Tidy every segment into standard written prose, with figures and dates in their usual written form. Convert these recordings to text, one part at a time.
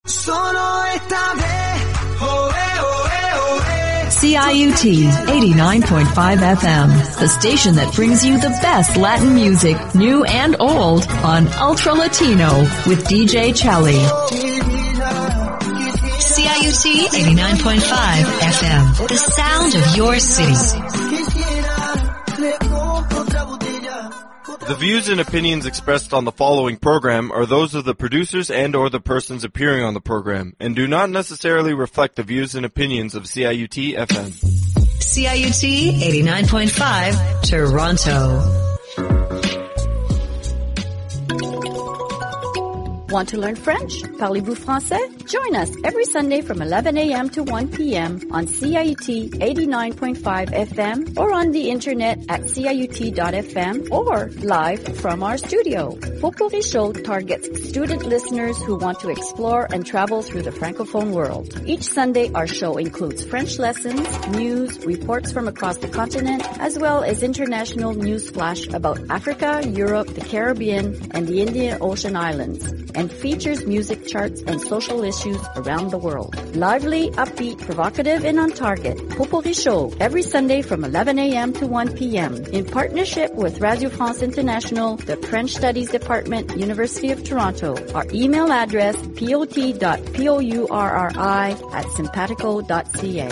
CIUT 89.5 FM, the station that brings you the best Latin music, new and old, on Ultra Latino with DJ Chelly. CIUT 89.5 FM, the sound of your city. The views and opinions expressed on the following program are those of the producers and or the persons appearing on the program and do not necessarily reflect the views and opinions of CIUT FM. CIUT 89.5 Toronto. Want to learn French? Parlez-vous français? Join us every Sunday from 11 a.m. to 1 p.m. on CIUT 89.5 FM or on the internet at CIUT.FM or live from our studio. Potpourri Show targets student listeners who want to explore and travel through the Francophone world. Each Sunday, our show includes French lessons, news, reports from across the continent, as well as international news flash about Africa, Europe, the Caribbean, and the Indian Ocean Islands, and features music charts and social issues around the world. Lively, upbeat, provocative, and on target. Potpourri Show every Sunday from 11 a.m. to 1 p.m. in partnership with Radio France International, the French Studies Department, University of Toronto. Our email address pot.pourri@simpatico.ca.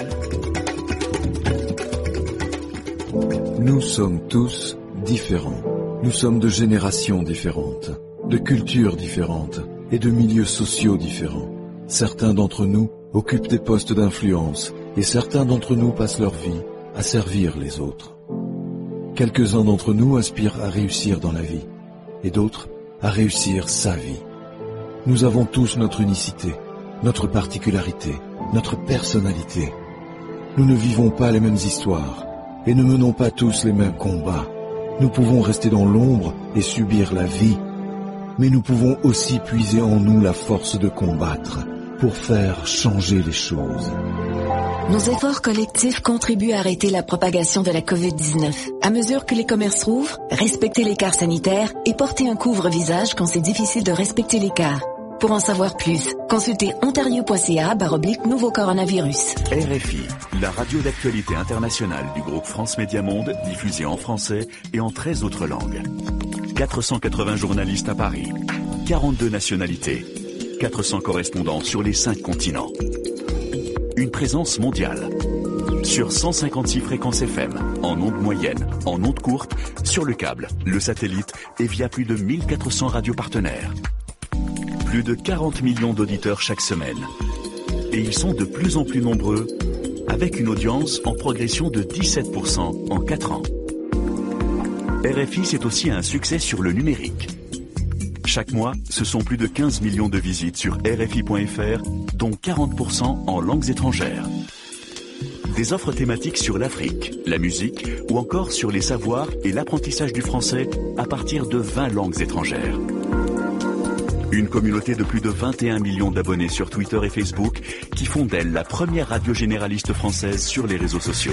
Nous sommes tous différents. Nous sommes de générations différentes, de cultures différentes et de milieux sociaux différents. Certains d'entre nous occupent des postes d'influence et certains d'entre nous passent leur vie à servir les autres. Quelques-uns d'entre nous aspirent à réussir dans la vie et d'autres à réussir sa vie. Nous avons tous notre unicité, notre particularité, notre personnalité. Nous ne vivons pas les mêmes histoires et ne menons pas tous les mêmes combats. Nous pouvons rester dans l'ombre et subir la vie, mais nous pouvons aussi puiser en nous la force de combattre pour faire changer les choses. Nos efforts collectifs contribuent à arrêter la propagation de la COVID-19. À mesure que les commerces rouvrent, respectez l'écart sanitaire et portez un couvre-visage quand c'est difficile de respecter l'écart. Pour en savoir plus, consultez ontario.ca/nouveau coronavirus. RFI, la radio d'actualité internationale du groupe France Média Monde, diffusée en français et en 13 autres langues. 480 journalistes à Paris, 42 nationalités, 400 correspondants sur les 5 continents. Une présence mondiale. Sur 156 fréquences FM, en ondes moyennes, en ondes courtes, sur le câble, le satellite et via plus de 1400 radios partenaires. Plus de 40 millions d'auditeurs chaque semaine. Et ils sont de plus en plus nombreux, avec une audience en progression de 17% en 4 ans. RFI, c'est aussi un succès sur le numérique. Chaque mois, ce sont plus de 15 millions de visites sur RFI.fr, dont 40% en langues étrangères. Des offres thématiques sur l'Afrique, la musique ou encore sur les savoirs et l'apprentissage du français à partir de 20 langues étrangères. Une communauté de plus de 21 millions d'abonnés sur Twitter et Facebook qui font d'elle la première radio généraliste française sur les réseaux sociaux.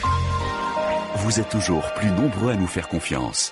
Vous êtes toujours plus nombreux à nous faire confiance.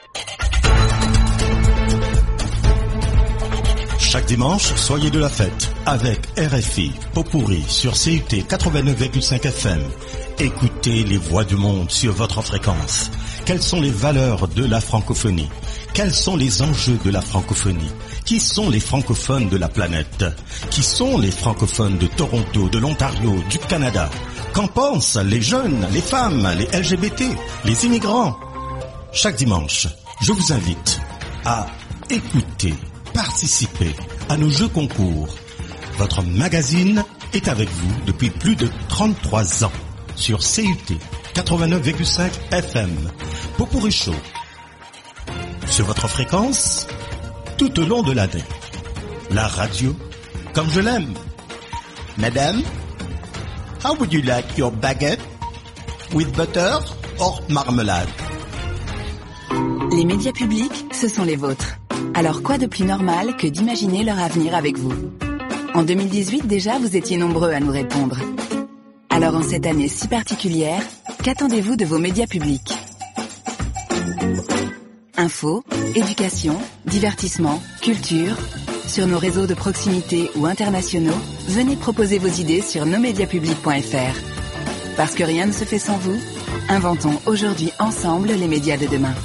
Chaque dimanche, soyez de la fête avec RFI Potpourri sur CIUT 89,5 FM. Écoutez les voix du monde sur votre fréquence. Quelles sont les valeurs de la francophonie? Quels sont les enjeux de la francophonie? Qui sont les francophones de la planète? Qui sont les francophones de Toronto, de l'Ontario, du Canada? Qu'en pensent les jeunes, les femmes, les LGBT, les immigrants? Chaque dimanche, je vous invite à écouter, participer à nos jeux concours. Votre magazine est avec vous depuis plus de 33 ans sur CIUT 89,5 FM. Potpourri Show. Sur votre fréquence, tout au long de l'année. La radio, comme je l'aime. Madame, how would you like your baguette? With butter or marmelade? Les médias publics, ce sont les vôtres. Alors quoi de plus normal que d'imaginer leur avenir avec vous? En 2018 déjà, vous étiez nombreux à nous répondre. Alors en cette année si particulière, qu'attendez-vous de vos médias publics? Info, éducation, divertissement, culture, Sur nos réseaux de proximité ou internationaux, venez proposer vos idées sur nosmediapublics.fr. Parce que rien ne se fait sans vous, inventons aujourd'hui ensemble les médias de demain.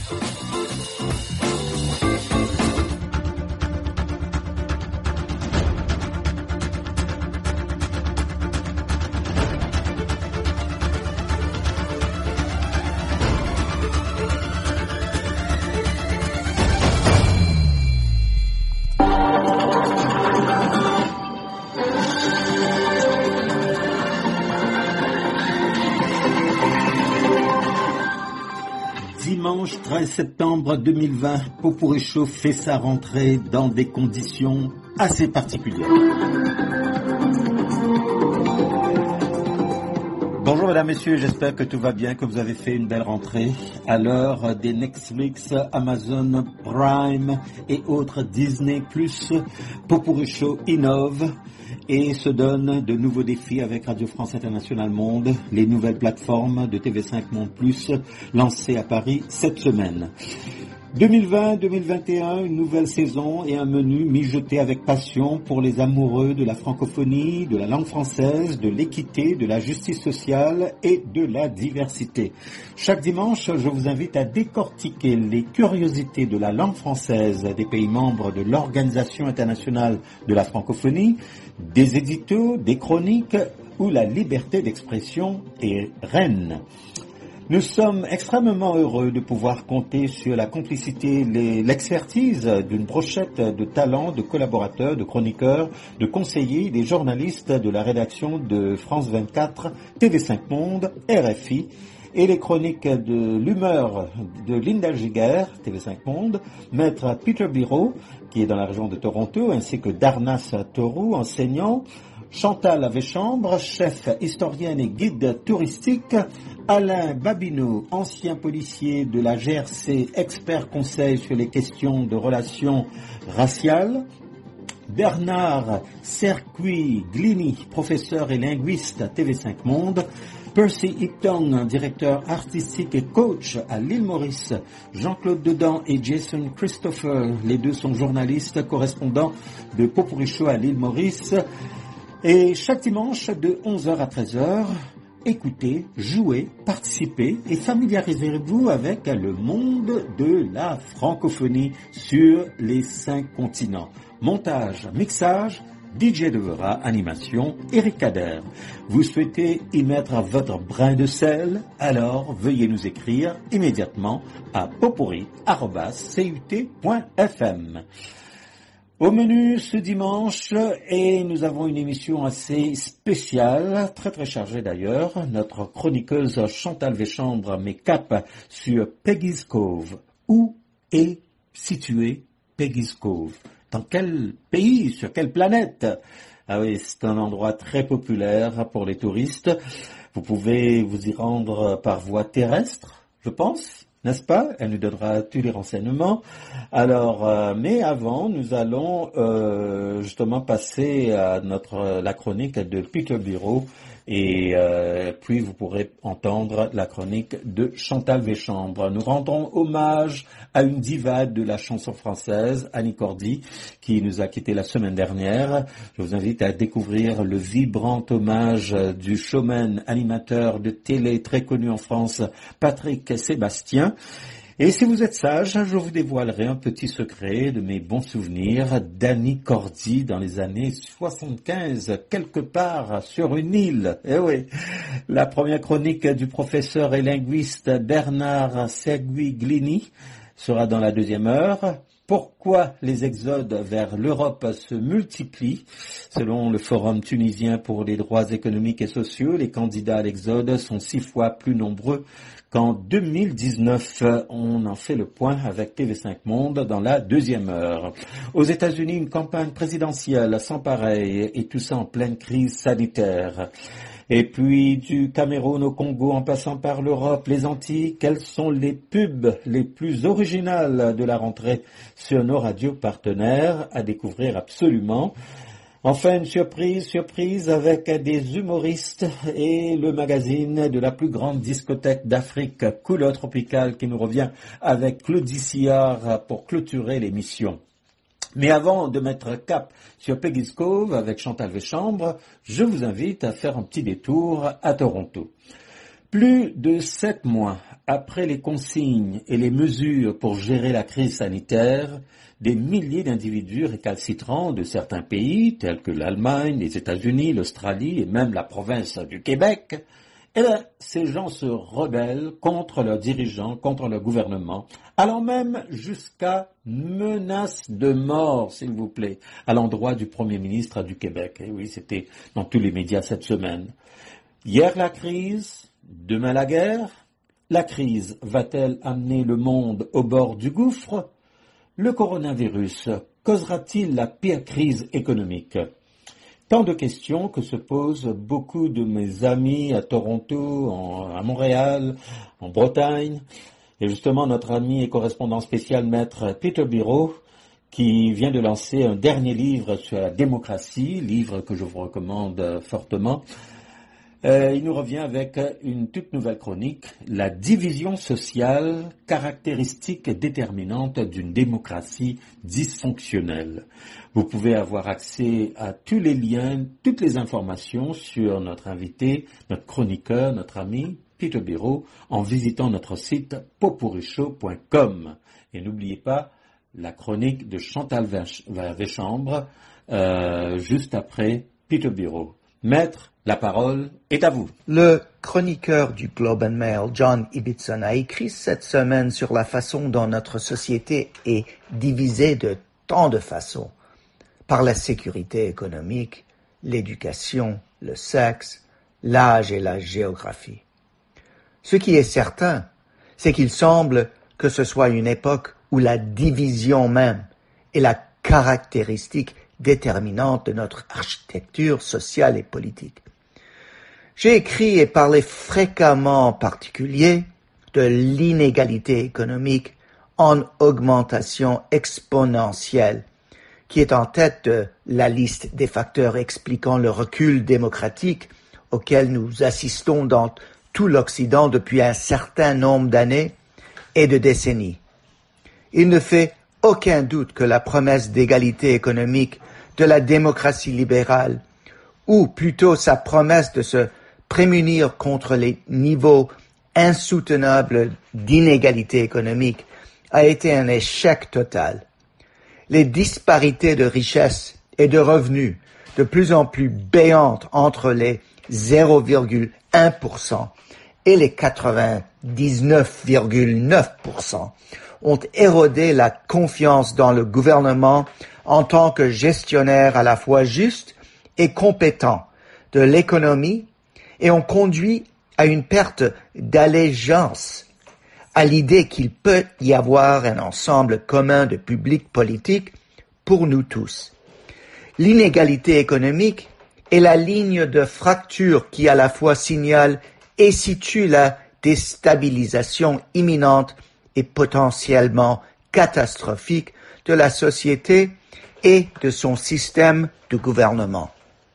Dimanche 13 septembre 2020, Popurrí Show fait sa rentrée dans des conditions assez particulières. Bonjour mesdames, messieurs, j'espère que tout va bien, que vous avez fait une belle rentrée. À l'heure des Netflix, Amazon Prime et autres Disney+, Popurrí Show innove et se donne de nouveaux défis avec Radio France Internationale Monde, les nouvelles plateformes de TV5 Monde Plus lancées à Paris cette semaine. 2020-2021, une nouvelle saison et un menu mijoté avec passion pour les amoureux de la francophonie, de la langue française, de l'équité, de la justice sociale et de la diversité. Chaque dimanche, je vous invite à décortiquer les curiosités de la langue française des pays membres de l'Organisation internationale de la francophonie, des éditos, des chroniques où la liberté d'expression est reine. Nous sommes extrêmement heureux de pouvoir compter sur la complicité, l'expertise d'une brochette de talents, de collaborateurs, de chroniqueurs, de conseillers, des journalistes de la rédaction de France 24, TV5 Monde, RFI, et les chroniques de l'humeur de Linda Giguère, TV5 Monde, Maître Peter Biro, qui est dans la région de Toronto, ainsi que Darnas Tourou, enseignant, Chantal Véchambre, chef historienne et guide touristique, Alain Babineau, ancien policier de la GRC, expert conseil sur les questions de relations raciales, Bernard Serqui-Glini, professeur et linguiste à TV5 Monde, Percy Ipton, directeur artistique et coach à l'île Maurice, Jean-Claude Dedan et Jason Christopher, les deux sont journalistes correspondants de Popurrí Show à l'île Maurice. Et chaque dimanche de 11h à 13h, écoutez, jouez, participez et familiarisez-vous avec le monde de la francophonie sur les 5 continents. Montage, mixage, DJ Devera, animation, Eric Kader. Vous souhaitez y mettre votre brin de sel? Alors veuillez nous écrire immédiatement à popurrí@cut.fm. Au menu ce dimanche, et nous avons une émission assez spéciale, très très chargée d'ailleurs. Notre chroniqueuse Chantal Véchambre met cap sur Peggy's Cove. Où est situé Peggy's Cove? Dans quel pays? Sur quelle planète? Ah oui, c'est un endroit très populaire pour les touristes. Vous pouvez vous y rendre par voie terrestre, je pense. N'est-ce pas? Elle nous donnera tous les renseignements. Alors, mais avant, nous allons justement passer à la chronique de Peter Biro et puis vous pourrez entendre la chronique de Chantal Véchambre. Nous rendons hommage à une diva de la chanson française, Annie Cordy, qui nous a quittés la semaine dernière. Je vous invite à découvrir le vibrant hommage du showman animateur de télé très connu en France, Patrick Sébastien. Et si vous êtes sage, je vous dévoilerai un petit secret de mes bons souvenirs d'Annie Cordy dans les années 75, quelque part sur une île. Eh oui, la première chronique du professeur et linguiste Bernard Serqui-Glini sera dans la deuxième heure. Pourquoi les exodes vers l'Europe se multiplient? Selon le Forum tunisien pour les droits économiques et sociaux, les candidats à l'exode sont 6 fois plus nombreux qu'en 2019. On en fait le point avec TV5 Monde dans la deuxième heure. Aux États-Unis, une campagne présidentielle sans pareil et tout ça en pleine crise sanitaire. Et puis du Cameroun au Congo en passant par l'Europe, les Antilles, quelles sont les pubs les plus originales de la rentrée sur nos radios partenaires à découvrir absolument. Enfin, une surprise avec des humoristes et le magazine de la plus grande discothèque d'Afrique, Couleur Tropicale, qui nous revient avec Claudie Sillard pour clôturer l'émission. Mais avant de mettre cap sur Peggy's Cove avec Chantal Véchambre, je vous invite à faire un petit détour à Toronto. Plus de 7 mois après les consignes et les mesures pour gérer la crise sanitaire, des milliers d'individus récalcitrants de certains pays, tels que l'Allemagne, les États-Unis, l'Australie et même la province du Québec, ces gens se rebellent contre leurs dirigeants, contre leur gouvernement, allant même jusqu'à menaces de mort, s'il vous plaît, à l'endroit du Premier ministre du Québec. Et oui, c'était dans tous les médias cette semaine. Hier la crise, demain la guerre. La crise va-t-elle amener le monde au bord du gouffre? Le coronavirus causera-t-il la pire crise économique? Tant de questions que se posent beaucoup de mes amis à Toronto, à Montréal, en Bretagne. Et justement, notre ami et correspondant spécial, maître Peter Biro, qui vient de lancer un dernier livre sur la démocratie, livre que je vous recommande fortement. Il nous revient avec une toute nouvelle chronique, la division sociale, caractéristique déterminante d'une démocratie dysfonctionnelle. Vous pouvez avoir accès à tous les liens, toutes les informations sur notre invité, notre chroniqueur, notre ami Peter Biro, en visitant notre site popurrichaud.com. Et n'oubliez pas la chronique de Chantal Véchambre, juste après Peter Biro. Maître, la parole est à vous. Le chroniqueur du Globe and Mail, John Ibbitson, a écrit cette semaine sur la façon dont notre société est divisée de tant de façons, par la sécurité économique, l'éducation, le sexe, l'âge et la géographie. Ce qui est certain, c'est qu'il semble que ce soit une époque où la division même est la caractéristique déterminante de notre architecture sociale et politique. J'ai écrit et parlé fréquemment en particulier de l'inégalité économique en augmentation exponentielle, qui est en tête de la liste des facteurs expliquant le recul démocratique auquel nous assistons dans tout l'Occident depuis un certain nombre d'années et de décennies. Il ne fait aucun doute que la promesse d'égalité économique de la démocratie libérale, ou plutôt sa promesse de se prémunir contre les niveaux insoutenables d'inégalité économique, a été un échec total. Les disparités de richesse et de revenus de plus en plus béantes entre les 0,1% et les 99,9% ont érodé la confiance dans le gouvernement en tant que gestionnaire à la fois juste et compétent de l'économie et ont conduit à une perte d'allégeance à l'idée qu'il peut y avoir un ensemble commun de publics politiques pour nous tous. L'inégalité économique est la ligne de fracture qui à la fois signale et situe la déstabilisation imminente et potentiellement catastrophique de la société et de son système de gouvernement.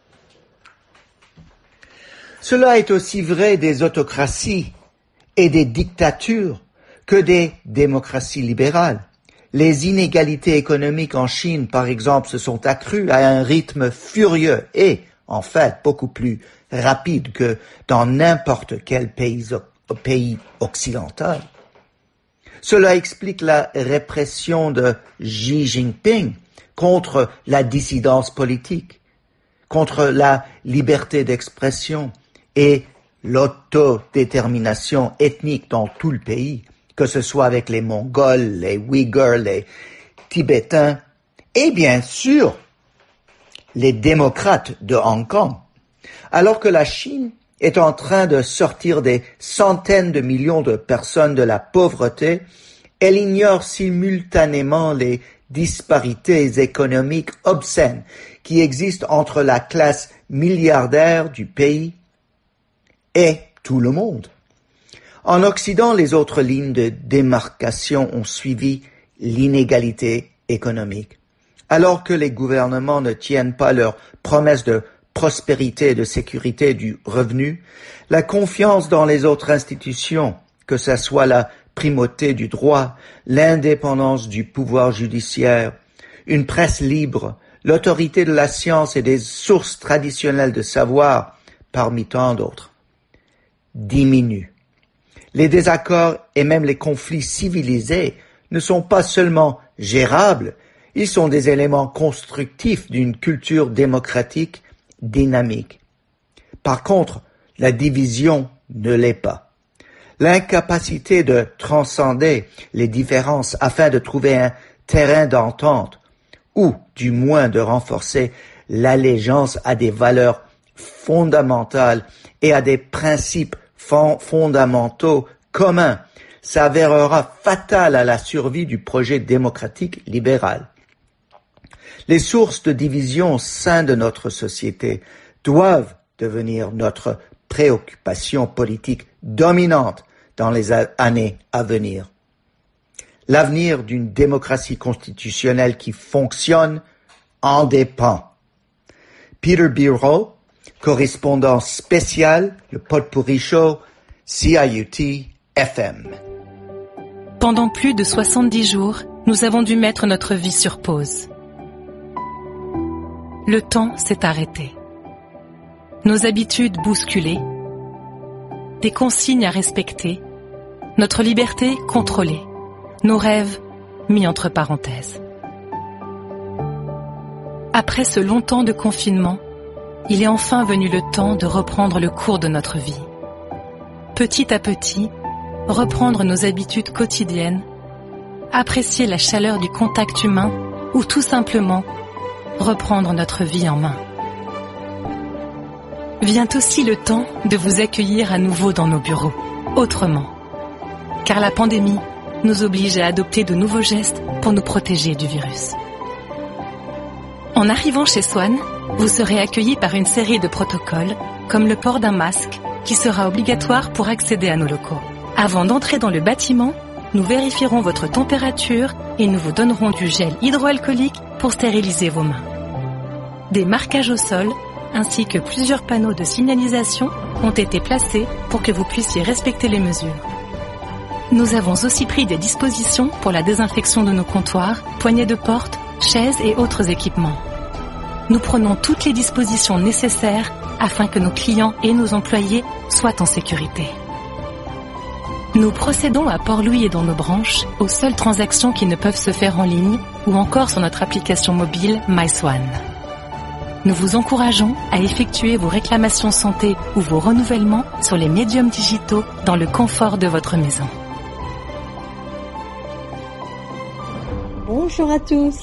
Cela est aussi vrai des autocraties et des dictatures que des démocraties libérales. Les inégalités économiques en Chine, par exemple, se sont accrues à un rythme furieux et, en fait, beaucoup plus rapide que dans n'importe quel pays occidental. Cela explique la répression de Xi Jinping contre la dissidence politique, contre la liberté d'expression et l'autodétermination ethnique dans tout le pays, que ce soit avec les Mongols, les Ouïghours, les Tibétains et bien sûr les démocrates de Hong Kong. Alors que la Chine est en train de sortir des centaines de millions de personnes de la pauvreté, elle ignore simultanément les disparités économiques obscènes qui existent entre la classe milliardaire du pays et tout le monde. En Occident, les autres lignes de démarcation ont suivi l'inégalité économique. Alors que les gouvernements ne tiennent pas leurs promesses de prospérité et de sécurité du revenu, la confiance dans les autres institutions, que ce soit la primauté du droit, l'indépendance du pouvoir judiciaire, une presse libre, l'autorité de la science et des sources traditionnelles de savoir, parmi tant d'autres, diminuent. Les désaccords et même les conflits civilisés ne sont pas seulement gérables, ils sont des éléments constructifs d'une culture démocratique dynamique. Par contre, la division ne l'est pas. L'incapacité de transcender les différences afin de trouver un terrain d'entente, ou du moins de renforcer l'allégeance à des valeurs fondamentales et à des principes fondamentaux communs, s'avérera fatale à la survie du projet démocratique libéral. Les sources de division au sein de notre société doivent devenir notre préoccupation politique dominante dans les années à venir. L'avenir d'une démocratie constitutionnelle qui fonctionne en dépend. Peter Biro, correspondant spécial, le Pot-Pourri Show, CIUT FM. Pendant plus de 70 jours, nous avons dû mettre notre vie sur pause. Le temps s'est arrêté. Nos habitudes bousculées, des consignes à respecter, notre liberté contrôlée, nos rêves mis entre parenthèses. Après ce long temps de confinement, il est enfin venu le temps de reprendre le cours de notre vie. Petit à petit, reprendre nos habitudes quotidiennes, apprécier la chaleur du contact humain ou tout simplement reprendre notre vie en main. Vient aussi le temps de vous accueillir à nouveau dans nos bureaux, autrement. Car la pandémie nous oblige à adopter de nouveaux gestes pour nous protéger du virus. En arrivant chez Swan, vous serez accueillis par une série de protocoles, comme le port d'un masque, qui sera obligatoire pour accéder à nos locaux. Avant d'entrer dans le bâtiment, nous vérifierons votre température et nous vous donnerons du gel hydroalcoolique pour stériliser vos mains. Des marquages au sol, ainsi que plusieurs panneaux de signalisation ont été placés pour que vous puissiez respecter les mesures. Nous avons aussi pris des dispositions pour la désinfection de nos comptoirs, poignées de porte, chaises et autres équipements. Nous prenons toutes les dispositions nécessaires afin que nos clients et nos employés soient en sécurité. Nous procédons à Port-Louis et dans nos branches aux seules transactions qui ne peuvent se faire en ligne ou encore sur notre application mobile MySwan. Nous vous encourageons à effectuer vos réclamations santé ou vos renouvellements sur les médiums digitaux dans le confort de votre maison. Bonjour à tous.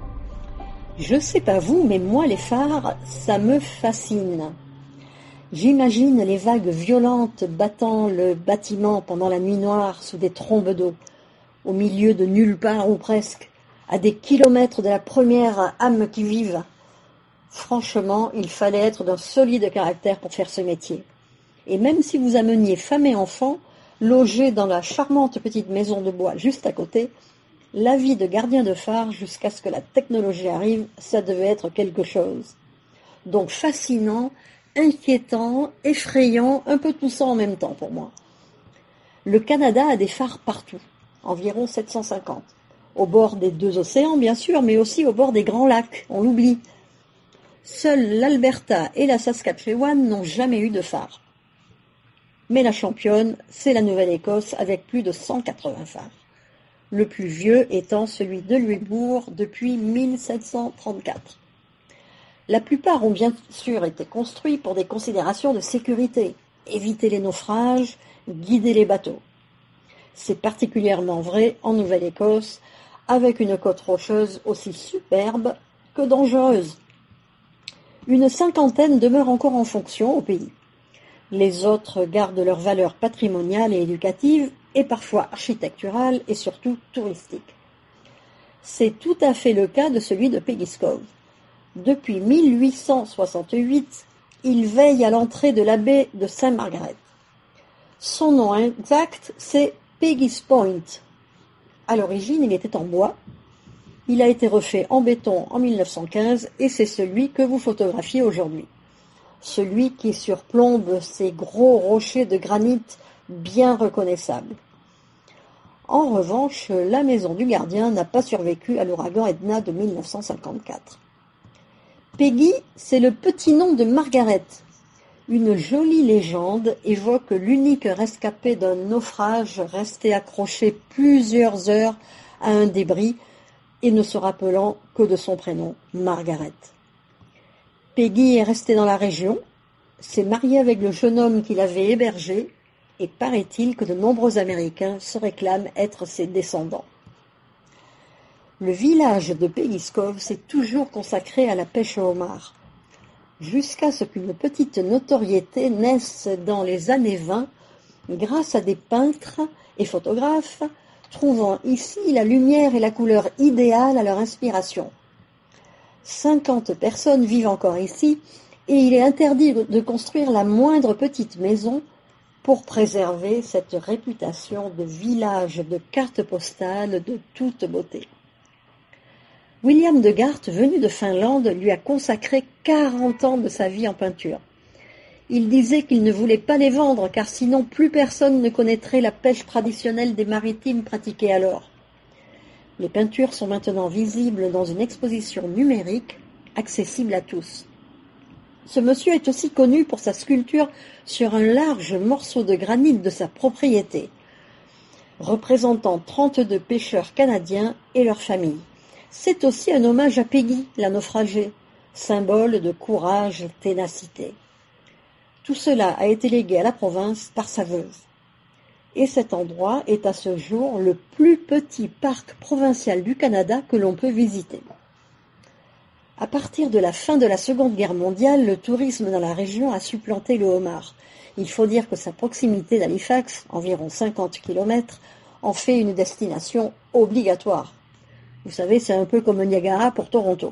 Je sais pas vous, mais moi les phares, ça me fascine. J'imagine les vagues violentes battant le bâtiment pendant la nuit noire sous des trombes d'eau, au milieu de nulle part ou presque, à des kilomètres de la première âme qui vive. Franchement, il fallait être d'un solide caractère pour faire ce métier. Et même si vous ameniez femme et enfants, logés dans la charmante petite maison de bois juste à côté, la vie de gardien de phare jusqu'à ce que la technologie arrive, ça devait être quelque chose. Donc fascinant, inquiétant, effrayant, un peu tout ça en même temps pour moi. Le Canada a des phares partout, environ 750. Au bord des deux océans bien sûr, mais aussi au bord des grands lacs, on l'oublie. Seuls l'Alberta et la Saskatchewan n'ont jamais eu de phare. Mais la championne, c'est la Nouvelle-Écosse avec plus de 180 phares. Le plus vieux étant celui de Louisbourg depuis 1734. La plupart ont bien sûr été construits pour des considérations de sécurité, éviter les naufrages, guider les bateaux. C'est particulièrement vrai en Nouvelle-Écosse, avec une côte rocheuse aussi superbe que dangereuse. Une cinquantaine demeurent encore en fonction au pays. Les autres gardent leur valeur patrimoniale et éducative, et parfois architecturale et surtout touristique. C'est tout à fait le cas de celui de Peggy's Cove. Depuis 1868, il veille à l'entrée de la baie de Saint-Margaret. Son nom exact, c'est Peggy's Point. À l'origine, il était en bois. Il a été refait en béton en 1915 et c'est celui que vous photographiez aujourd'hui. Celui qui surplombe ces gros rochers de granit bien reconnaissables. En revanche, la maison du gardien n'a pas survécu à l'ouragan Edna de 1954. Peggy, c'est le petit nom de Margaret. Une jolie légende évoque l'unique rescapée d'un naufrage resté accroché plusieurs heures à un débris et ne se rappelant que de son prénom, Margaret. Peggy est restée dans la région, s'est mariée avec le jeune homme qui l'avait hébergée, et paraît-il que de nombreux Américains se réclament être ses descendants. Le village de Peggy's Cove s'est toujours consacré à la pêche au homard, jusqu'à ce qu'une petite notoriété naisse dans les années 20 grâce à des peintres et photographes trouvant ici la lumière et la couleur idéale à leur inspiration. 50 personnes vivent encore ici et il est interdit de construire la moindre petite maison pour préserver cette réputation de village de cartes postales de toute beauté. William de Garth, venu de Finlande, lui a consacré 40 ans de sa vie en peinture. Il disait qu'il ne voulait pas les vendre, car sinon plus personne ne connaîtrait la pêche traditionnelle des maritimes pratiquée alors. Les peintures sont maintenant visibles dans une exposition numérique, accessible à tous. Ce monsieur est aussi connu pour sa sculpture sur un large morceau de granit de sa propriété, représentant 32 pêcheurs canadiens et leurs familles. C'est aussi un hommage à Peggy, la naufragée, symbole de courage et ténacité. Tout cela a été légué à la province par sa veuve. Et cet endroit est à ce jour le plus petit parc provincial du Canada que l'on peut visiter. À partir de la fin de la Seconde Guerre mondiale, le tourisme dans la région a supplanté le homard. Il faut dire que sa proximité d'Halifax, environ 50 km, en fait une destination obligatoire. Vous savez, c'est un peu comme Niagara pour Toronto.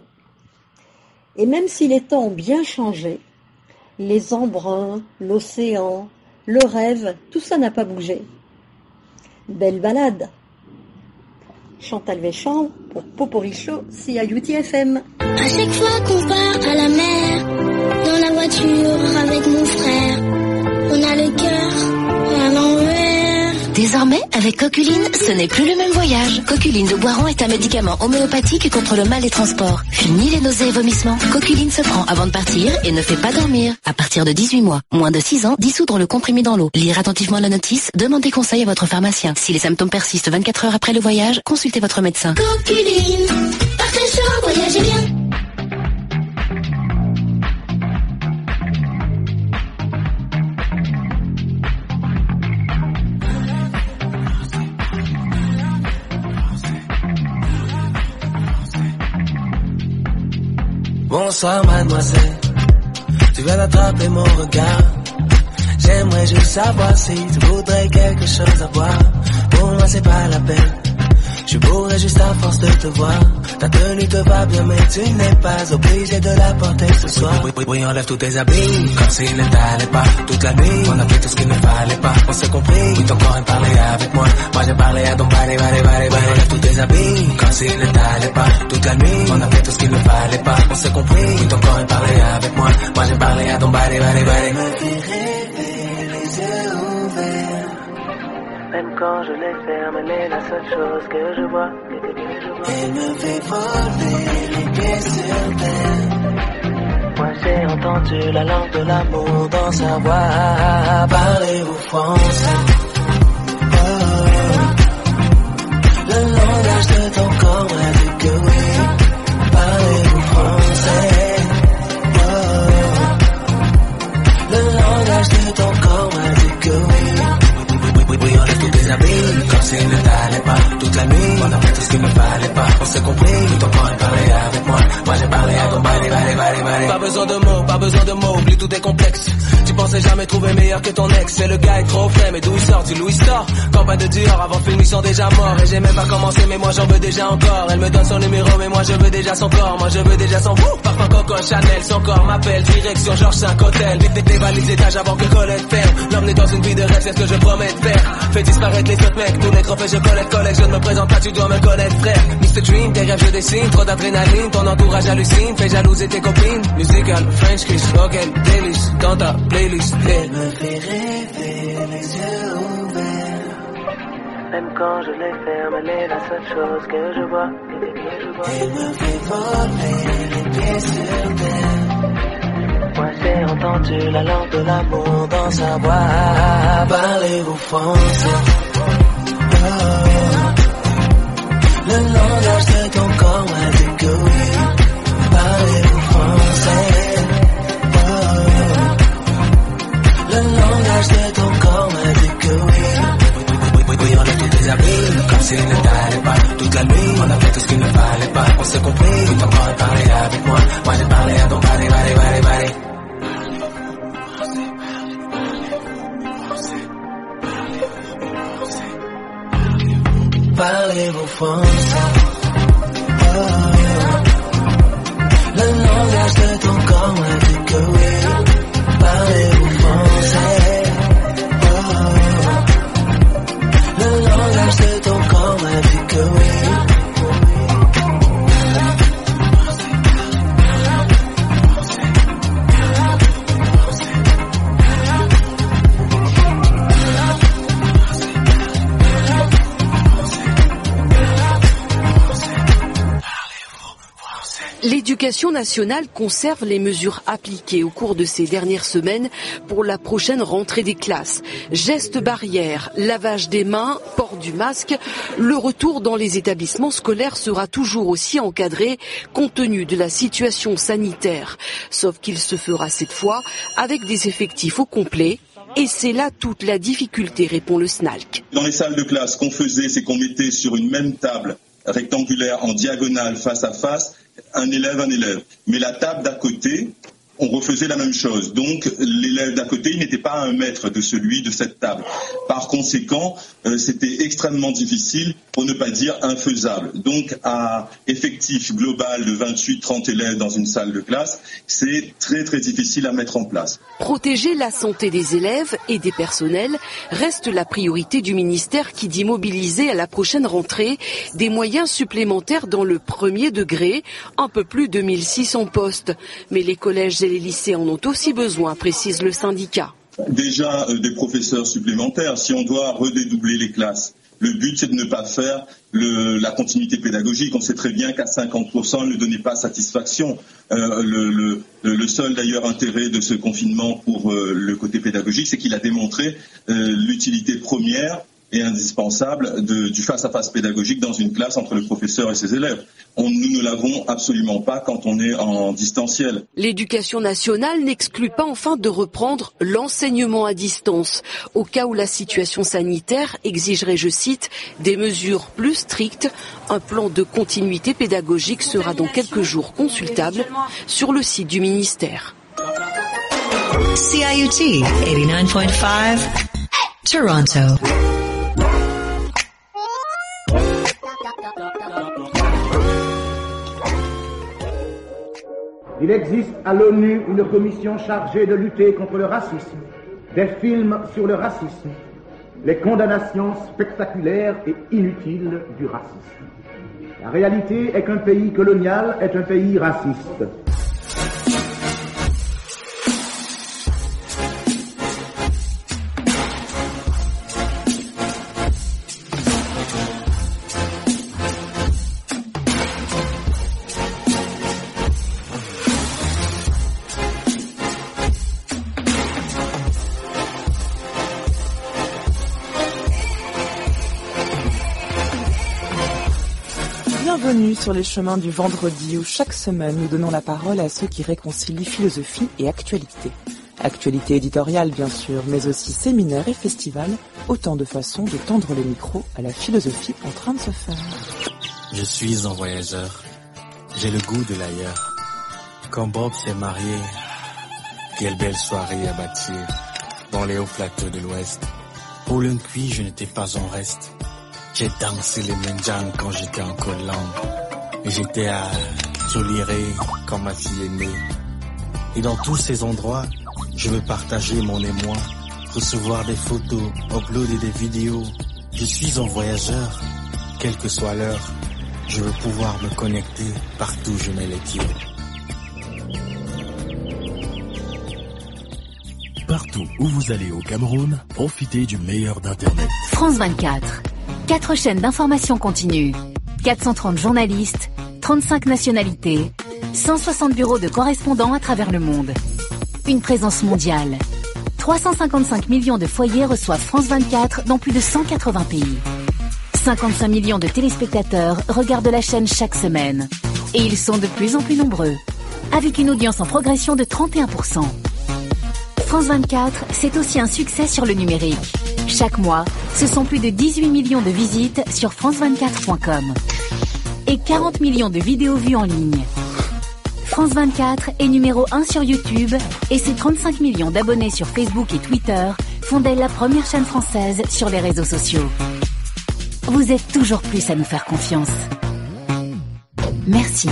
Et même si les temps ont bien changé, les embruns, l'océan, le rêve, tout ça n'a pas bougé. Belle balade. Chantal Véchambre pour Popori Show, CIUT FM. À chaque fois qu'on part à la mer, dans la voiture avec mon frère, on a le cœur à l'envers. Désormais, avec Coculine, ce n'est plus le même voyage. Coculine de Boiron est un médicament homéopathique contre le mal des transports. Fini les nausées et vomissements. Coculine se prend avant de partir et ne fait pas dormir. À partir de 18 mois, moins de 6 ans, dissoudre le comprimé dans l'eau. Lire attentivement la notice, demandez conseil à votre pharmacien. Si les symptômes persistent 24 heures après le voyage, consultez votre médecin. Coculine, partez chaud, voyagez bien. Bonsoir mademoiselle, tu viens d'attraper mon regard. J'aimerais juste savoir si tu voudrais quelque chose à boire. Pour moi c'est pas la peine, je bourrais juste à force de te voir. Ta tenue te va bien mais tu n'es pas obligé de la porter ce soir. Oui, enlève tous tes habits, comme s'il ne t'allait pas. Toute la nuit, on a fait tout ce qu'il ne fallait pas. On s'est compris, oui ton corps est parlé avec moi. Moi j'ai parlé à ton body. Enlève tous tes habits, comme s'il ne t'allait pas. Toute la nuit, on a fait tout ce qu'il ne fallait pas. On s'est compris, oui ton corps est parlé avec moi. Moi j'ai parlé à ton body. Me fait rêver les yeux ouverts. Même quand je les ferme, elle est la seule chose que je vois. Elle me fait voler les pieds sur terre. Moi j'ai entendu la langue de l'amour dans sa voix. Parlez-vous français? Le langage de ton corps m'a dit que oui. Parlez-vous français? Le langage de ton corps m'a dit que oui. Oui, enlève tous tes habits, comme s'il ne t'allait pas. Toute la nuit, on a fait tout ce qu'il ne fallait pas. On s'est compris, ton corps est parlé avec moi. Moi j'ai parlé à ton body. Pas besoin de mots, oublie tous tes complexes. Tu pensais jamais trouver meilleur que ton ex. C'est le gars est trop frais, mais d'où il sort du Louis Store. Campagne de Dior, avant film ils sont déjà morts. Et j'ai même pas commencé, mais moi j'en veux déjà encore. Elle me donne son numéro, mais moi je veux déjà son corps. Moi je veux déjà son parfum Coco Chanel. Son corps m'appelle, direction Georges 5 Hôtel. Des valises étages avant que Colette ferme. L'emmener dans une vie de rêve, c'est ce que je promets de faire. Fais disparaître les autres mecs, tous les trophées je collecte. Je ne me présente pas, tu dois me connaître frère. Mr. Dream, tes rêves je dessine. Trop d'adrénaline, ton entourage hallucine. Fais jalouser tes copines. Musical, French kiss, rock'n'roll, délice. Dans ta playlist, elle me fait rêver les yeux ouverts. Même quand je les ferme, elle est la seule chose que je vois. Elle me fait voler les pieds sur terre. Moi j'ai entendu la langue de l'amour dans sa voix. Parlez-vous français? Le langage de ton corps m'a dit que oui. Parlez-vous français? Le langage de ton corps m'a dit que oui. Oui, on est tous des amis, comme s'il ne t'allait pas. Toute la nuit, on a fait tout ce qu'il ne fallait pas. On s'est compris, tout encore parler avec moi. Moi j'ai parlé à ton body. Parlez-vous français? Le langage de ton corps m'a dit que oui. Parlez-vous français? Le langage de ton corps m'a dit que oui. L'Éducation nationale conserve les mesures appliquées au cours de ces dernières semaines pour la prochaine rentrée des classes. Gestes barrières, lavage des mains, port du masque, le retour dans les établissements scolaires sera toujours aussi encadré compte tenu de la situation sanitaire. Sauf qu'il se fera cette fois avec des effectifs au complet. Et c'est là toute la difficulté, répond le SNALC. Dans les salles de classe, ce qu'on faisait, c'est qu'on mettait sur une même table rectangulaire en diagonale face à face un élève. Mais la table d'à côté, on refaisait la même chose. Donc l'élève d'à côté, il n'était pas à 1 mètre de celui de cette table. Par conséquent, c'était extrêmement difficile, pour ne pas dire infaisable. Donc à effectif global de 28-30 élèves dans une salle de classe, c'est très très difficile à mettre en place. Protéger la santé des élèves et des personnels reste la priorité du ministère qui dit mobiliser à la prochaine rentrée des moyens supplémentaires dans le premier degré, un peu plus de 1600 postes. Mais les collèges et les lycées en ont aussi besoin, précise le syndicat. Déjà des professeurs supplémentaires, si on doit redédoubler les classes. Le but, c'est de ne pas faire la continuité pédagogique. On sait très bien qu'à 50%, elle ne donnait pas satisfaction. Le seul, d'ailleurs, intérêt de ce confinement pour le côté pédagogique, c'est qu'il a démontré l'utilité première et indispensable du face-à-face pédagogique dans une classe entre le professeur et ses élèves. Nous ne l'avons absolument pas quand on est en distanciel. L'éducation nationale n'exclut pas enfin de reprendre l'enseignement à distance, au cas où la situation sanitaire exigerait, je cite, des mesures plus strictes. Un plan de continuité pédagogique sera dans quelques jours consultable sur le site du ministère. CIUT 89.5 Toronto. Il existe à l'ONU une commission chargée de lutter contre le racisme, des films sur le racisme, les condamnations spectaculaires et inutiles du racisme. La réalité est qu'un pays colonial est un pays raciste. Bienvenue sur les chemins du vendredi où chaque semaine nous donnons la parole à ceux qui réconcilient philosophie et actualité. Actualité éditoriale bien sûr, mais aussi séminaires et festivals, autant de façons de tendre les micros à la philosophie en train de se faire. Je suis un voyageur, j'ai le goût de l'ailleurs. Quand Bob s'est marié, quelle belle soirée à bâtir dans les hauts plateaux de l'Ouest. Pour l'un cuit, je n'étais pas en reste. J'ai dansé les menjang quand j'étais en Colombe. Et j'étais à Toliré quand ma fille est née. Et dans tous ces endroits, je veux partager mon émoi, recevoir des photos, uploader des vidéos. Je suis un voyageur, quelle que soit l'heure. Je veux pouvoir me connecter partout où je mets les pieds. Partout où vous allez au Cameroun, profitez du meilleur d'Internet. France 24. 4 chaînes d'information continue, 430 journalistes, 35 nationalités, 160 bureaux de correspondants à travers le monde. Une présence mondiale. 355 millions de foyers reçoivent France 24 dans plus de 180 pays. 55 millions de téléspectateurs regardent la chaîne chaque semaine. Et ils sont de plus en plus nombreux, avec une audience en progression de 31%. France 24, c'est aussi un succès sur le numérique. Chaque mois, ce sont plus de 18 millions de visites sur france24.com. Et 40 millions de vidéos vues en ligne. France 24 est numéro 1 sur YouTube et ses 35 millions d'abonnés sur Facebook et Twitter font d'elle la première chaîne française sur les réseaux sociaux. Vous êtes toujours plus à nous faire confiance. Merci.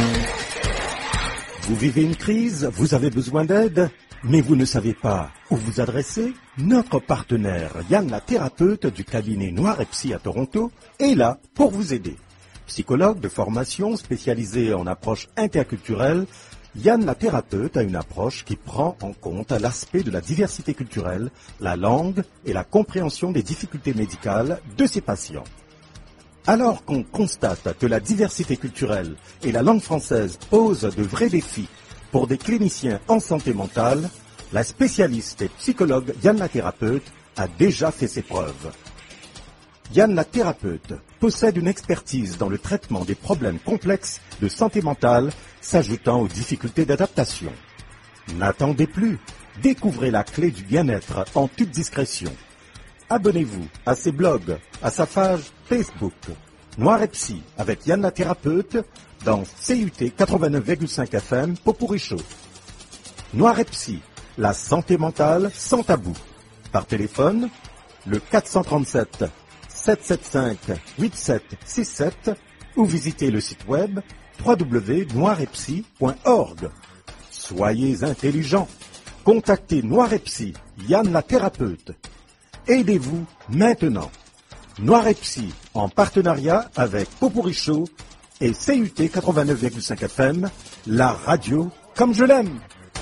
Vous vivez une crise, vous avez besoin d'aide, mais vous ne savez pas où vous adresser? Notre partenaire Yann la thérapeute du cabinet Noir et Psy à Toronto est là pour vous aider. Psychologue de formation spécialisé en approche interculturelle, Yann la thérapeute a une approche qui prend en compte l'aspect de la diversité culturelle, la langue et la compréhension des difficultés médicales de ses patients. Alors qu'on constate que la diversité culturelle et la langue française posent de vrais défis pour des cliniciens en santé mentale, la spécialiste et psychologue Yann la thérapeute a déjà fait ses preuves. Yann la thérapeute possède une expertise dans le traitement des problèmes complexes de santé mentale s'ajoutant aux difficultés d'adaptation. N'attendez plus, découvrez la clé du bien-être en toute discrétion. Abonnez-vous à ses blogs, à sa page Facebook, Noir et Psy avec Yann la thérapeute dans CUT 89,5 FM Popuricho. Noir et Psy, la santé mentale sans tabou. Par téléphone, le 437 775 8767 ou visitez le site web www.noiretpsy.org. Soyez intelligents. Contactez Noir et Psy, Yann la thérapeute. Aidez-vous maintenant. Noir et Psy en partenariat avec Popuricho et CUT 89,5 FM, la radio comme je l'aime.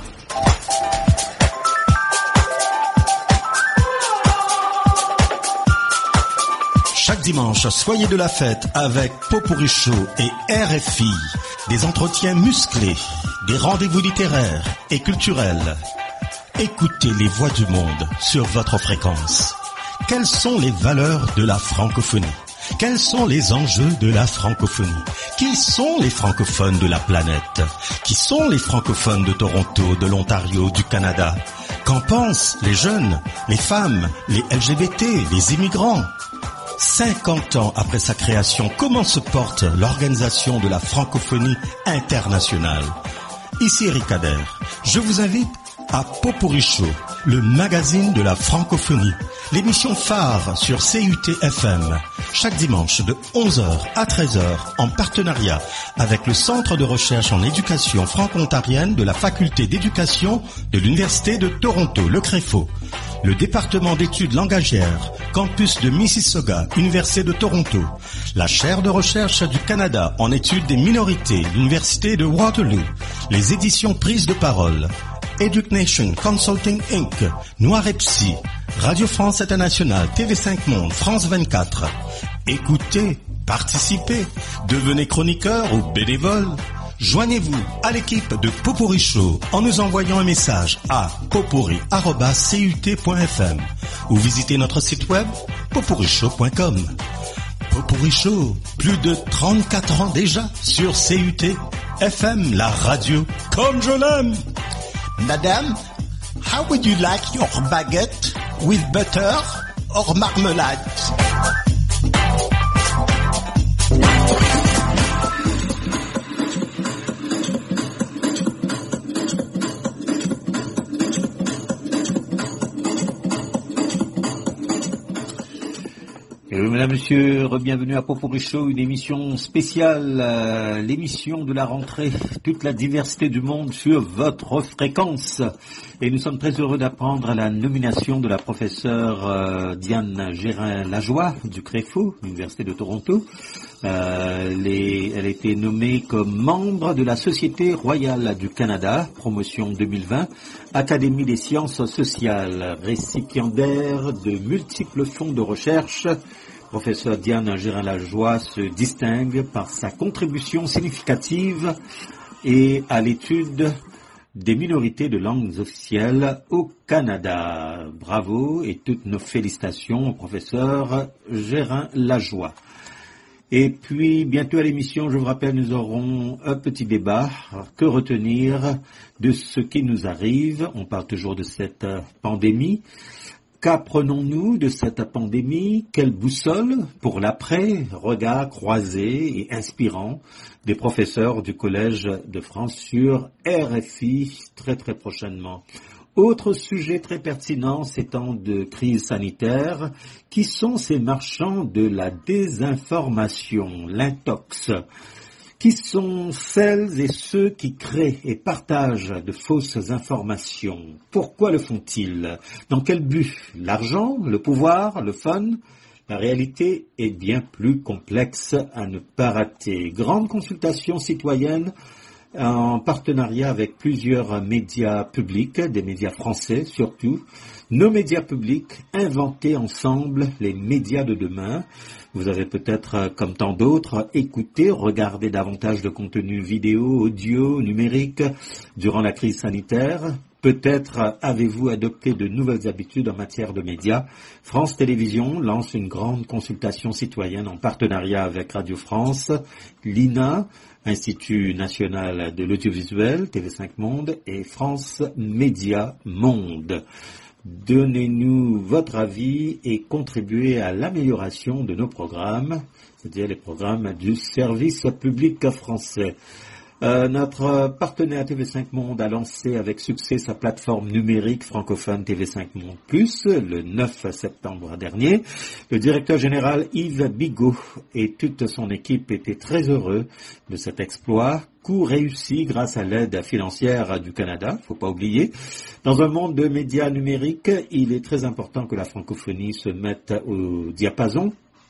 Chaque dimanche, soyez de la fête avec Popuricho et RFI. Des entretiens musclés, des rendez-vous littéraires et culturels. Écoutez les voix du monde sur votre fréquence. Quelles sont les valeurs de la francophonie? Quels sont les enjeux de la francophonie? Qui sont les francophones de la planète? Qui sont les francophones de Toronto, de l'Ontario, du Canada? Qu'en pensent les jeunes, les femmes, les LGBT, les immigrants? 50 ans après sa création, comment se porte l'organisation de la francophonie internationale? Ici Eric Kader, je vous invite à Popuricho, le magazine de la francophonie, l'émission phare sur CUT-FM, chaque dimanche de 11h à 13h en partenariat avec le Centre de recherche en éducation franco-ontarienne de la Faculté d'éducation de l'Université de Toronto, le CREFO, le département d'études langagières, campus de Mississauga, Université de Toronto, la chaire de recherche du Canada en études des minorités, l'Université de Waterloo, les éditions Prise de parole, Education Consulting Inc., Noir et Psy, Radio France Internationale, TV5 Monde, France 24. Écoutez, participez, devenez chroniqueur ou bénévole. Joignez-vous à l'équipe de Popuricho en nous envoyant un message à popuri@cut.fm ou visitez notre site web popuricho.com. Popuricho, plus de 34 ans déjà sur CUT FM, la radio comme je l'aime. Madame, how would you like your baguette, with butter or marmalade? Mesdames, Messieurs, bienvenue à Popuricho, une émission spéciale, l'émission de la rentrée, toute la diversité du monde sur votre fréquence. Et nous sommes très heureux d'apprendre la nomination de la professeure Diane Gérin-Lajoie du CREFO, Université de Toronto. Elle a été nommée comme membre de la Société royale du Canada, promotion 2020, Académie des sciences sociales, récipiendaire de multiples fonds de recherche, Professeur Diane Gérin-Lajoie se distingue par sa contribution significative et à l'étude des minorités de langues officielles au Canada. Bravo et toutes nos félicitations au professeur Gérin-Lajoie. Et puis, bientôt à l'émission, je vous rappelle, nous aurons un petit débat. Que retenir de ce qui nous arrive? On parle toujours de cette pandémie. Qu'apprenons-nous de cette pandémie? Quelle boussole pour l'après? Regard croisé et inspirant des professeurs du Collège de France sur RFI très très prochainement. Autre sujet très pertinent, ces temps de crise sanitaire, qui sont ces marchands de la désinformation, l'intox? Qui sont celles et ceux qui créent et partagent de fausses informations? Pourquoi le font-ils? Dans quel but? L'argent, le pouvoir, le fun? La réalité est bien plus complexe à ne pas rater. Grande consultation citoyenne en partenariat avec plusieurs médias publics, des médias français surtout. Nos médias publics, inventés ensemble les médias de demain. Vous avez peut-être, comme tant d'autres, écouté, regardé davantage de contenu vidéo, audio, numérique durant la crise sanitaire. Peut-être avez-vous adopté de nouvelles habitudes en matière de médias. France Télévisions lance une grande consultation citoyenne en partenariat avec Radio France, l'INA, Institut National de l'Audiovisuel, TV5 Monde et France Média Monde. Donnez-nous votre avis et contribuez à l'amélioration de nos programmes, c'est-à-dire les programmes du service public français. Notre partenaire TV5 Monde a lancé avec succès sa plateforme numérique francophone TV5 Monde Plus le 9 septembre dernier. Le directeur général Yves Bigot et toute son équipe étaient très heureux de cet exploit. Coup réussi grâce à l'aide financière du Canada, faut pas oublier. Dans un monde de médias numériques, il est très important que la francophonie se mette au diapason.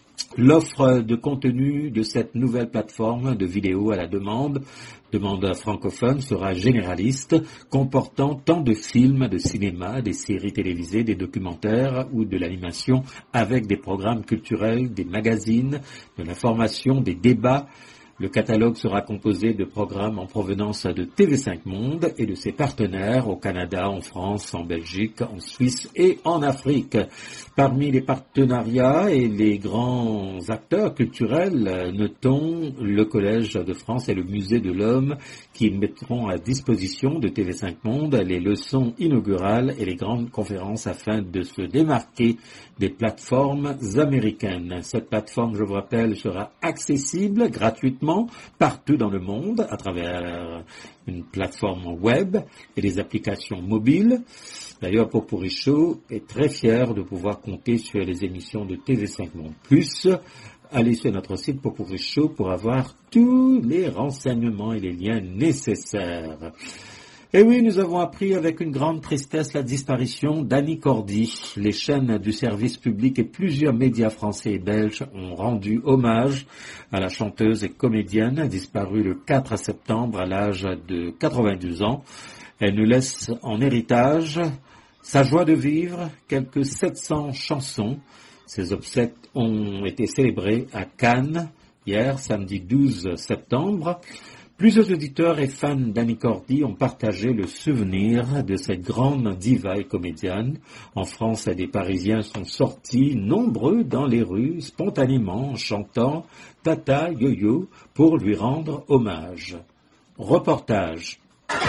L'offre de contenu de cette nouvelle plateforme de vidéo à la demande francophone sera généraliste, comportant tant de films, de cinéma, des séries télévisées, des documentaires ou de l'animation, avec des programmes culturels, des magazines, de l'information, des débats. Le catalogue sera composé de programmes en provenance de TV5 Monde et de ses partenaires au Canada, en France, en Belgique, en Suisse et en Afrique. Parmi les partenariats et les grands acteurs culturels, notons le Collège de France et le Musée de l'Homme qui mettront à disposition de TV5 Monde les leçons inaugurales et les grandes conférences afin de se démarquer des plateformes américaines. Cette plateforme, je vous rappelle, sera accessible gratuitement partout dans le monde à travers une plateforme web et des applications mobiles. D'ailleurs, Popuri Show est très fier de pouvoir compter sur les émissions de TV5 Monde Plus. Allez sur notre site Popuri Show pour avoir tous les renseignements et les liens nécessaires. Et oui, nous avons appris avec une grande tristesse la disparition d'Annie Cordy. Les chaînes du service public et plusieurs médias français et belges ont rendu hommage à la chanteuse et comédienne disparue le 4 septembre à l'âge de 92 ans. Elle nous laisse en héritage sa joie de vivre, quelques 700 chansons. Ses obsèques ont été célébrées à Cannes hier, samedi 12 septembre. Plusieurs auditeurs et fans d'Annie Cordy ont partagé le souvenir de cette grande diva et comédienne. En France, des Parisiens sont sortis nombreux dans les rues, spontanément, en chantant « Tata Yo-Yo » pour lui rendre hommage. Reportage.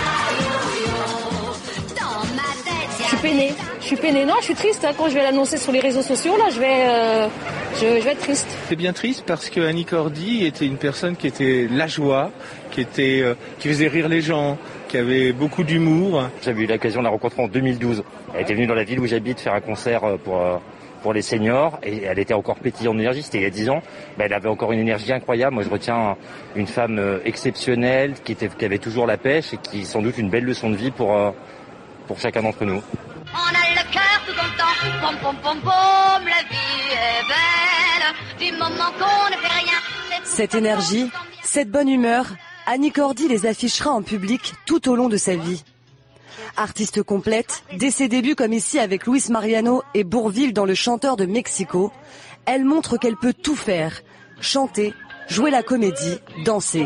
Je suis peinée. Non, je suis triste quand je vais l'annoncer sur les réseaux sociaux. Là, je vais être triste. C'est bien triste parce que Annie Cordy était une personne qui était la joie, qui faisait rire les gens, qui avait beaucoup d'humour. J'avais eu l'occasion de la rencontrer en 2012. Elle était venue dans la ville où j'habite faire un concert pour les seniors et elle était encore pétillante d'énergie. C'était il y a 10 ans. Elle avait encore une énergie incroyable. Moi, je retiens une femme exceptionnelle qui avait toujours la pêche et qui est sans doute une belle leçon de vie pour chacun d'entre nous. On a le cœur tout content, pom pom pom pom, la vie est belle, du moment qu'on ne fait rien. Cette énergie, cette bonne humeur, Annie Cordy les affichera en public tout au long de sa vie. Artiste complète, dès ses débuts comme ici avec Luis Mariano et Bourvil dans Le Chanteur de Mexico, elle montre qu'elle peut tout faire, chanter, jouer la comédie, danser.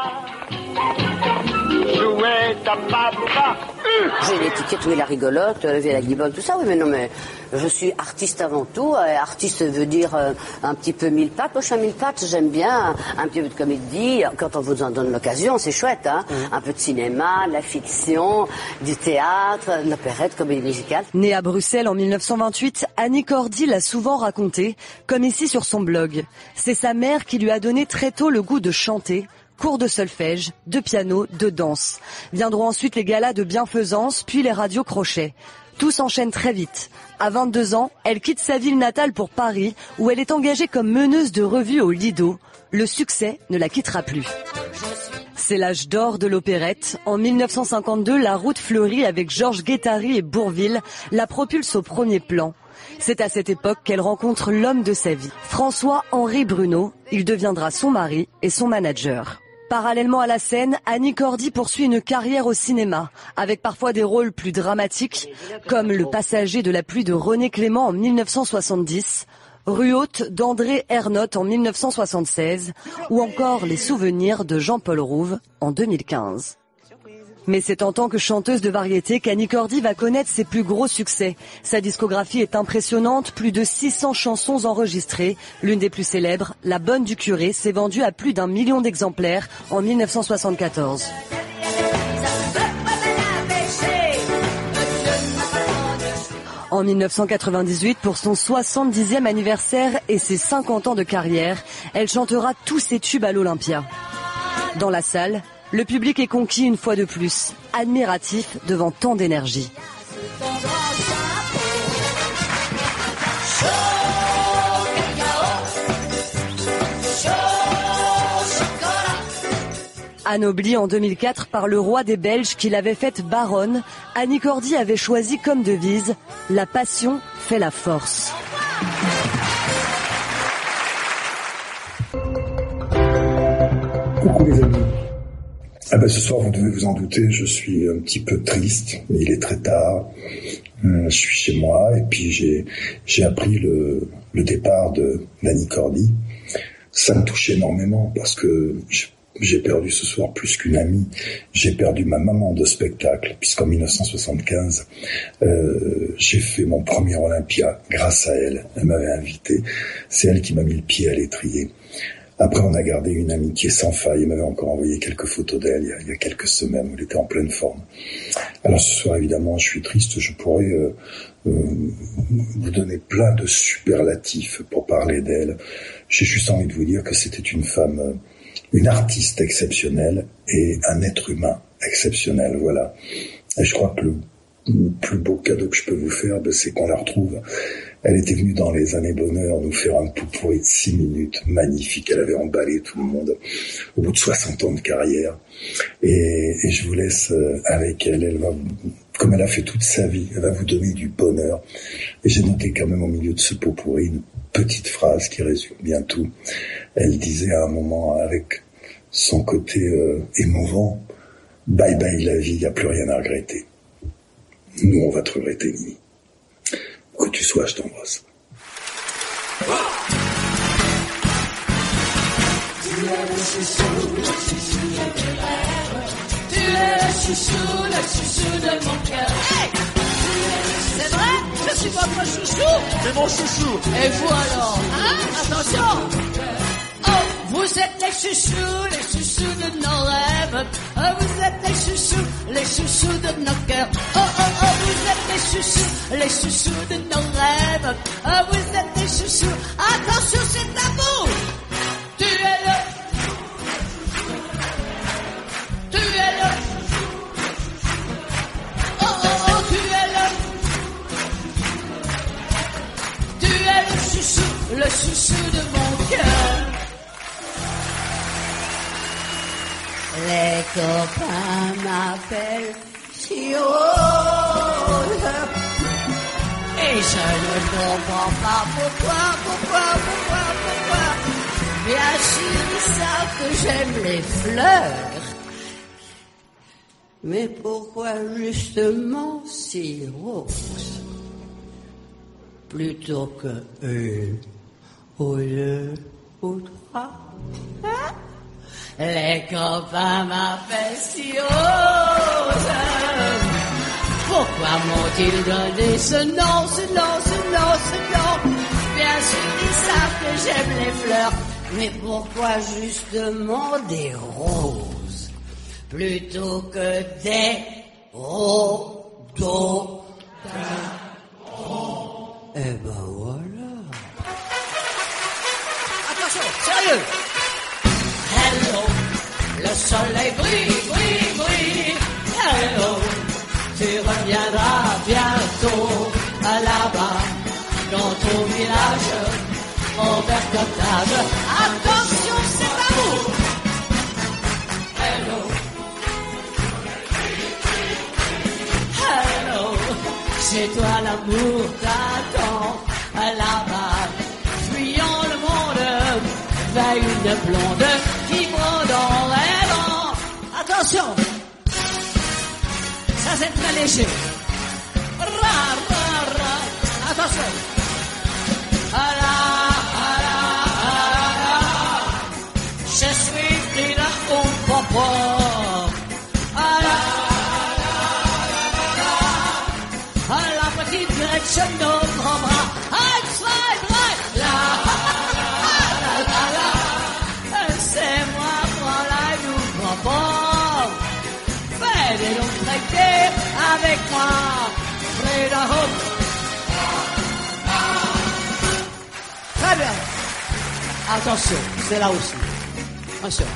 J'ai l'étiquette, oui, la rigolote, la guibole, tout ça, oui, mais non, mais je suis artiste avant tout. Artiste veut dire un petit peu mille pattes. Moi, je suis à mille pattes, j'aime bien un petit peu de comédie. Quand on vous en donne l'occasion, c'est chouette, hein. Un peu de cinéma, de la fiction, du théâtre, de l'opérette, comédie musicale. Née à Bruxelles en 1928, Annie Cordy l'a souvent raconté, comme ici sur son blog. C'est sa mère qui lui a donné très tôt le goût de chanter. Cours de solfège, de piano, de danse. Viendront ensuite les galas de bienfaisance, puis les radios crochets. Tout s'enchaîne très vite. À 22 ans, elle quitte sa ville natale pour Paris, où elle est engagée comme meneuse de revue au Lido. Le succès ne la quittera plus. C'est l'âge d'or de l'opérette. En 1952, La Route fleurit avec Georges Guettari et Bourvil la propulse au premier plan. C'est à cette époque qu'elle rencontre l'homme de sa vie, François-Henri Bruno. Il deviendra son mari et son manager. Parallèlement à la scène, Annie Cordy poursuit une carrière au cinéma, avec parfois des rôles plus dramatiques, comme Le Passager de la pluie de René Clément en 1970, Rue Haute d'André Ernotte en 1976, ou encore Les Souvenirs de Jean-Paul Rouve en 2015. Mais c'est en tant que chanteuse de variété qu'Annie Cordy va connaître ses plus gros succès. Sa discographie est impressionnante, plus de 600 chansons enregistrées. L'une des plus célèbres, La Bonne du Curé, s'est vendue à plus d'1 million d'exemplaires en 1974. En 1998, pour son 70e anniversaire et ses 50 ans de carrière, elle chantera tous ses tubes à l'Olympia. Dans la salle, le public est conquis une fois de plus, admiratif devant tant d'énergie. Anoblie en 2004 par le roi des Belges qui l'avait faite baronne, Annie Cordy avait choisi comme devise « La passion fait la force ». Coucou les amis. Ce soir, vous devez vous en douter, je suis un petit peu triste. Il est très tard. Je suis chez moi et puis j'ai appris le départ d'Annie Cordy. Ça me touche énormément parce que j'ai perdu ce soir plus qu'une amie. J'ai perdu ma maman de spectacle puisqu'en 1975, j'ai fait mon premier Olympia grâce à elle. Elle m'avait invité. C'est elle qui m'a mis le pied à l'étrier. Après, on a gardé une amitié sans faille. Elle m'avait encore envoyé quelques photos d'elle il y a quelques semaines où elle était en pleine forme. Alors ce soir, évidemment, je suis triste. Je pourrais vous donner plein de superlatifs pour parler d'elle. J'ai juste envie de vous dire que c'était une femme, une artiste exceptionnelle et un être humain exceptionnel. Voilà. Et je crois que le plus beau cadeau que je peux vous faire, c'est qu'on la retrouve. Elle était venue dans les années bonheur nous faire un pot-pourri de 6 minutes, magnifique. Elle avait emballé tout le monde au bout de 60 ans de carrière. Et je vous laisse avec elle. Elle va, comme elle a fait toute sa vie, elle va vous donner du bonheur. Et j'ai noté quand même au milieu de ce pot-pourri une petite phrase qui résume bien tout. Elle disait à un moment, avec son côté émouvant, « Bye bye la vie, il n'y a plus rien à regretter. » Nous, on va te regretter, Mimi. Où que tu sois, je t'embrasse. Tu es le chouchou de mon cœur. Hey, c'est vrai, je suis votre chouchou. C'est mon chouchou. Et vous alors, hein? Attention. Oh, vous êtes les chouchous de nos rêves. Oh, vous êtes les chouchous de nos cœurs. Oh, oh, oh, vous êtes les chouchous de nos rêves. Oh, vous êtes les chouchous. Attention, c'est à vous. Tu es le. Tu es le. Oh, oh, oh, tu es le. Tu es le chouchou de mon cœur. Les copains m'appellent Fiole. Et je ne comprends pas pourquoi. Bien sûr, ils savent que j'aime les fleurs. Mais pourquoi justement si rose? Plutôt que une ou deux ou trois, hein? Les copains m'appellent si rose. Pourquoi m'ont-ils donné ce nom, ce nom, ce nom, ce nom? Bien sûr ils savent que j'aime les fleurs, mais pourquoi justement des roses plutôt que des rhododendrons? Eh ben voilà. Attention, sérieux. Hello, le soleil brille, brille, brille. Hello, tu reviendras bientôt là-bas dans ton village en vert cottage. Attention, c'est l'amour. Hello, hello, c'est toi l'amour t'attend là-bas, fuyant le monde vers une blonde qui brode en rêvant. Attention, ça c'est très léger. Ra, ra, ra. Attention. Ala, ala, ala. Je suis Dina au popo. Ala, ala, la petite direction de nos grands bras. Un, zwei, drei. La, la, la, la. C'est moi, voilà, nous popo. Fais des longs tractés avec moi. Près d'un homme. Très bien. Attention, c'est là aussi. Attention.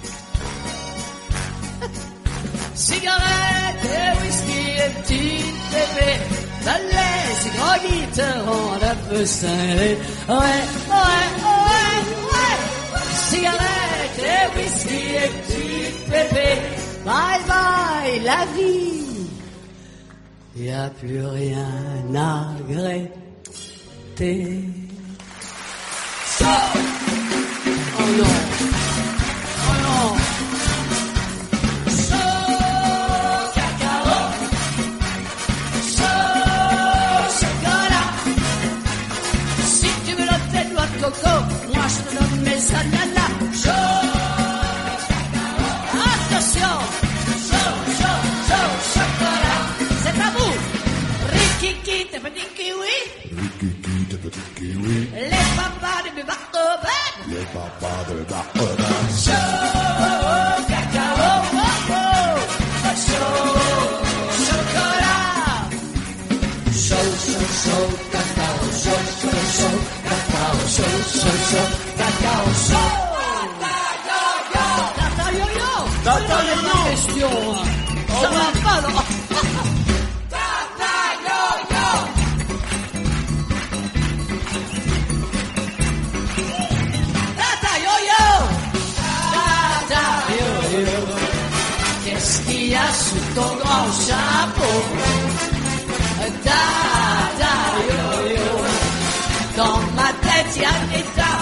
Cigarette et whisky et petite bébé. Allez, ces grands qui te rendent un peu cinglé. Ouais, ouais, ouais, ouais. Cigarette et whisky et petite bébé. Bye bye, la vie. Y a plus rien à regretter. Oh non, oh non. Chaud cacao, chaud chocolat. Si tu me donnes tes noix de coco, moi je te donne mes ananas. Chaud cacao, attention. Chaud, chaud, chaud chocolat. C'est à vous. Rikiki, tes petits kiwis. Rikiki, tes petits kiwis. Les papas de mes barbettes. Les papas de barbettes. Chaud cacao, oh, oh. Chaud chocolat. Chaud, chaud, chaud cacao. Chaud, chaud, chaud cacao. Chaud, chaud, chaud cacao. Chaud. Tata yo-yo. Tata yo-yo. Question. Ça va pas, non? Tata yo-yo. Qu'est-ce qu'il y a sous ton grand chapeau? Dada yo-yo. Dans ma tête y'a des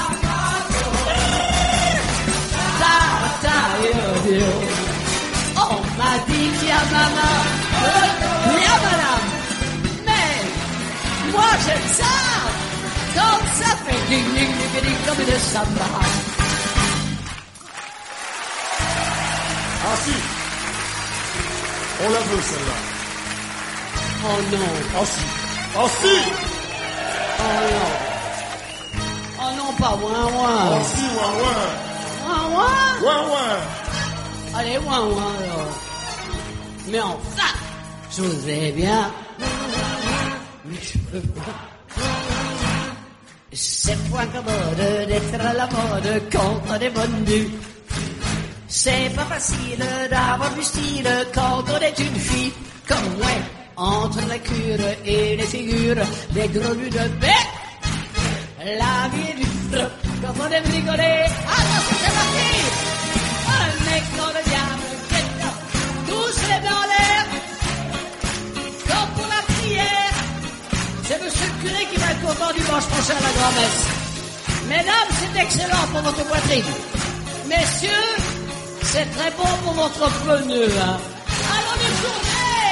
Dada yo-yo. On m'a dit qu'il y a maman, il y a madame. Mais moi j'aime ça. Donc ça fait ding-ding-ding-ding comme une samba. Ah si, on la veut celle-là. Oh non. Ah si, ah si. Oh non. Oh non, pas ouin ouin. Ah si, ouin ouin. Ouin ouin. Ouin ouin. Allez, ouin ouin alors. Mais enfin, je vous ai bien. Mais je peux pas. C'est point commode d'être à la mode contre des bonnes vues. C'est pas facile d'avoir du style quand on est une fille. Comme ouais, entre la cure et les figures des gros buts de bec. La vie est dure quand on aime rigoler. Attention, c'est parti. Un mec dans le diable, tous les mains en l'air. Comme pour la prière, c'est monsieur le curé qui va être content dimanche prochain à la grand-messe. Mesdames, c'est excellent pour votre poitrine. Messieurs, c'est très bon pour votre pneu, hein. Alors,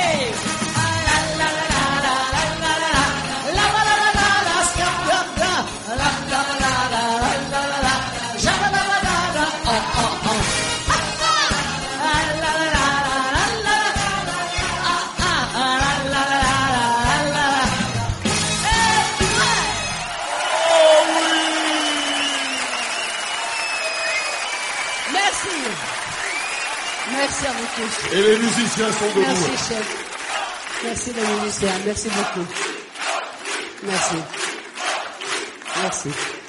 Merci à vous tous. Et les musiciens sont debout. Merci, chef. Merci les musiciens. Merci beaucoup. Merci. Merci.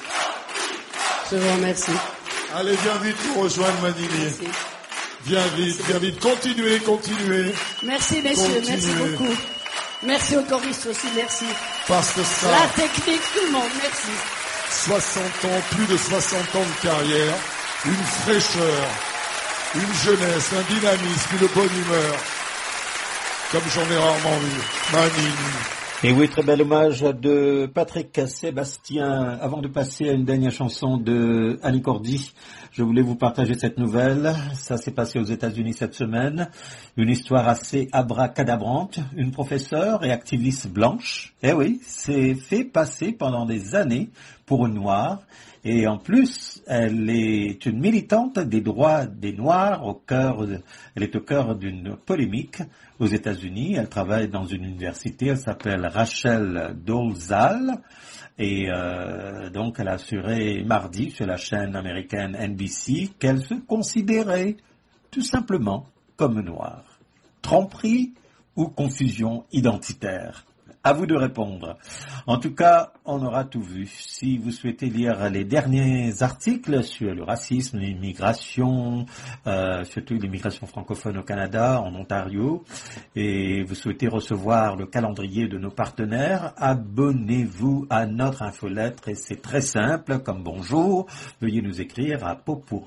Je vous remercie. Allez, viens vite nous rejoindre, Manini. Merci. Viens vite, viens vite. Continuez, continuez. Merci, messieurs. Continuez. Merci beaucoup. Merci aux choristes aussi. Merci. Parce que ça, la technique, tout le monde. Merci. 60 ans, plus de 60 ans de carrière, une fraîcheur, une jeunesse, un dynamisme, une bonne humeur, comme j'en ai rarement vu. Manini. Et oui, très bel hommage de Patrick Sébastien. Avant de passer à une dernière chanson de Annie Cordy, je voulais vous partager cette nouvelle. Ça s'est passé aux États-Unis cette semaine. Une histoire assez abracadabrante. Une professeure et activiste blanche, s'est fait passer pendant des années pour une noire. Et en plus, elle est une militante des droits des Noirs. Elle est au cœur d'une polémique aux États-Unis. Elle travaille dans une université. Elle s'appelle Rachel Dolezal. Et donc, elle a assuré mardi sur la chaîne américaine NBC qu'elle se considérait tout simplement comme noire. Tromperie ou confusion identitaire? À vous de répondre. En tout cas, on aura tout vu. Si vous souhaitez lire les derniers articles sur le racisme, l'immigration, surtout l'immigration francophone au Canada, en Ontario, et vous souhaitez recevoir le calendrier de nos partenaires, abonnez-vous à notre infolettre et c'est très simple, comme bonjour. Veuillez nous écrire à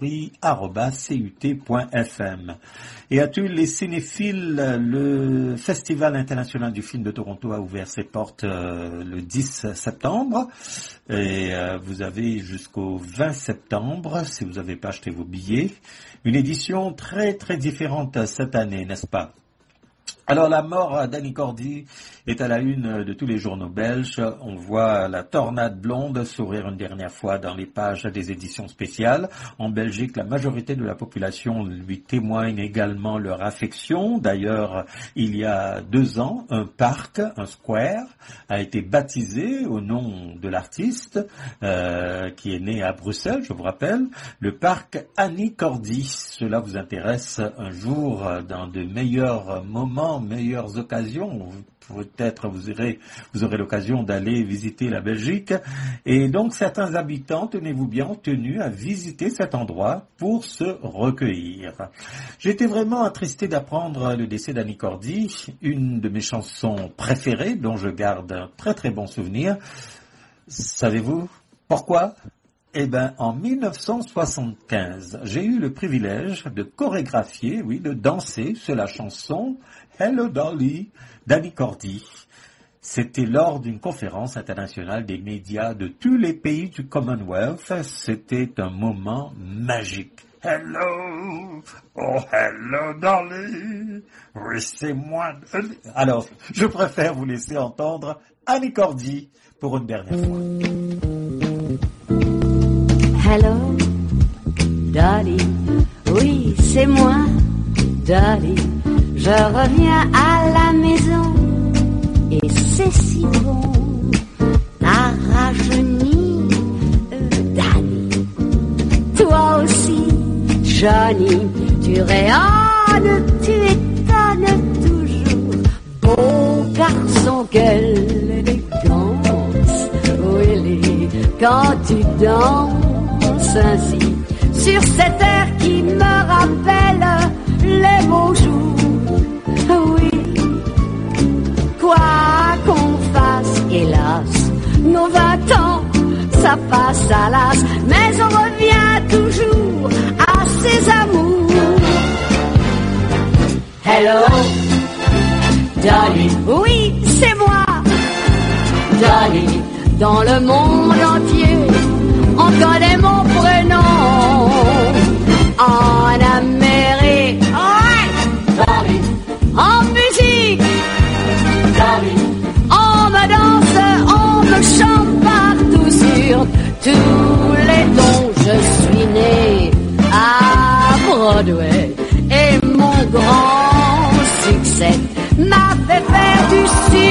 potpourri@cut.fm. Et à tous les cinéphiles, le Festival international du film de Toronto a ouvert ses portes le 10 septembre et vous avez jusqu'au 20 septembre si vous n'avez pas acheté vos billets. Une édition très très différente cette année, n'est-ce pas? Alors la mort d'Annie Cordy est à la une de tous les journaux belges. On voit la tornade blonde sourire une dernière fois dans les pages des éditions spéciales. En Belgique, la majorité de la population lui témoigne également leur affection. D'ailleurs, il y a 2 ans, un parc, un square, a été baptisé au nom de l'artiste qui est né à Bruxelles, je vous rappelle, le parc Annie Cordy. Cela vous intéresse un jour dans de meilleurs moments, meilleures occasions. Peut-être vous aurez l'occasion d'aller visiter la Belgique. Et donc certains habitants, tenez-vous bien, ont tenu à visiter cet endroit pour se recueillir. J'étais vraiment attristé d'apprendre le décès d'Annie Cordy, une de mes chansons préférées dont je garde un très très bon souvenir. Savez-vous pourquoi? Eh ben, en 1975, j'ai eu le privilège de chorégraphier, de danser sur la chanson Hello Dolly d'Annie Cordy. C'était lors d'une conférence internationale des médias de tous les pays du Commonwealth. C'était un moment magique. Hello, oh hello Dolly, oui c'est moi. Alors, je préfère vous laisser entendre Annie Cordy pour une dernière fois. Hello, Dolly, oui, c'est moi, Dolly. Je reviens à la maison et c'est si bon. T'as rajeuni, Danny. Toi aussi, Johnny, tu rayonnes, tu étonnes toujours. Beau garçon, quelle élégance, Willy, quand tu danses ainsi, sur cet air qui me rappelle les beaux jours. Oui, quoi qu'on fasse, hélas, nos 20 ans, ça passe à l'as, mais on revient toujours à ses amours. Hello, Dolly, oui, c'est moi, Dolly, dans le monde entier, on connaît mon prénom. En Amérique, ouais, Dolly, en musique,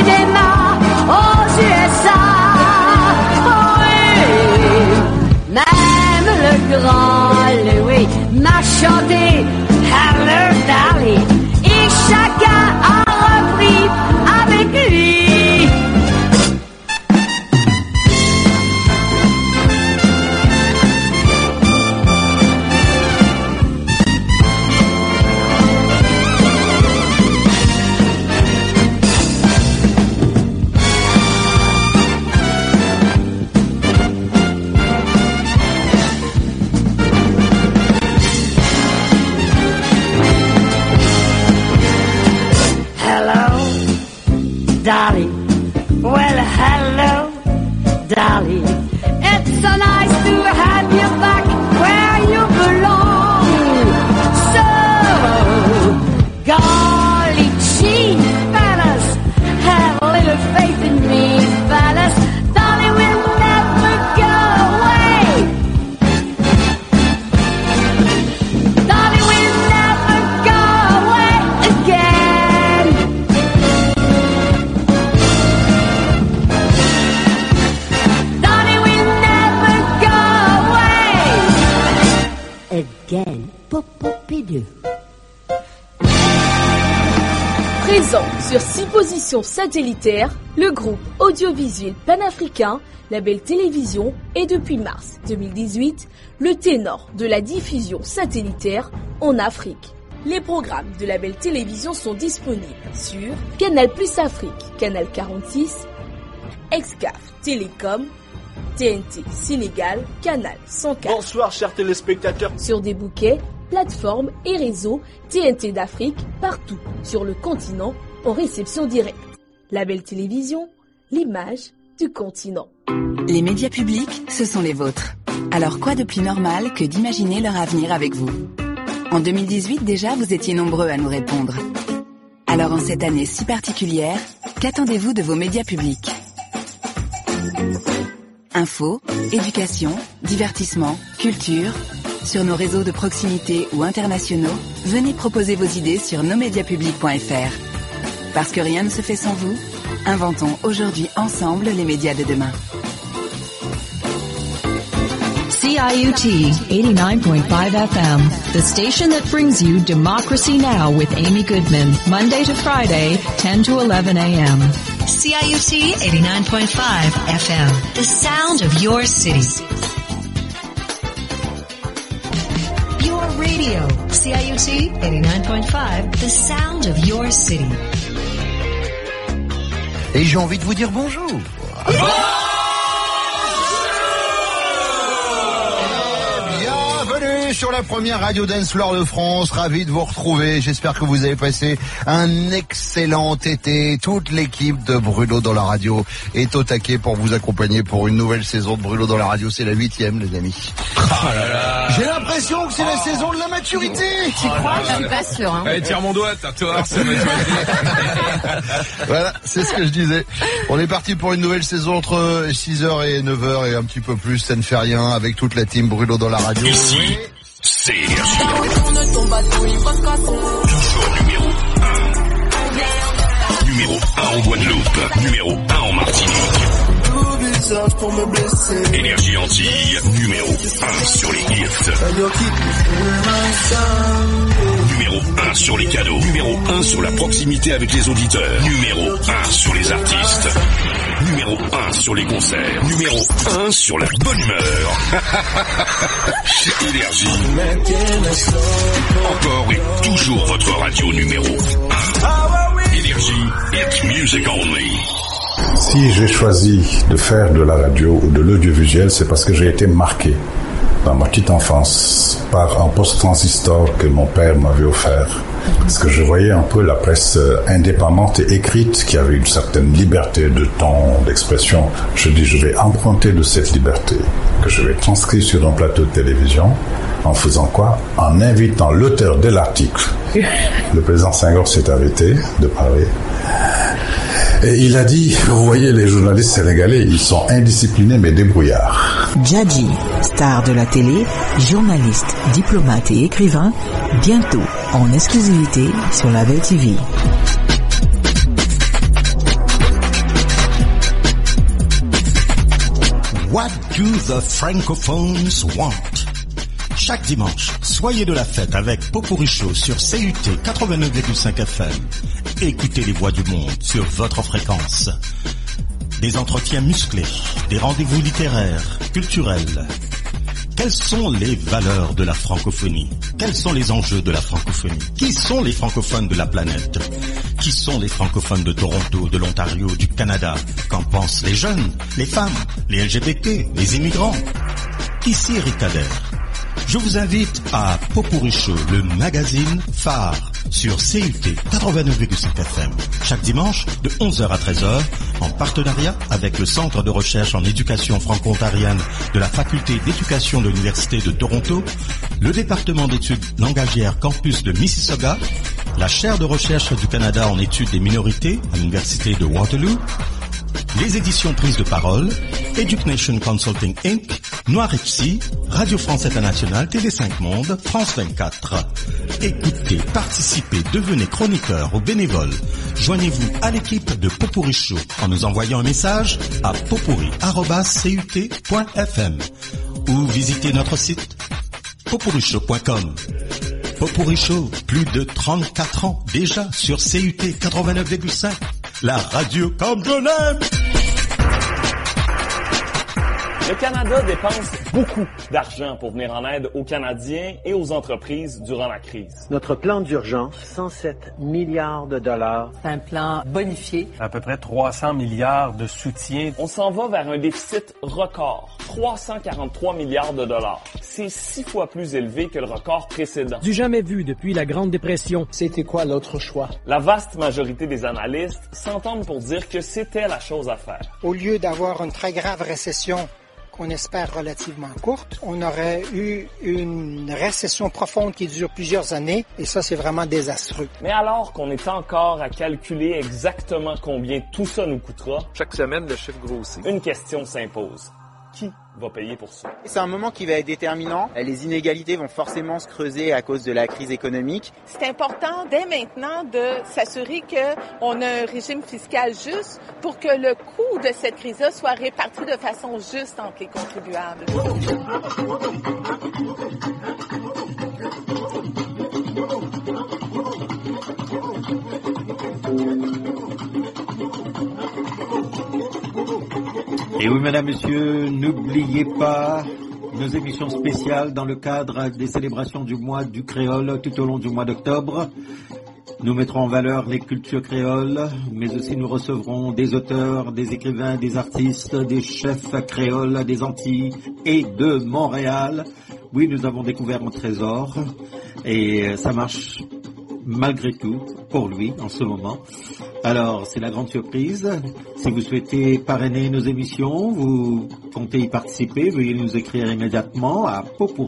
cinéma aux USA. Oh oui, même le grand Louis m'a chanté Hello Dolly et chacun a repris avec lui. Dolly, well, hello, Dolly. It's so nice to have you back where you belong. So, golly gee, fellas, have a little faith in me, fellas. Dolly will never go away. Dolly will never go away again. Again. Popopidou. Présent sur 6 positions satellitaires, le groupe audiovisuel panafricain, label télévision, est depuis mars 2018 le ténor de la diffusion satellitaire en Afrique. Les programmes de label télévision sont disponibles sur Canal Plus Afrique, Canal 46, Excaf Télécom, TNT Sénégal, Canal 104. Bonsoir chers téléspectateurs. Sur des bouquets, plateformes et réseaux TNT d'Afrique partout sur le continent en réception directe. Label Télévision, l'image du continent. Les médias publics, ce sont les vôtres. Alors quoi de plus normal que d'imaginer leur avenir avec vous? En 2018 déjà, vous étiez nombreux à nous répondre. Alors en cette année si particulière, qu'attendez-vous de vos médias publics? Info, éducation, divertissement, culture. Sur nos réseaux de proximité ou internationaux, venez proposer vos idées sur nosmediaspublics.fr. Parce que rien ne se fait sans vous, inventons aujourd'hui ensemble les médias de demain. CIUT 89.5 FM, the station that brings you Democracy Now! With Amy Goodman, Monday to Friday, 10 to 11 a.m. CIUT 89.5 FM, the sound of your city. Your radio, CIUT 89.5, the sound of your city. Et j'ai envie de vous dire bonjour. Bienvenue sur la première radio dance floor de France, ravi de vous retrouver. J'espère que vous avez passé un excellent été. Toute l'équipe de Bruno dans la radio est au taquet pour vous accompagner pour une nouvelle saison de Bruno dans la radio. C'est la 8e, les amis. Oh là là. J'ai l'impression que c'est la saison de la maturité. Tu crois? Je suis pas sûr. Hein. Allez, tire mon doigt, toi, c'est la maturité. Voilà, c'est ce que je disais. On est parti pour une nouvelle saison entre 6h et 9h et un petit peu plus, ça ne fait rien, avec toute la team Bruno dans la radio. Ici, c'est toujours numéro 1. Numéro 1 en Guadeloupe, numéro 1 en Martinique. Énergie Antilles, numéro 1 sur les hits. Numéro 1 sur les cadeaux. Numéro 1 sur la proximité avec les auditeurs. Numéro 1 sur les artistes. Numéro 1 sur les concerts. Numéro 1 sur la bonne humeur. Énergie. Encore et toujours votre radio numéro 1. Énergie, it's music only. Si j'ai choisi de faire de la radio ou de l'audiovisuel, c'est parce que j'ai été marqué dans ma petite enfance par un poste transistor que mon père m'avait offert. Parce que je voyais un peu la presse indépendante et écrite qui avait une certaine liberté de ton, d'expression. Je dis, je vais emprunter de cette liberté que je vais transcrire sur un plateau de télévision. En faisant quoi? En invitant l'auteur de l'article. Le président Senghor s'est arrêté de parler. Et il a dit, vous voyez, les journalistes sénégalais, ils sont indisciplinés mais débrouillards. Djadji, star de la télé, journaliste, diplomate et écrivain, bientôt en exclusivité sur Label TV. What do the francophones want? Chaque dimanche, soyez de la fête avec Popurrí Show sur CUT 89,5 FM. Écoutez les voix du monde sur votre fréquence. Des entretiens musclés, des rendez-vous littéraires, culturels. Quelles sont les valeurs de la francophonie? Quels sont les enjeux de la francophonie? Qui sont les francophones de la planète? Qui sont les francophones de Toronto, de l'Ontario, du Canada? Qu'en pensent les jeunes, les femmes, les LGBT, les immigrants? Ici Eric Kader. Je vous invite à Popurrí Show, le magazine phare sur CUT 89,5 FM. Chaque dimanche de 11h à 13h, en partenariat avec le Centre de recherche en éducation franco-ontarienne de la Faculté d'éducation de l'Université de Toronto, le département d'études langagières campus de Mississauga, la chaire de recherche du Canada en études des minorités à l'Université de Waterloo, les éditions Prise de Parole, Education Consulting Inc., Noir FC, Radio France Internationale, TV5 Monde, France 24. Écoutez, participez, devenez chroniqueur ou bénévole. Joignez-vous à l'équipe de Popurrí Show en nous envoyant un message à popurrí@cut.fm ou visitez notre site popurryshow.com. Popurrí Show, plus de 34 ans déjà sur CUT 89,5. La radio comme je l'aime. Le Canada dépense beaucoup d'argent pour venir en aide aux Canadiens et aux entreprises durant la crise. Notre plan d'urgence, 107 milliards de dollars. C'est un plan bonifié. À peu près 300 milliards de soutien. On s'en va vers un déficit record, 343 milliards de dollars. C'est 6 fois plus élevé que le record précédent. Du jamais vu depuis la Grande Dépression. C'était quoi l'autre choix? La vaste majorité des analystes s'entendent pour dire que c'était la chose à faire. Au lieu d'avoir une très grave récession, qu'on espère relativement courte, on aurait eu une récession profonde qui dure plusieurs années, et ça, c'est vraiment désastreux. Mais alors qu'on est encore à calculer exactement combien tout ça nous coûtera, chaque semaine, le chiffre grossit. Une question s'impose. Qui va payer pour ça? C'est un moment qui va être déterminant. Les inégalités vont forcément se creuser à cause de la crise économique. C'est important dès maintenant de s'assurer qu'on a un régime fiscal juste pour que le coût de cette crise-là soit réparti de façon juste entre les contribuables. Et oui, mesdames, messieurs, n'oubliez pas nos émissions spéciales dans le cadre des célébrations du mois du créole tout au long du mois d'octobre. Nous mettrons en valeur les cultures créoles, mais aussi nous recevrons des auteurs, des écrivains, des artistes, des chefs créoles des Antilles et de Montréal. Oui, nous avons découvert un trésor et ça marche malgré tout pour lui en ce moment. Alors, c'est la grande surprise. Si vous souhaitez parrainer nos émissions, vous comptez y participer, veuillez nous écrire immédiatement à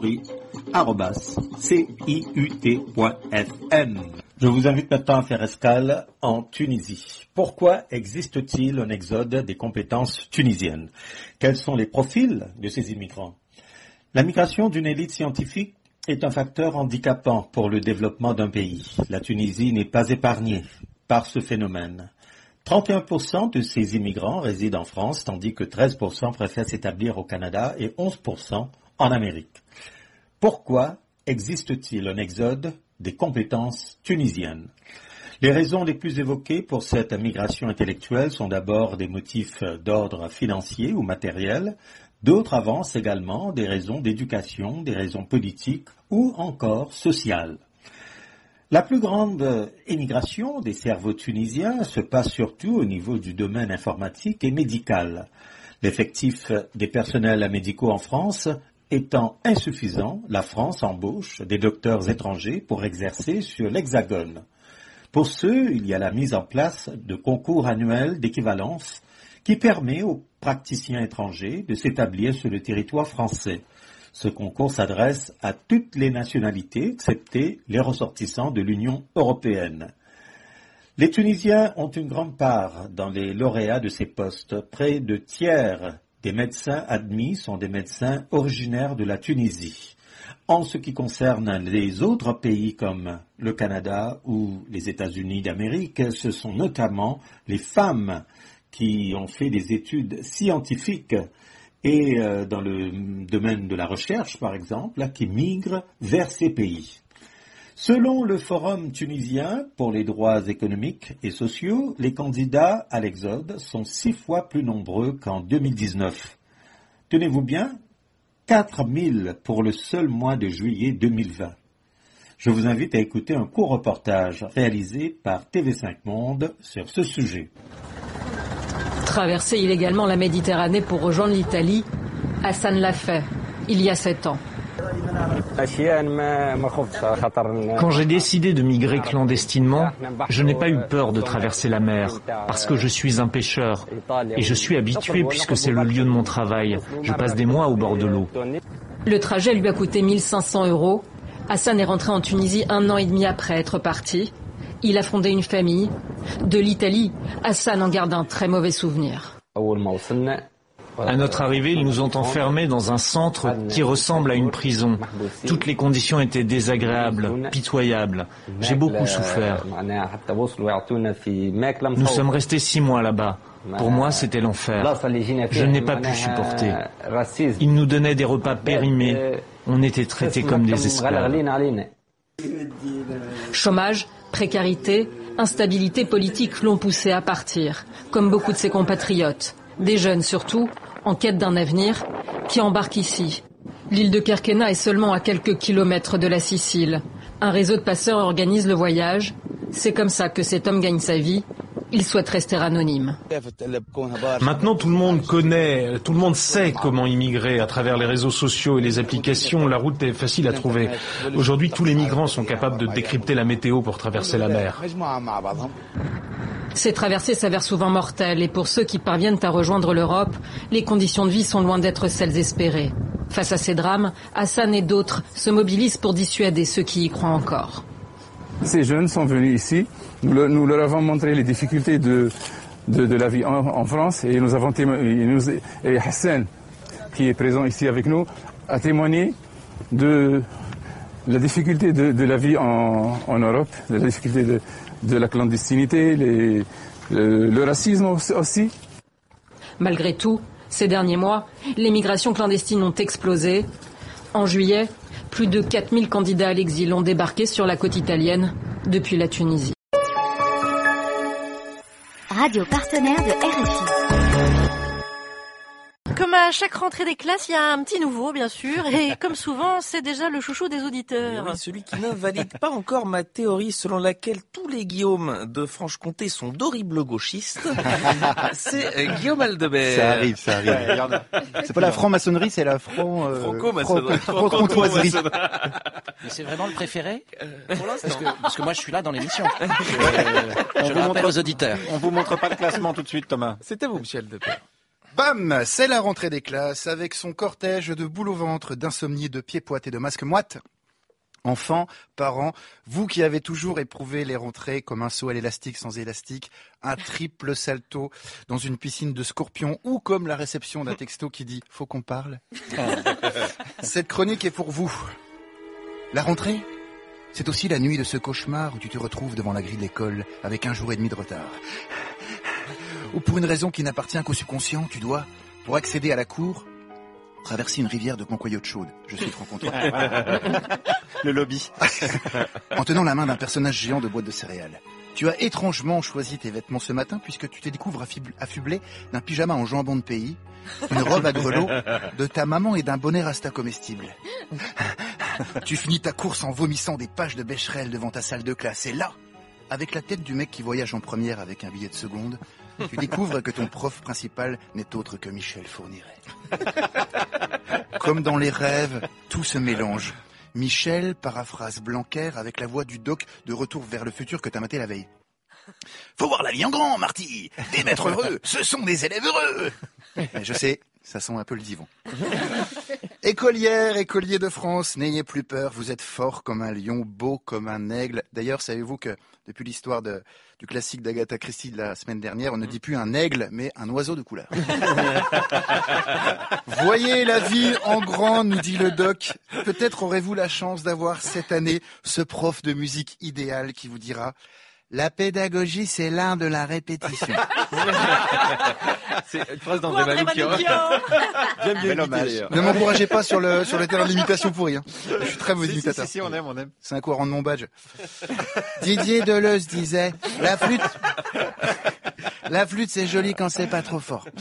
popurrí@ciut.fm. Je vous invite maintenant à faire escale en Tunisie. Pourquoi existe-t-il un exode des compétences tunisiennes? Quels sont les profils de ces immigrants? La migration d'une élite scientifique est un facteur handicapant pour le développement d'un pays. La Tunisie n'est pas épargnée par ce phénomène. 31% de ces immigrants résident en France, tandis que 13% préfèrent s'établir au Canada et 11% en Amérique. Pourquoi existe-t-il un exode des compétences tunisiennes? Les raisons les plus évoquées pour cette migration intellectuelle sont d'abord des motifs d'ordre financier ou matériel. D'autres avancent également des raisons d'éducation, des raisons politiques ou encore sociales. La plus grande émigration des cerveaux tunisiens se passe surtout au niveau du domaine informatique et médical. L'effectif des personnels médicaux en France étant insuffisant, la France embauche des docteurs étrangers pour exercer sur l'Hexagone. Pour ceux, il y a la mise en place de concours annuels d'équivalence qui permet aux praticiens étrangers de s'établir sur le territoire français. Ce concours s'adresse à toutes les nationalités, excepté les ressortissants de l'Union européenne. Les Tunisiens ont une grande part dans les lauréats de ces postes. Près de tiers des médecins admis sont des médecins originaires de la Tunisie. En ce qui concerne les autres pays comme le Canada ou les États-Unis d'Amérique, ce sont notamment les femmes qui ont fait des études scientifiques et dans le domaine de la recherche, par exemple, qui migrent vers ces pays. Selon le Forum tunisien pour les droits économiques et sociaux, les candidats à l'exode sont 6 fois plus nombreux qu'en 2019. Tenez-vous bien, 4000 pour le seul mois de juillet 2020. Je vous invite à écouter un court reportage réalisé par TV5 Monde sur ce sujet. Traverser illégalement la Méditerranée pour rejoindre l'Italie, Hassan l'a fait, il y a 7 ans. Quand j'ai décidé de migrer clandestinement, je n'ai pas eu peur de traverser la mer, parce que je suis un pêcheur, et je suis habitué puisque c'est le lieu de mon travail. Je passe des mois au bord de l'eau. Le trajet lui a coûté 1 500 €. Hassan est rentré en Tunisie 1 an et demi après être parti. Il a fondé une famille. De l'Italie, Hassan en garde un très mauvais souvenir. À notre arrivée, ils nous ont enfermés dans un centre qui ressemble à une prison. Toutes les conditions étaient désagréables, pitoyables. J'ai beaucoup souffert. Nous sommes restés 6 mois là-bas. Pour moi, c'était l'enfer. Je n'ai pas pu supporter. Ils nous donnaient des repas périmés. On était traités comme des esclaves. Chômage, précarité, instabilité politique l'ont poussé à partir, comme beaucoup de ses compatriotes. Des jeunes surtout, en quête d'un avenir, qui embarquent ici. L'île de Kerkena est seulement à quelques kilomètres de la Sicile. Un réseau de passeurs organise le voyage. C'est comme ça que cet homme gagne sa vie. Il souhaite rester anonyme. Maintenant, tout le monde connaît, tout le monde sait comment immigrer à travers les réseaux sociaux et les applications. La route est facile à trouver. Aujourd'hui, tous les migrants sont capables de décrypter la météo pour traverser la mer. Ces traversées s'avèrent souvent mortelles et pour ceux qui parviennent à rejoindre l'Europe, les conditions de vie sont loin d'être celles espérées. Face à ces drames, Hassan et d'autres se mobilisent pour dissuader ceux qui y croient encore. Ces jeunes sont venus ici, nous leur avons montré les difficultés de la vie en France et nous avons témoigné, et Hassan, qui est présent ici avec nous, a témoigné de la difficulté de la vie en Europe, de la difficulté de la clandestinité, le racisme aussi. Malgré tout, ces derniers mois, les migrations clandestines ont explosé. En juillet, plus de 4000 candidats à l'exil ont débarqué sur la côte italienne depuis la Tunisie. Radio partenaire de RFI. Comme à chaque rentrée des classes, il y a un petit nouveau, bien sûr, et comme souvent, c'est déjà le chouchou des auditeurs. Oui, celui qui ne valide pas encore ma théorie selon laquelle tous les Guillaume de Franche-Comté sont d'horribles gauchistes, c'est Guillaume Aldebert. Ça arrive. C'est pas la franc-maçonnerie, c'est la franc-comtoiserie. Mais c'est vraiment le préféré parce que moi je suis là dans l'émission. Je le rappelle aux auditeurs. On vous montre pas le classement tout de suite, Thomas. C'est à vous, monsieur Aldebert. Bam, c'est la rentrée des classes avec son cortège de boules au ventre, d'insomnie, de pieds poites et de masques moites. Enfants, parents, vous qui avez toujours éprouvé les rentrées comme un saut à l'élastique sans élastique, un triple salto dans une piscine de scorpions ou comme la réception d'un texto qui dit « faut qu'on parle ». Cette chronique est pour vous. La rentrée, c'est aussi la nuit de ce cauchemar où tu te retrouves devant la grille de l'école avec 1 jour et demi de retard. Ou pour une raison qui n'appartient qu'au subconscient, tu dois, pour accéder à la cour, traverser une rivière de concoyote chaude. Je suis franc-comtois. Le lobby. En tenant la main d'un personnage géant de boîte de céréales. Tu as étrangement choisi tes vêtements ce matin puisque tu te découvres affublé d'un pyjama en jambon de pays, une robe à grelots, de ta maman et d'un bonnet rasta comestible. Tu finis ta course en vomissant des pages de Becherel devant ta salle de classe. Et là, avec la tête du mec qui voyage en première avec un billet de seconde, tu découvres que ton prof principal n'est autre que Michel Fourniret. Comme dans les rêves, tout se mélange. Michel paraphrase Blanquer avec la voix du doc de Retour vers le futur que t'as maté la veille. Faut voir la vie en grand, Marty. Des maîtres heureux, ce sont des élèves heureux. Mais je sais, ça sent un peu le divan. Écolières, écoliers de France, n'ayez plus peur, vous êtes forts comme un lion, beaux comme un aigle. D'ailleurs, savez-vous que depuis l'histoire du classique d'Agatha Christie de la semaine dernière, on ne dit plus un aigle, mais un oiseau de couleur. Voyez la vie en grand, nous dit le doc. Peut-être aurez-vous la chance d'avoir cette année ce prof de musique idéal qui vous dira « La pédagogie, c'est l'art de la répétition. » C'est une phrase d'André Manoukian. J'aime bien l'hommage. Ne m'encouragez pas sur le terrain de l'imitation pourrie. Hein. Je suis très mauvais imitateur. Si, on aime. C'est un coup à rendre mon badge. Didier Deleuze disait, la flûte c'est joli quand c'est pas trop fort.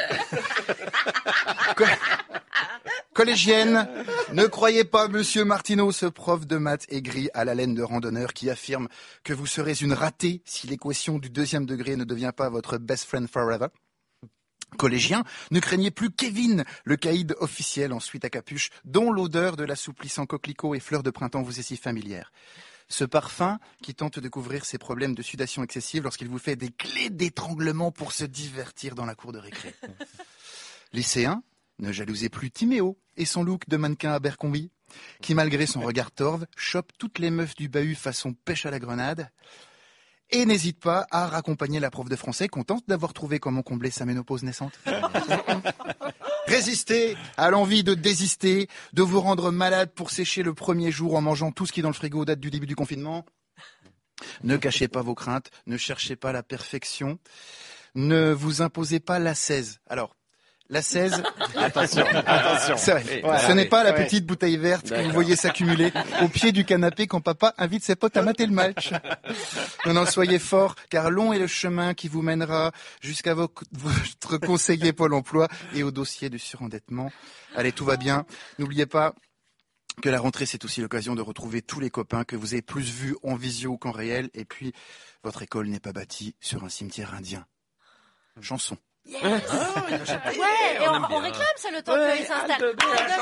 Collégienne, ne croyez pas Monsieur Martineau, ce prof de maths aigri à la laine de randonneur qui affirme que vous serez une ratée si l'équation du 2e degré ne devient pas votre best friend forever. Collégien, ne craignez plus Kevin, le caïd officiel en suite à capuche, dont l'odeur de l'assouplissant coquelicot et fleurs de printemps vous est si familière. Ce parfum qui tente de couvrir ses problèmes de sudation excessive lorsqu'il vous fait des clés d'étranglement pour se divertir dans la cour de récré. Lycéen, ne jalousez plus Timéo et son look de mannequin Abercrombie, qui malgré son regard torve, chope toutes les meufs du bahut façon pêche à la grenade, et n'hésite pas à raccompagner la prof de français contente d'avoir trouvé comment combler sa ménopause naissante. Résistez à l'envie de désister, de vous rendre malade pour sécher le premier jour en mangeant tout ce qui dans le frigo date du début du confinement. Ne cachez pas vos craintes, ne cherchez pas la perfection, ne vous imposez pas l'ascèse. Alors, l'ascèse, attention. C'est vrai. Voilà, ce n'est pas la petite bouteille verte que vous voyez s'accumuler au pied du canapé quand papa invite ses potes à mater le match. Non, soyez forts, car long est le chemin qui vous mènera jusqu'à votre conseiller Pôle emploi et au dossier du surendettement. Allez, tout va bien. N'oubliez pas que la rentrée, c'est aussi l'occasion de retrouver tous les copains que vous avez plus vus en visio qu'en réel. Et puis, votre école n'est pas bâtie sur un cimetière indien. Chanson. Yes. Et on réclame, c'est le temps qu'il s'installe.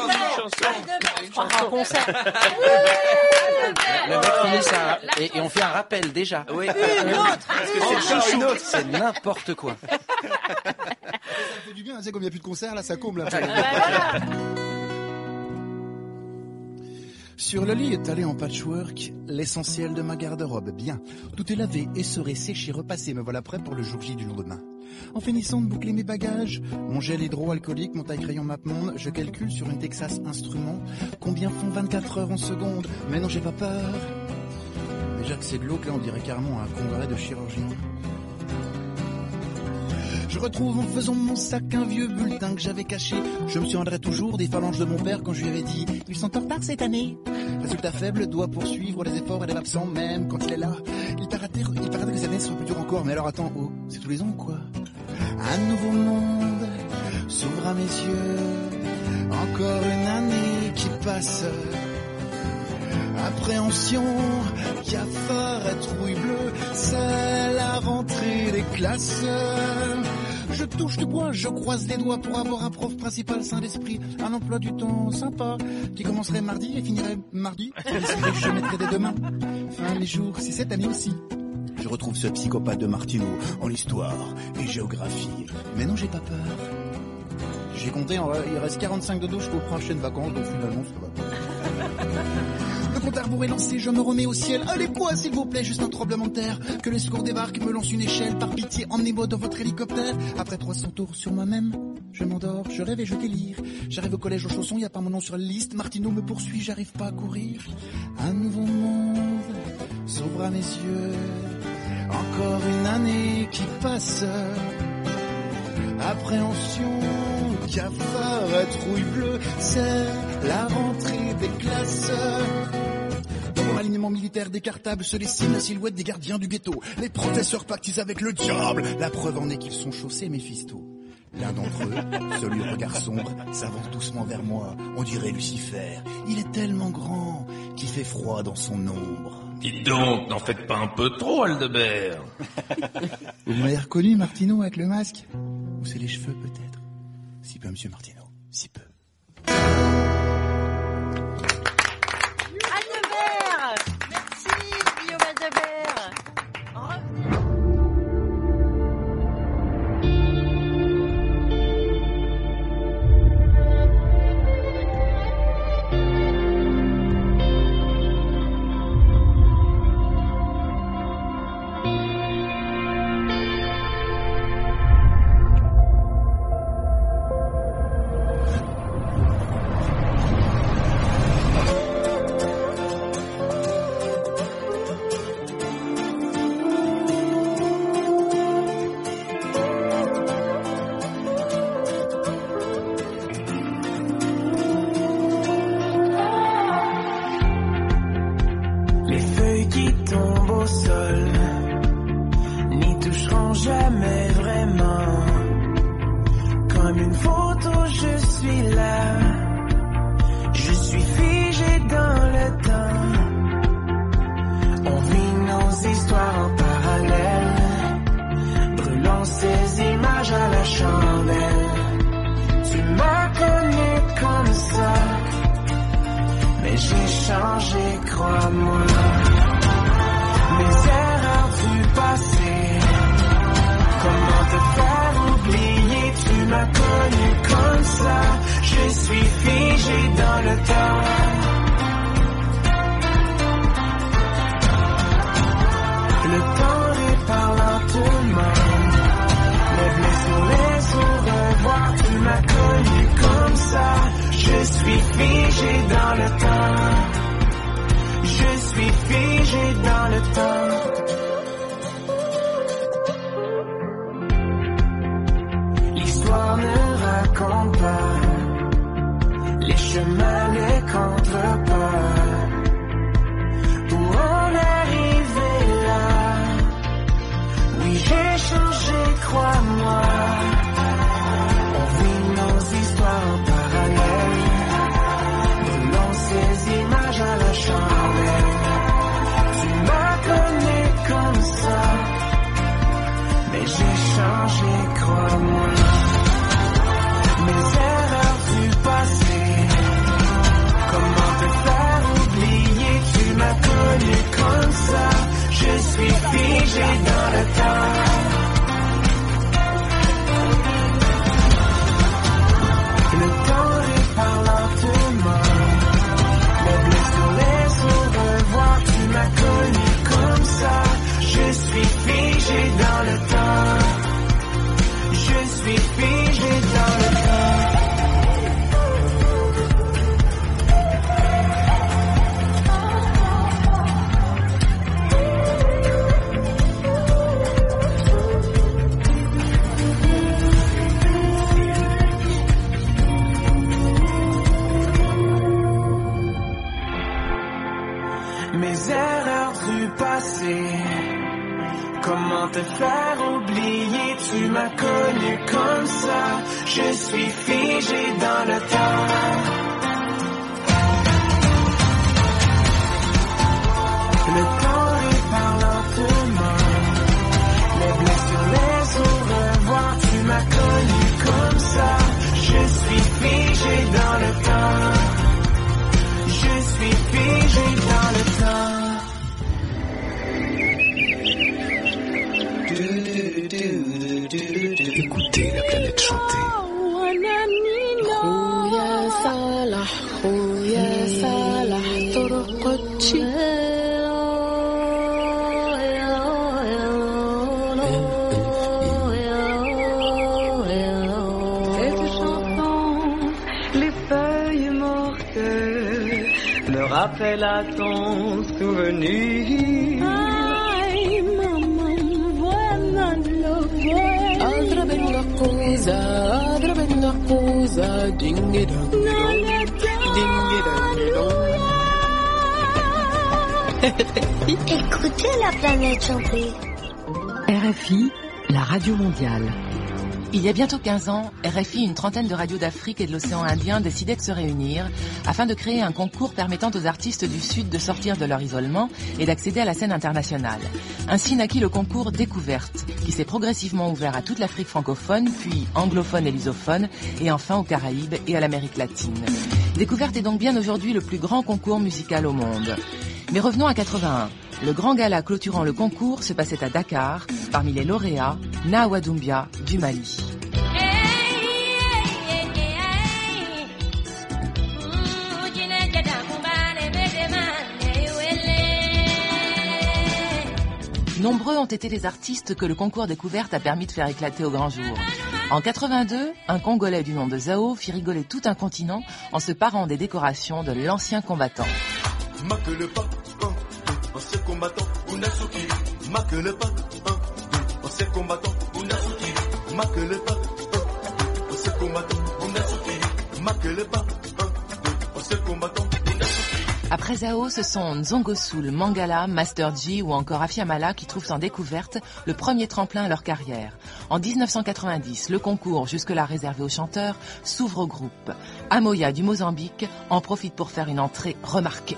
Un concert. Le mec finit ça et on fait un rappel déjà. Oui. Une autre. Parce que c'est autre. C'est n'importe quoi. Ça fait du bien, tu sais, comme il n'y a plus de concert, là, ça comble un peu. Sur le lit étalé en patchwork, l'essentiel de ma garde-robe. Bien, tout est lavé, essoré, séché, repassé. Me voilà prêt pour le jour J du lendemain. En finissant de boucler mes bagages, mon gel hydroalcoolique, mon taille-crayon MapMonde, je calcule sur une Texas Instrument combien font 24 heures en seconde. Mais non, j'ai pas peur. Déjà que c'est glauque, là, on dirait carrément un congrès de chirurgiens. Je retrouve en faisant mon sac un vieux bulletin que j'avais caché. Je me souviendrai toujours des phalanges de mon père quand je lui avais dit « Ils sont en retard cette année ». Résultat faible, doit poursuivre les efforts et les absents, même quand il est là. Il paraît que les années seront plus dures encore, mais alors attends, oh, c'est tous les ans ou quoi? Un nouveau monde s'ouvre à mes yeux, encore une année qui passe. Appréhension, cafard et trouille bleue, c'est la rentrée des classes. Je touche du bois, je croise les doigts pour avoir un prof principal sain d'esprit, un emploi du temps sympa, qui commencerait mardi et finirait mardi. Je mettrai dès demain, fin mes jours, c'est cette année aussi. Je retrouve ce psychopathe de Martineau en histoire et géographie. Mais non, j'ai pas peur. J'ai compté, il reste 45 dodos jusqu'aux prochaines vacances, donc finalement, ça va. Le compte à rebours est lancé, je me remets au ciel. Allez quoi, s'il vous plaît, juste un tremblement de terre. Que les secours débarquent, me lancent une échelle. Par pitié, emmenez-moi dans votre hélicoptère. Après 300 tours sur moi-même, je m'endors, je rêve et je délire. J'arrive au collège aux chaussons, y a pas mon nom sur la liste. Martineau me poursuit, j'arrive pas à courir. Un nouveau monde s'ouvre à mes yeux. Encore une année qui passe. Appréhension, cafard et trouille bleue, c'est la rentrée des classes. Dans l'alignement militaire décartable se dessine la silhouette des gardiens du ghetto. Les professeurs pactisent avec le diable. La preuve en est qu'ils sont chaussés, Méphisto. L'un d'entre eux, celui au regard sombre, s'avance doucement vers moi. On dirait Lucifer. Il est tellement grand qu'il fait froid dans son ombre. Dites donc, n'en faites pas un peu trop, Aldebert. Vous m'avez reconnu, Martineau, avec le masque? Ou c'est les cheveux, peut-être? Si peu, monsieur Martineau, si peu. Aldebert! Merci, Guillaume Aldebert. Comme une photo, je suis là. Je suis figé dans le temps. On vit nos histoires en parallèle, brûlant ces images à la chandelle. Tu m'as connu comme ça, mais j'ai changé, crois-moi. Mes erreurs du passé, comment te faire oublier? Tu m'as connu comme ça, je suis figé dans le temps. Le temps répare lentement, les blessures, les au revoir. Tu m'as connu comme ça, je suis figé dans le temps. Je suis figé dans le temps. L'histoire ne raconte pas les chemins, les contrepas. Pour en arriver là, oui j'ai changé, crois-moi. On vit nos histoires en parallèle, brûlant ces images à la chandelle. Tu m'as connu comme ça, mais j'ai changé, crois-moi. Mes erreurs du passé, comment te faire oublier? Tu m'as connu comme ça, je suis figé dans le temps. Le temps répare lentement, les blessures, les au revoir. Tu m'as connu comme ça, je suis figé dans le temps. Je suis figé dans le temps. Mes erreurs du passé, comment te faire oublier? Tu m'as connu comme ça, je suis figé dans le temps. Le temps répare lentement, les blessures, les au revoir. Tu m'as connu comme ça, je suis figé dans le temps. Je suis figé dans le temps. Écoutez la planète chanter. Les feuilles mortes me rappellent à ton souvenir. Écoutez la planète chanter. RFI, la radio mondiale. Il y a bientôt 15 ans, RFI, une trentaine de radios d'Afrique et de l'océan Indien décidaient de se réunir afin de créer un concours permettant aux artistes du Sud de sortir de leur isolement et d'accéder à la scène internationale. Ainsi naquit le concours Découverte, qui s'est progressivement ouvert à toute l'Afrique francophone, puis anglophone et lusophone, et enfin aux Caraïbes et à l'Amérique latine. Découverte est donc bien aujourd'hui le plus grand concours musical au monde. Mais revenons à 81. Le grand gala clôturant le concours se passait à Dakar, parmi les lauréats, Nahawa Doumbia du Mali. Nombreux ont été les artistes que le concours Découverte a permis de faire éclater au grand jour. En 82, un Congolais du nom de Zao fit rigoler tout un continent en se parant des décorations de l'ancien combattant. Ancien combattant, Unasuki, Makele pas, ancien combattant, Unasuki, Makele pas, ancien combattant, Unasuki, Makele pas, ancien combattant, Unasuki. Après Zao, ce sont Nzongo Soul, Mangala, Master G ou encore Afiamala qui trouvent en Découverte le premier tremplin à leur carrière. En 1990, le concours, jusque-là réservé aux chanteurs, s'ouvre au groupe. Amoya du Mozambique en profite pour faire une entrée remarquée.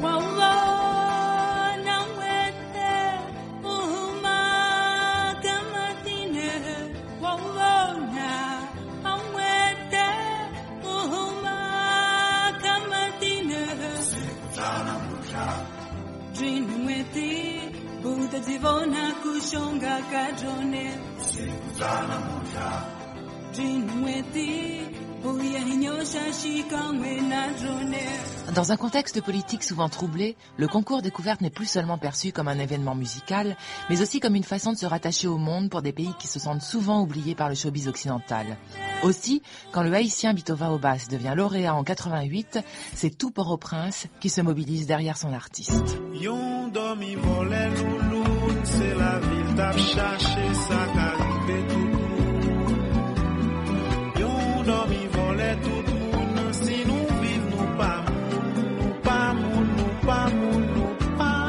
Dans un contexte politique souvent troublé, le concours découverte n'est plus seulement perçu comme un événement musical, mais aussi comme une façon de se rattacher au monde pour des pays qui se sentent souvent oubliés par le showbiz occidental. Aussi, quand le haïtien Bitova Obas devient lauréat en 88, c'est tout Port-au-Prince qui se mobilise derrière son artiste. Yon dormi volé louloune, c'est la ville t'a cherché ça qu'arrive tout le monde. Yon dormi volé tout le monde, si nous vivons nous pas moun, nous pas moun, nous pas moun, nous pas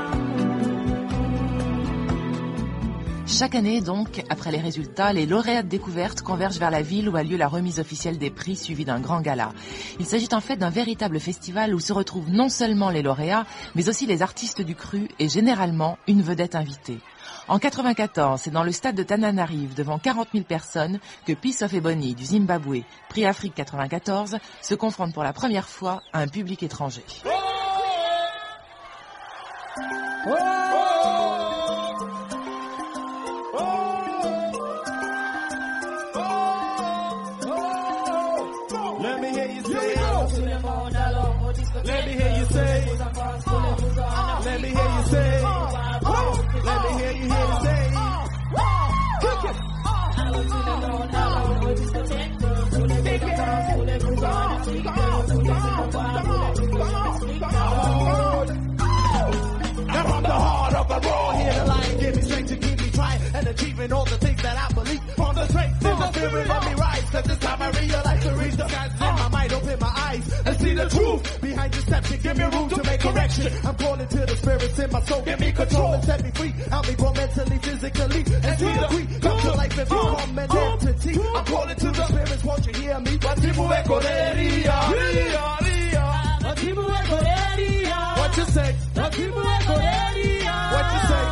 Chaque année donc, après les résultats, les lauréats de découverte convergent vers la ville où a lieu la remise officielle des prix suivie d'un grand gala. Il s'agit en fait d'un véritable festival où se retrouvent non seulement les lauréats, mais aussi les artistes du cru et généralement une vedette invitée. En 94, c'est dans le stade de Tananarive, devant 40 000 personnes, que Peace of Ebony du Zimbabwe, Prix Afrique 94, se confronte pour la première fois à un public étranger. Let me hear you say, let me hear you say, let me hear you say, let me hear you say, now from the heart of the raw, here the lion give me strength to keep me trying and achieving all the things that I believe. From the strength in the spirit, let me rise, cause this time I realize to reach the skies in my mind, open my eyes and see the truth behind deception. Give me room to make correction. I'm calling to the spirits in my soul, give me control and set me free. Help me grow mentally, physically, and see the creed come to life and become an entity. I'm calling to the spirits, won't you hear me? What you say? What you say? What you say?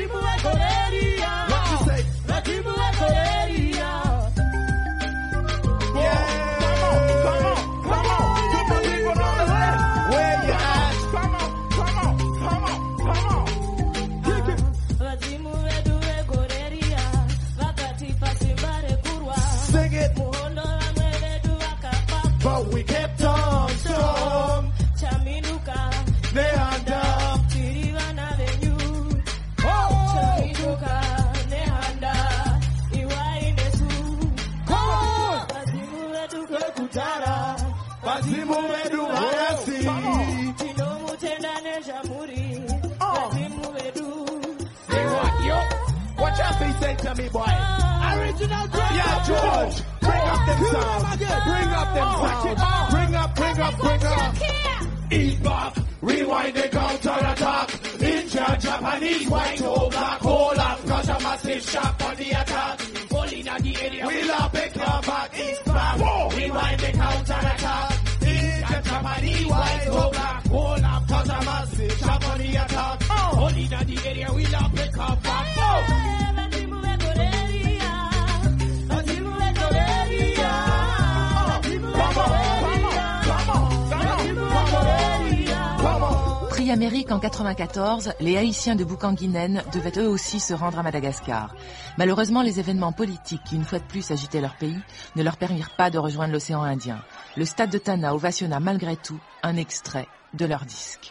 But we kept on strong. Chaminuka, Nehanda, Tirivana Venue. Chaminuka, Nehanda, Iwainesu. Bazimu edu kutara, Bazimu edu arasi. Tino mutenda nejamuri, Bazimu edu. Say what, yo? What y'all be saying to me, boy? Original George. Yeah, George. Bring up them sounds. Bring up them sounds. Bring up. Eat back. Rewind the counter attack. Ninja, Japanese, white or black. Hold up, cause a massive shock on the attack. Falling in the area. We'll up and come back. East back. Rewind the counter attack. Ninja, Japanese, white or black. Hold up, cause a massive shock on the attack. Falling in the area. We'll up and come back. Prix Amérique en 94, les Haïtiens de Boucanguinen devaient eux aussi se rendre à Madagascar. Malheureusement, les événements politiques qui, une fois de plus, agitaient leur pays, ne leur permirent pas de rejoindre l'océan Indien. Le stade de Tana ovationna malgré tout un extrait de leur disque.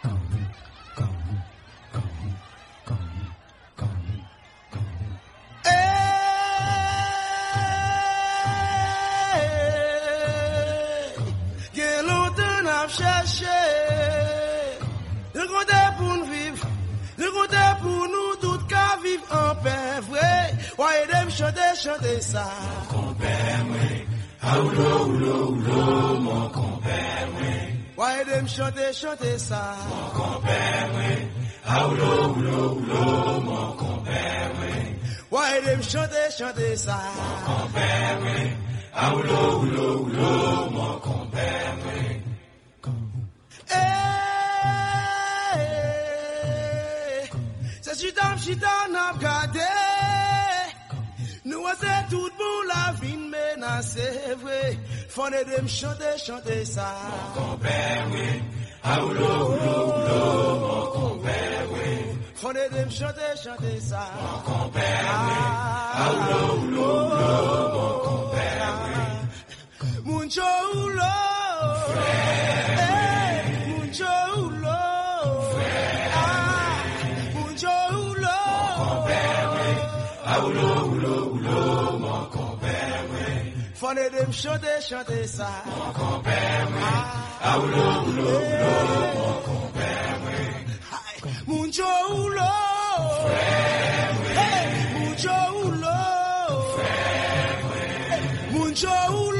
Le compte pour nous vivre, le compte pour nous tout qu'à vivre en paix, vrai. Ouais, d'aime chanter ça. Mon compère, oui. Oulo, oulo, oulo, mon compère, oui. Ouais, d'aime chanter ça. Mon compère, oui. Oulo, oulo, oulo, mon compère, oui. Ouais, Why them chanter ça? Mon compère, oui. Ah, oulou, oulou, oulou, mon compère, oui. C'est chita n'a gardé. Nous c'est tout pour la vie menacée, vrai. Fondé de me chanter ça. Mon compère, oui. Ah, oulou, oulou, oulou, mon compère, oui. Fondé de me chanter ça. Mon compère, oui. Ah, oulou, oulou, oulou, mon compère, oui. Muncho oulou. Oulou, oulou, oulou, mon compère, oui. Fondé de me chanter ça. Mon compère, oui. Ah, oulou, oulou, oulou, mon compère, oui. Muncho oulou. Frère, oui. Muncho oulou. Frère, oui. Muncho oulou.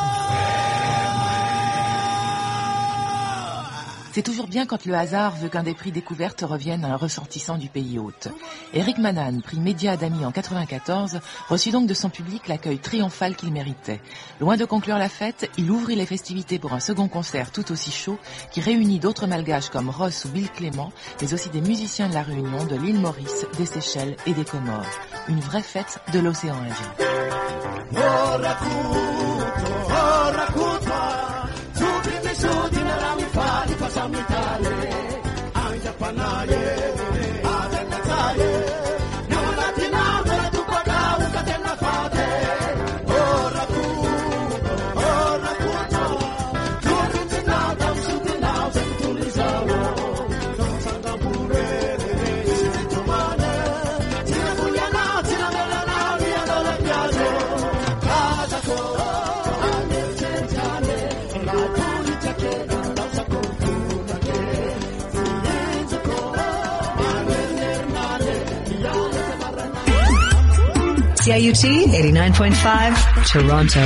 C'est toujours bien quand le hasard veut qu'un des prix découvertes revienne à un ressortissant du pays hôte. Éric Manan, prix Média Adami en 94, reçut donc de son public l'accueil triomphal qu'il méritait. Loin de conclure la fête, il ouvrit les festivités pour un second concert tout aussi chaud qui réunit d'autres malgaches comme Ross ou Bill Clément, mais aussi des musiciens de la Réunion, de l'île Maurice, des Seychelles et des Comores. Une vraie fête de l'océan Indien. CIUT 89.5 Toronto.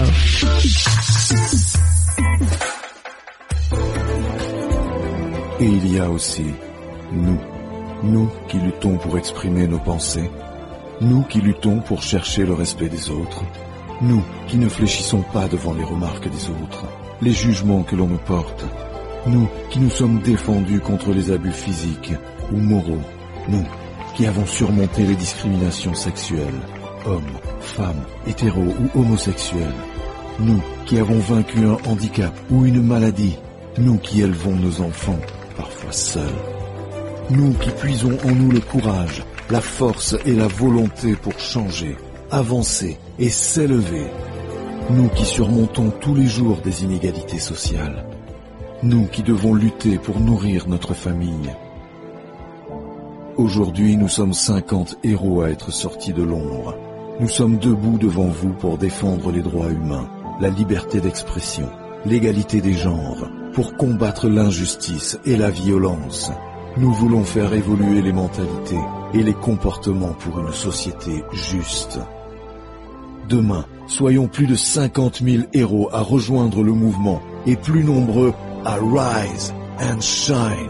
Et il y a aussi nous qui luttons pour exprimer nos pensées, nous qui luttons pour chercher le respect des autres, nous qui ne fléchissons pas devant les remarques des autres, les jugements que l'on nous porte, nous qui nous sommes défendus contre les abus physiques ou moraux, nous qui avons surmonté les discriminations sexuelles, hommes, femmes, hétéros ou homosexuels, nous qui avons vaincu un handicap ou une maladie, nous qui élevons nos enfants, parfois seuls, nous qui puisons en nous le courage, la force et la volonté pour changer, avancer et s'élever, nous qui surmontons tous les jours des inégalités sociales, nous qui devons lutter pour nourrir notre famille. Aujourd'hui, nous sommes 50 héros à être sortis de l'ombre. Nous sommes debout devant vous pour défendre les droits humains, la liberté d'expression, l'égalité des genres, pour combattre l'injustice et la violence. Nous voulons faire évoluer les mentalités et les comportements pour une société juste. Demain, soyons plus de 50 000 héros à rejoindre le mouvement et plus nombreux à rise and shine.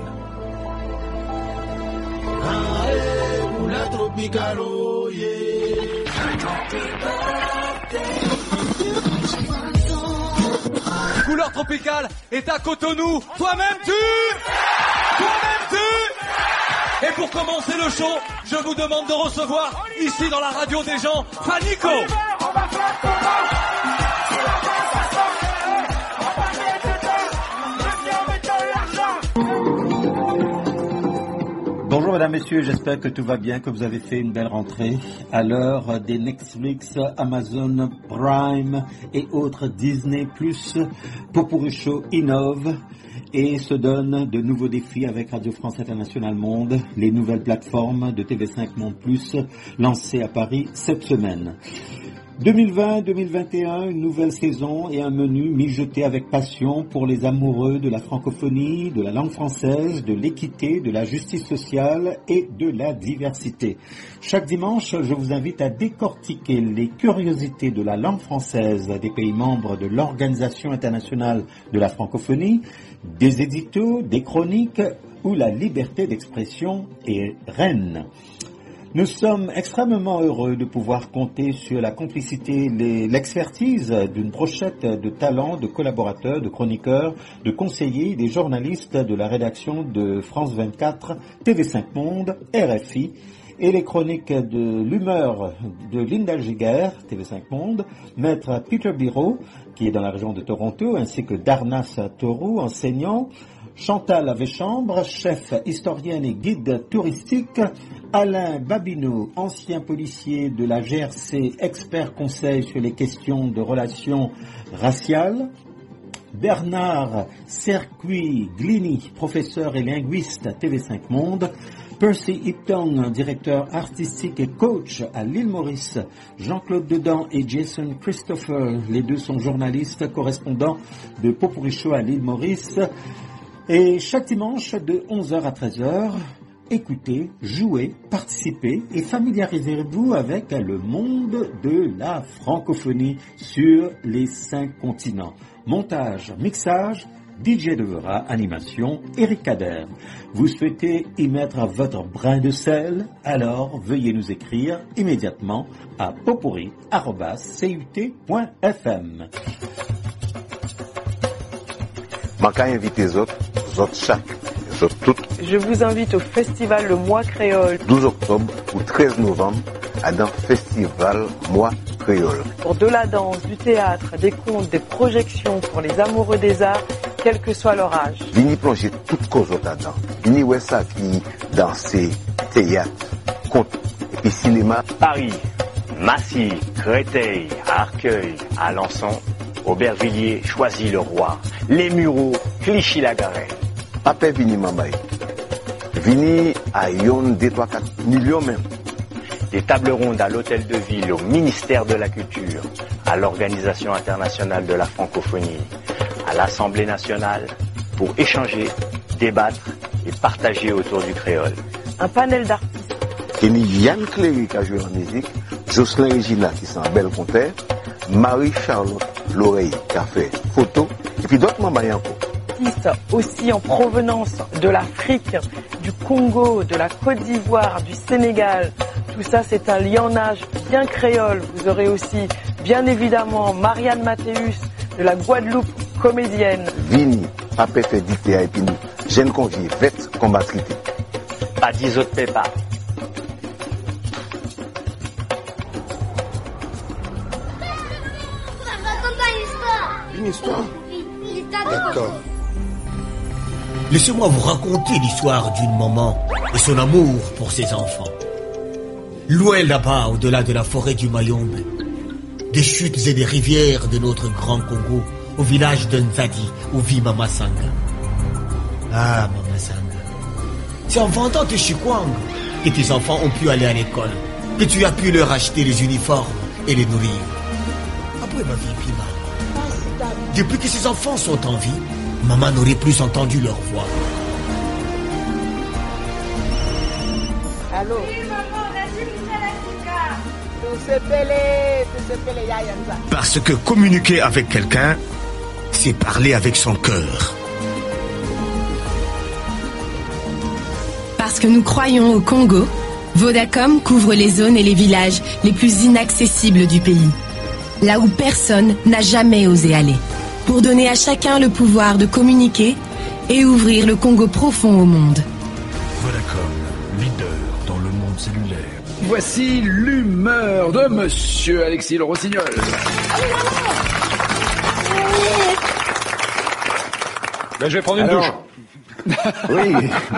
Couleur tropicale est à Cotonou. Toi-même tu. Et pour commencer le show, je vous demande de recevoir ici dans la radio des gens, Panico. Bonjour mesdames, messieurs, j'espère que tout va bien, que vous avez fait une belle rentrée à l'heure des Netflix, Amazon Prime et autres Disney+. Popurrí Show innove et se donne de nouveaux défis avec Radio France International Monde, les nouvelles plateformes de TV5 Monde Plus lancées à Paris cette semaine. 2020-2021, une nouvelle saison et un menu mijoté avec passion pour les amoureux de la francophonie, de la langue française, de l'équité, de la justice sociale et de la diversité. Chaque dimanche, je vous invite à décortiquer les curiosités de la langue française des pays membres de l'Organisation internationale de la francophonie, des éditos, des chroniques où la liberté d'expression est reine. Nous sommes extrêmement heureux de pouvoir compter sur la complicité, l'expertise d'une brochette de talents, de collaborateurs, de chroniqueurs, de conseillers, des journalistes de la rédaction de France 24, TV5 Monde, RFI, et les chroniques de l'humeur de Linda Giguer, TV5 Monde, Maître Peter Biro, qui est dans la région de Toronto, ainsi que Darnas Tourou, enseignant, Chantal Avechambre, chef historienne et guide touristique, Alain Babineau, ancien policier de la GRC, expert conseil sur les questions de relations raciales, Bernard Sercuy-Glini, professeur et linguiste à TV5 Monde, Percy Ipton, directeur artistique et coach à l'île Maurice, Jean-Claude Dedan et Jason Christopher, les deux sont journalistes correspondants de Popuri Show à l'île Maurice. Et chaque dimanche de 11h à 13h, écoutez, jouez, participez et familiarisez-vous avec le monde de la francophonie sur les 5 continents. Montage, mixage, DJ Devera, animation, Eric Kader. Vous souhaitez y mettre votre brin de sel? Alors veuillez nous écrire immédiatement à popuri@cut.fm. Manquez inviter les autres chaque, les autres toutes. Je vous invite au festival Le Mois Créole. 12 octobre ou 13 novembre, à dans Festival Mois Créole. Pour de la danse, du théâtre, des contes, des projections pour les amoureux des arts, quel que soit leur âge. Venez plonger toutes causes là-dedans. Venez voir ça qui danser, théâtre, conte, et puis cinéma. Paris, Massy, Créteil, Arcueil, Alençon, Aubervilliers, Choisy-le-Roi, Les Mureaux, Clichy-la-Garenne. Après vini Mambaye. Vini à Yon 2-3-4 millions même. Des tables rondes à l'Hôtel de Ville, au ministère de la Culture, à l'Organisation internationale de la francophonie, à l'Assemblée nationale, pour échanger, débattre et partager autour du créole. Un panel d'artistes. Kenny Yann Cléry qui a joué en musique, Jocelyn Regina qui s'en belle compère, Marie-Charlotte L'Oreille qui a fait photo, et puis d'autres membres encore. Aussi en provenance de l'Afrique, du Congo, de la Côte d'Ivoire, du Sénégal. Tout ça, c'est un lionnage bien créole. Vous aurez aussi, bien évidemment, Marianne Mathéus de la Guadeloupe, comédienne. Vini, Papé fait dicter à Épinou, jeune convié, vête, combattrité. Pas 10 autres pépas. Une histoire? D'accord. Laissez-moi vous raconter l'histoire d'une maman et son amour pour ses enfants. Loin là-bas, au-delà de la forêt du Mayombe, des chutes et des rivières de notre grand Congo, au village de Nzadi, où vit Mama Sanga. Ah, Mama Sanga. C'est en vendant tes chikwang que tes enfants ont pu aller à l'école, que tu as pu leur acheter les uniformes et les nourrir. Après ma vie, Pima. Depuis que ces enfants sont en vie, maman n'aurait plus entendu leur voix. Allô? Parce que communiquer avec quelqu'un, c'est parler avec son cœur. Parce que nous croyons au Congo, Vodacom couvre les zones et les villages les plus inaccessibles du pays. Là où personne n'a jamais osé aller. Pour donner à chacun le pouvoir de communiquer et ouvrir le Congo profond au monde. Vodacom, leader dans le monde cellulaire. Voici l'humeur de Monsieur Alexis Le Rossignol. Ben, je vais prendre une douche. Oui.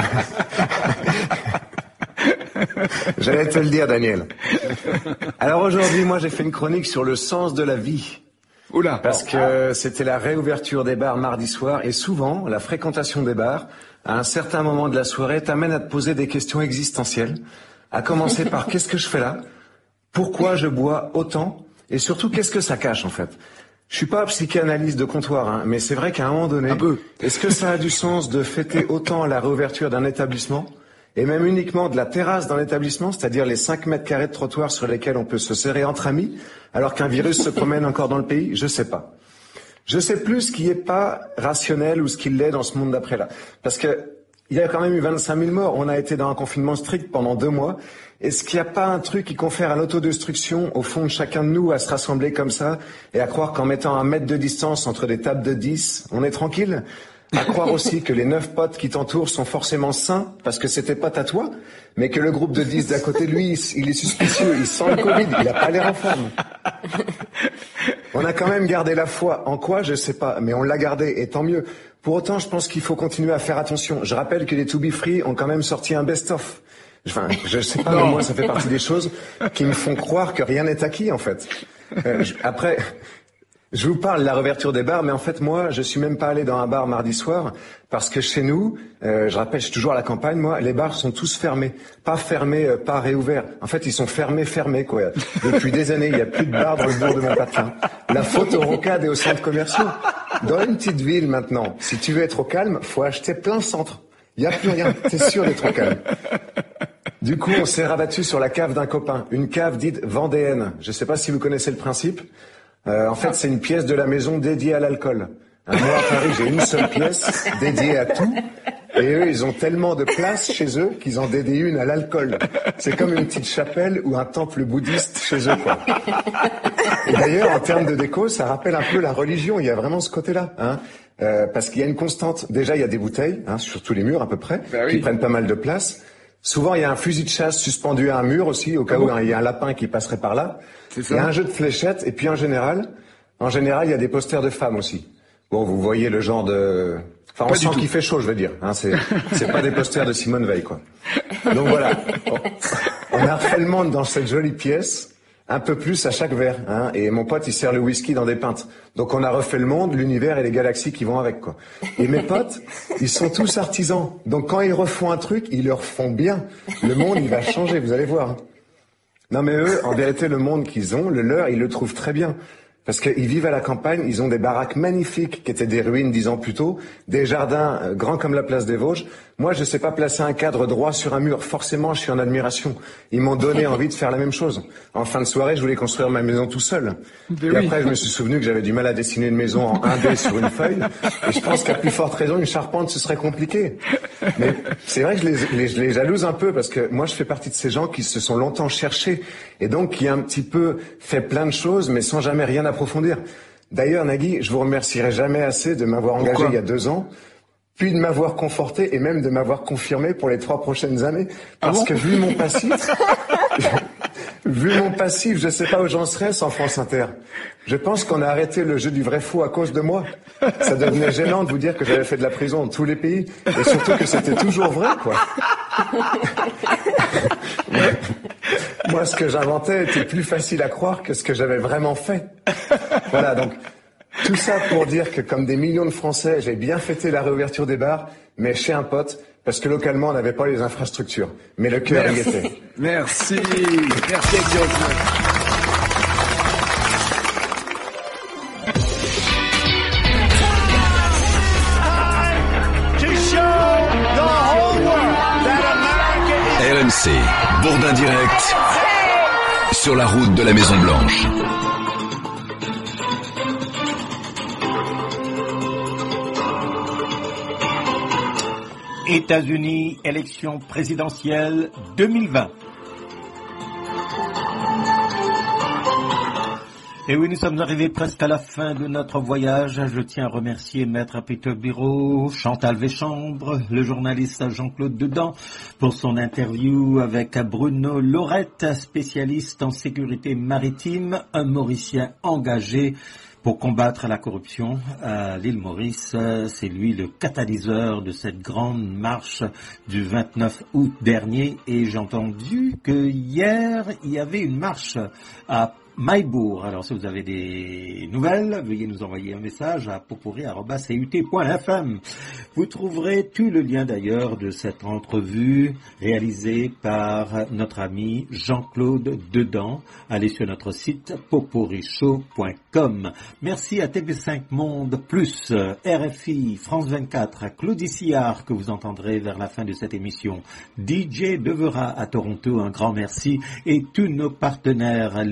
J'allais te le dire, Daniel. Alors aujourd'hui, moi, j'ai fait une chronique sur le sens de la vie. Oula. Parce que c'était la réouverture des bars mardi soir et souvent, la fréquentation des bars, à un certain moment de la soirée, t'amène à te poser des questions existentielles. À commencer par qu'est-ce que je fais là? Pourquoi je bois autant? Et surtout, qu'est-ce que ça cache en fait? Je suis pas psychanalyste de comptoir, hein, mais c'est vrai qu'à un moment donné, est-ce que ça a du sens de fêter autant la réouverture d'un établissement? Et même uniquement de la terrasse dans l'établissement, c'est-à-dire les 5 mètres carrés de trottoir sur lesquels on peut se serrer entre amis, alors qu'un virus se promène encore dans le pays? Je sais pas. Je sais plus ce qui est pas rationnel ou ce qui l'est dans ce monde d'après-là. Parce que il y a quand même eu 25 000 morts. On a été dans un confinement strict pendant 2 mois. Est-ce qu'il n'y a pas un truc qui confère à l'autodestruction, au fond de chacun de nous, à se rassembler comme ça et à croire qu'en mettant 1 mètre de distance entre des tables de 10, on est tranquille? À croire aussi que les 9 potes qui t'entourent sont forcément sains parce que c'est tes potes à toi, mais que le groupe de 10 d'à côté de lui, il est suspicieux, il sent le Covid, il n'a pas l'air en forme. On a quand même gardé la foi. En quoi, je sais pas, mais on l'a gardé et tant mieux. Pour autant, je pense qu'il faut continuer à faire attention. Je rappelle que les To Be Free ont quand même sorti un best-of. Enfin, je sais pas, mais moi, ça fait partie des choses qui me font croire que rien n'est acquis, en fait. Après, je vous parle de la réouverture des bars, mais en fait, moi, je suis même pas allé dans un bar mardi soir, parce que chez nous, je rappelle, je suis toujours à la campagne, moi, les bars sont tous fermés. Pas fermés, pas réouverts. En fait, ils sont fermés, quoi. Depuis des années, il n'y a plus de bars dans le bourg de Montpatrin. La faute aux rocades et aux centres commerciaux. Dans une petite ville, maintenant, si tu veux être au calme, faut acheter plein centre. Il n'y a plus rien. T'es sûr d'être au calme. Du coup, on s'est rabattu sur la cave d'un copain. Une cave dite vendéenne. Je sais pas si vous connaissez le principe. En fait, c'est une pièce de la maison dédiée à l'alcool. Moi, à Paris, j'ai une seule pièce dédiée à tout. Et eux, ils ont tellement de place chez eux qu'ils en dédient une à l'alcool. C'est comme une petite chapelle ou un temple bouddhiste chez eux, quoi. Et d'ailleurs, en termes de déco, ça rappelle un peu la religion. Il y a vraiment ce côté-là, hein. Parce qu'il y a une constante. Déjà, il y a des bouteilles, hein, sur tous les murs à peu près, qui prennent pas mal de place. Souvent, il y a un fusil de chasse suspendu à un mur aussi, au cas où il y a un lapin qui passerait par là. Il y a un jeu de fléchettes, et puis en général, il y a des posters de femmes aussi. Bon, vous voyez le genre de... Enfin, on sent qu'il fait chaud, je veux dire. Hein, c'est pas des posters de Simone Veil, quoi. Donc voilà, on a refait le monde dans cette jolie pièce, un peu plus à chaque verre. Hein, et mon pote, il sert le whisky dans des pintes. Donc on a refait le monde, l'univers et les galaxies qui vont avec, quoi. Et mes potes, ils sont tous artisans. Donc quand ils refont un truc, ils le refont bien. Le monde, il va changer, vous allez voir. Non mais eux, en vérité, le monde qu'ils ont, le leur, ils le trouvent très bien. Parce qu'ils vivent à la campagne, ils ont des baraques magnifiques qui étaient des ruines 10 ans plus tôt, des jardins grands comme la place des Vosges. Moi, je sais pas placer un cadre droit sur un mur. Forcément, je suis en admiration. Ils m'ont donné envie de faire la même chose. En fin de soirée, je voulais construire ma maison tout seul. Et après, je me suis souvenu que j'avais du mal à dessiner une maison en 1D sur une feuille. Et je pense qu'à plus forte raison, une charpente, ce serait compliqué. Mais c'est vrai que je les jalouse un peu parce que moi, je fais partie de ces gens qui se sont longtemps cherchés et donc qui un petit peu fait plein de choses, mais sans jamais rien approfondir. D'ailleurs, Nagui, je vous remercierai jamais assez de m'avoir engagé il y a 2 ans, puis de m'avoir conforté et même de m'avoir confirmé pour les 3 prochaines années. Parce que vu mon passif, je sais pas où j'en serais sans France Inter. Je pense qu'on a arrêté le jeu du vrai-faux à cause de moi. Ça devenait gênant de vous dire que j'avais fait de la prison dans tous les pays. Et surtout que c'était toujours vrai, quoi. Moi, ce que j'inventais était plus facile à croire que ce que j'avais vraiment fait. Voilà, donc, tout ça pour dire que comme des millions de Français, j'ai bien fêté la réouverture des bars, mais chez un pote, parce que localement, on n'avait pas les infrastructures. Mais le cœur y était. Merci. Merci, directeur. RMC, Bourdin Direct, sur la route de la Maison Blanche. États-Unis, élection présidentielle 2020. Et oui, nous sommes arrivés presque à la fin de notre voyage. Je tiens à remercier Maître Peter Biro, Chantal Véchambre, le journaliste Jean-Claude Dedan pour son interview avec Bruno Lorette, spécialiste en sécurité maritime, un Mauricien engagé pour combattre la corruption à l'île Maurice. C'est lui le catalyseur de cette grande marche du 29 août dernier. Et j'ai entendu que hier, il y avait une marche à Maillebourg. Alors, si vous avez des nouvelles, veuillez nous envoyer un message à potpourri@cut.fm. Vous trouverez tout le lien d'ailleurs de cette entrevue réalisée par notre ami Jean-Claude Dedan. Allez sur notre site potpourrishow.com. Merci à TV5 Monde Plus, RFI, France 24, Claudie Sillard que vous entendrez vers la fin de cette émission, DJ Devera à Toronto, un grand merci, et tous nos partenaires, les amis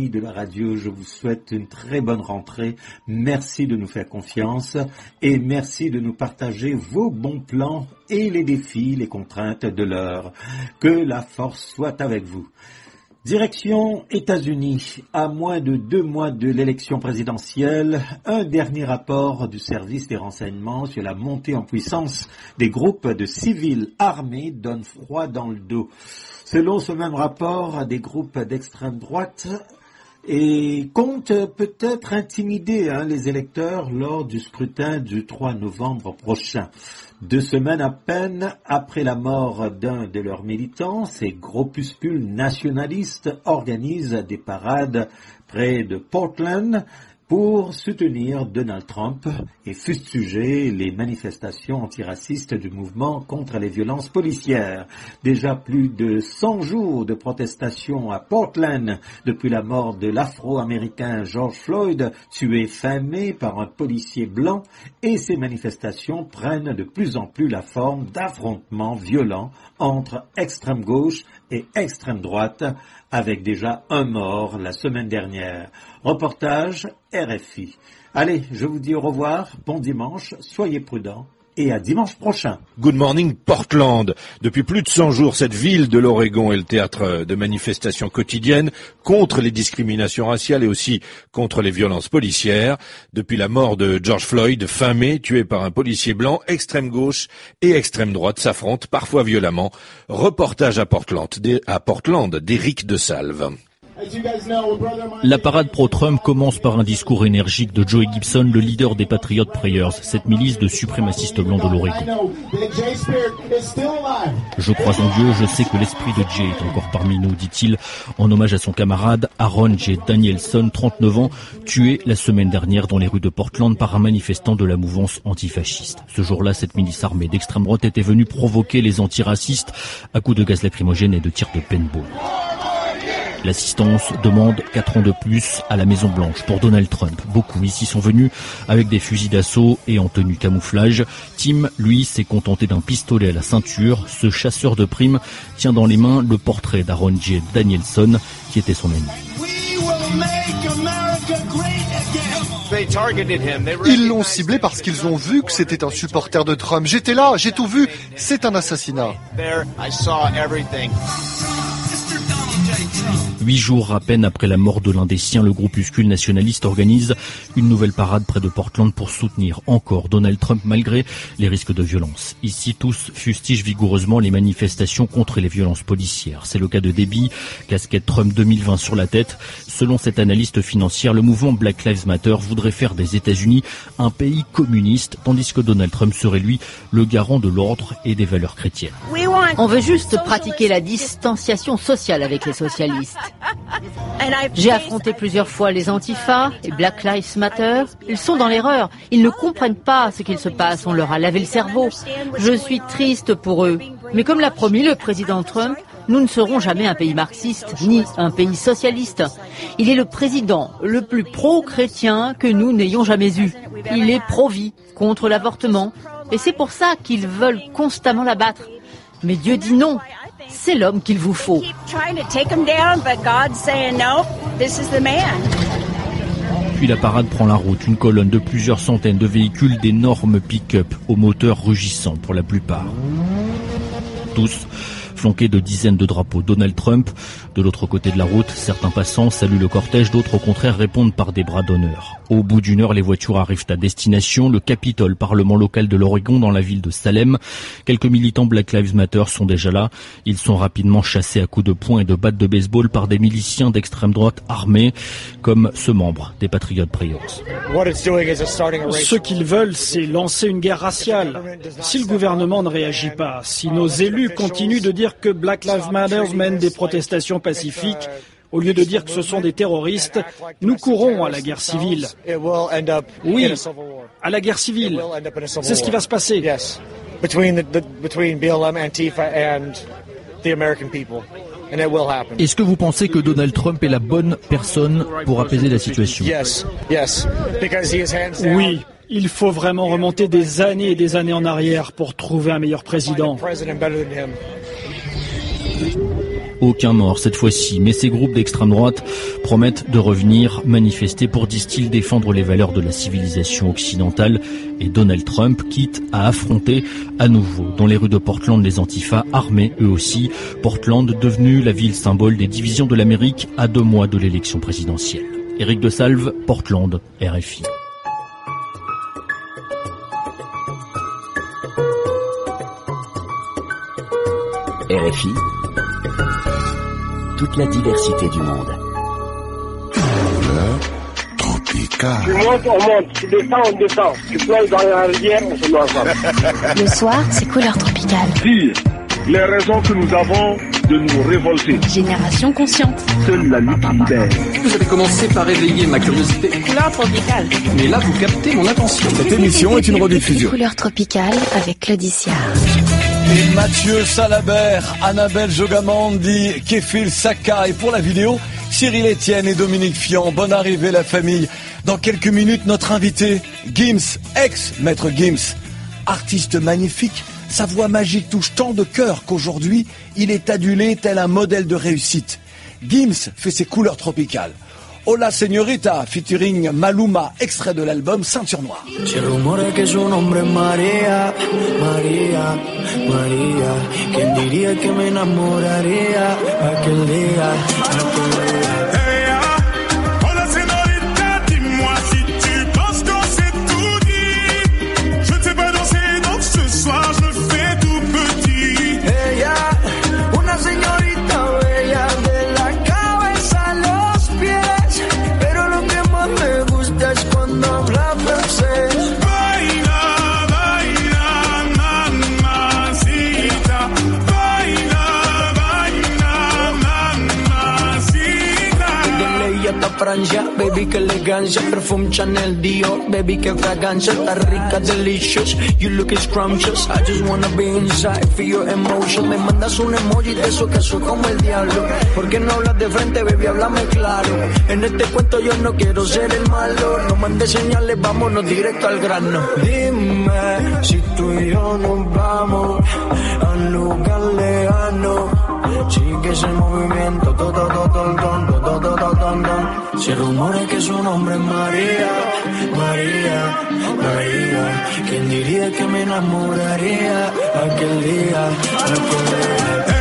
amis de la radio, je vous souhaite une très bonne rentrée. Merci de nous faire confiance et merci de nous partager vos bons plans et les défis, les contraintes de l'heure. Que la force soit avec vous. Direction États-Unis. À moins de 2 mois de l'élection présidentielle, un dernier rapport du service des renseignements sur la montée en puissance des groupes de civils armés donne froid dans le dos. Selon ce même rapport, des groupes d'extrême droite comptent peut-être intimider les électeurs lors du scrutin du 3 novembre prochain. 2 semaines à peine après la mort d'un de leurs militants, ces groupuscules nationalistes organisent des parades près de Portland pour soutenir Donald Trump et fustiger les manifestations antiracistes du mouvement contre les violences policières. Déjà plus de 100 jours de protestations à Portland depuis la mort de l'Afro-Américain George Floyd, tué fin mai par un policier blanc, et ces manifestations prennent de plus en plus la forme d'affrontements violents entre extrême gauche et extrême droite, avec déjà un mort la semaine dernière. Reportage RFI. Allez, je vous dis au revoir, bon dimanche, soyez prudents et à dimanche prochain. Good morning Portland. Depuis plus de 100 jours, cette ville de l'Oregon est le théâtre de manifestations quotidiennes contre les discriminations raciales et aussi contre les violences policières. Depuis la mort de George Floyd, fin mai, tué par un policier blanc, extrême gauche et extrême droite s'affrontent parfois violemment. Reportage à Portland d'Éric de Salve. La parade pro-Trump commence par un discours énergique de Joey Gibson, le leader des Patriot Prayers, cette milice de suprémacistes blancs de l'Oregon. Je crois en Dieu, je sais que l'esprit de Jay est encore parmi nous, dit-il, en hommage à son camarade Aaron J. Danielson, 39 ans, tué la semaine dernière dans les rues de Portland par un manifestant de la mouvance antifasciste. Ce jour-là, cette milice armée d'extrême droite était venue provoquer les antiracistes à coups de gaz lacrymogène et de tirs de paintball. L'assistance demande 4 ans de plus à la Maison-Blanche pour Donald Trump. Beaucoup ici sont venus avec des fusils d'assaut et en tenue camouflage. Tim, lui, s'est contenté d'un pistolet à la ceinture. Ce chasseur de primes tient dans les mains le portrait d'Aaron J. Danielson, qui était son ami. Ils l'ont ciblé parce qu'ils ont vu que c'était un supporter de Trump. J'étais là, j'ai tout vu. C'est un assassinat. 8 jours à peine après la mort de l'un des siens, le groupuscule nationaliste organise une nouvelle parade près de Portland pour soutenir encore Donald Trump malgré les risques de violence. Ici, tous fustigent vigoureusement les manifestations contre les violences policières. C'est le cas de Debbie, casquette Trump 2020 sur la tête. Selon cette analyste financière, le mouvement Black Lives Matter voudrait faire des États-Unis un pays communiste, tandis que Donald Trump serait, lui, le garant de l'ordre et des valeurs chrétiennes. On veut juste pratiquer la distanciation sociale avec les socialistes. J'ai affronté plusieurs fois les Antifa et Black Lives Matter. Ils sont dans l'erreur. Ils ne comprennent pas ce qu'il se passe. On leur a lavé le cerveau. Je suis triste pour eux. Mais comme l'a promis le président Trump, nous ne serons jamais un pays marxiste, ni un pays socialiste. Il est le président le plus pro-chrétien que nous n'ayons jamais eu. Il est pro-vie, contre l'avortement. Et c'est pour ça qu'ils veulent constamment l'abattre. Mais Dieu dit non. C'est l'homme qu'il vous faut. Puis la parade prend la route, une colonne de plusieurs centaines de véhicules, d'énormes pick-up aux moteurs rugissants pour la plupart. Tous flanqués de dizaines de drapeaux Donald Trump. De l'autre côté de la route, certains passants saluent le cortège, d'autres au contraire répondent par des bras d'honneur. Au bout d'une heure, les voitures arrivent à destination, le Capitole, parlement local de l'Oregon dans la ville de Salem. Quelques militants Black Lives Matter sont déjà là. Ils sont rapidement chassés à coups de poing et de battes de baseball par des miliciens d'extrême droite armés, comme ce membre des Patriot Prayers. Ce qu'ils veulent, c'est lancer une guerre raciale. Si le gouvernement ne réagit pas, si nos élus continuent de dire que Black Lives Matter mène des protestations pacifiques, au lieu de dire que ce sont des terroristes, nous courons à la guerre civile. Oui, à la guerre civile. C'est ce qui va se passer. Est-ce que vous pensez que Donald Trump est la bonne personne pour apaiser la situation? Oui. Il faut vraiment remonter des années et des années en arrière pour trouver un meilleur président. Aucun mort cette fois-ci, mais ces groupes d'extrême droite promettent de revenir manifester pour, disent-ils, défendre les valeurs de la civilisation occidentale. Et Donald Trump quitte à affronter à nouveau dans les rues de Portland les antifas armés eux aussi. Portland devenue la ville symbole des divisions de l'Amérique à 2 mois de l'élection présidentielle. Éric de Salve, Portland, RFI. RFI, toute la diversité du monde. Couleur tropicale. Tu montes, on monte. Tu descends, on descend. Tu plonges dans la rivière, on se noie ensemble. Le soir, c'est couleur tropicale. Dire les raisons que nous avons de nous révolter. Génération consciente. Seule la lutte libère. Vous avez commencé par éveiller ma curiosité. Couleur tropicale. Mais là, vous captez mon attention. Cette émission est une rediffusion. Couleur tropicale avec Claudicia. Et Mathieu Salabert, Annabelle Jogamandi, Kéfil Saka. Et pour la vidéo, Cyril Etienne et Dominique Fian. Bonne arrivée la famille. Dans quelques minutes, notre invité, Gims, ex-maître Gims. Artiste magnifique, sa voix magique touche tant de cœurs qu'aujourd'hui, il est adulé tel un modèle de réussite. Gims fait ses couleurs tropicales. Hola Señorita, featuring Maluma, extrait de l'album Ceinture Noire. Se rumora que su nombre es María, María, María. ¿Quién diría que me enamoraría aquel día, aquel día? Francia, baby, que elegancia, perfume Chanel, Dior, baby, que fragancia, está rica, delicious, you look scrumptious, I just wanna be inside, feel your emotion, me mandas un emoji de eso que soy como el diablo, ¿por qué no hablas de frente, baby, háblame claro, en este cuento yo no quiero ser el malo, no mandes señales, vámonos directo al grano. Dime, si tú y yo nos vamos a un lugar lejano, sigue ese movimiento, se rumora que su nombre es María, María, María. ¿Quién diría que me enamoraría aquel día, aquel día?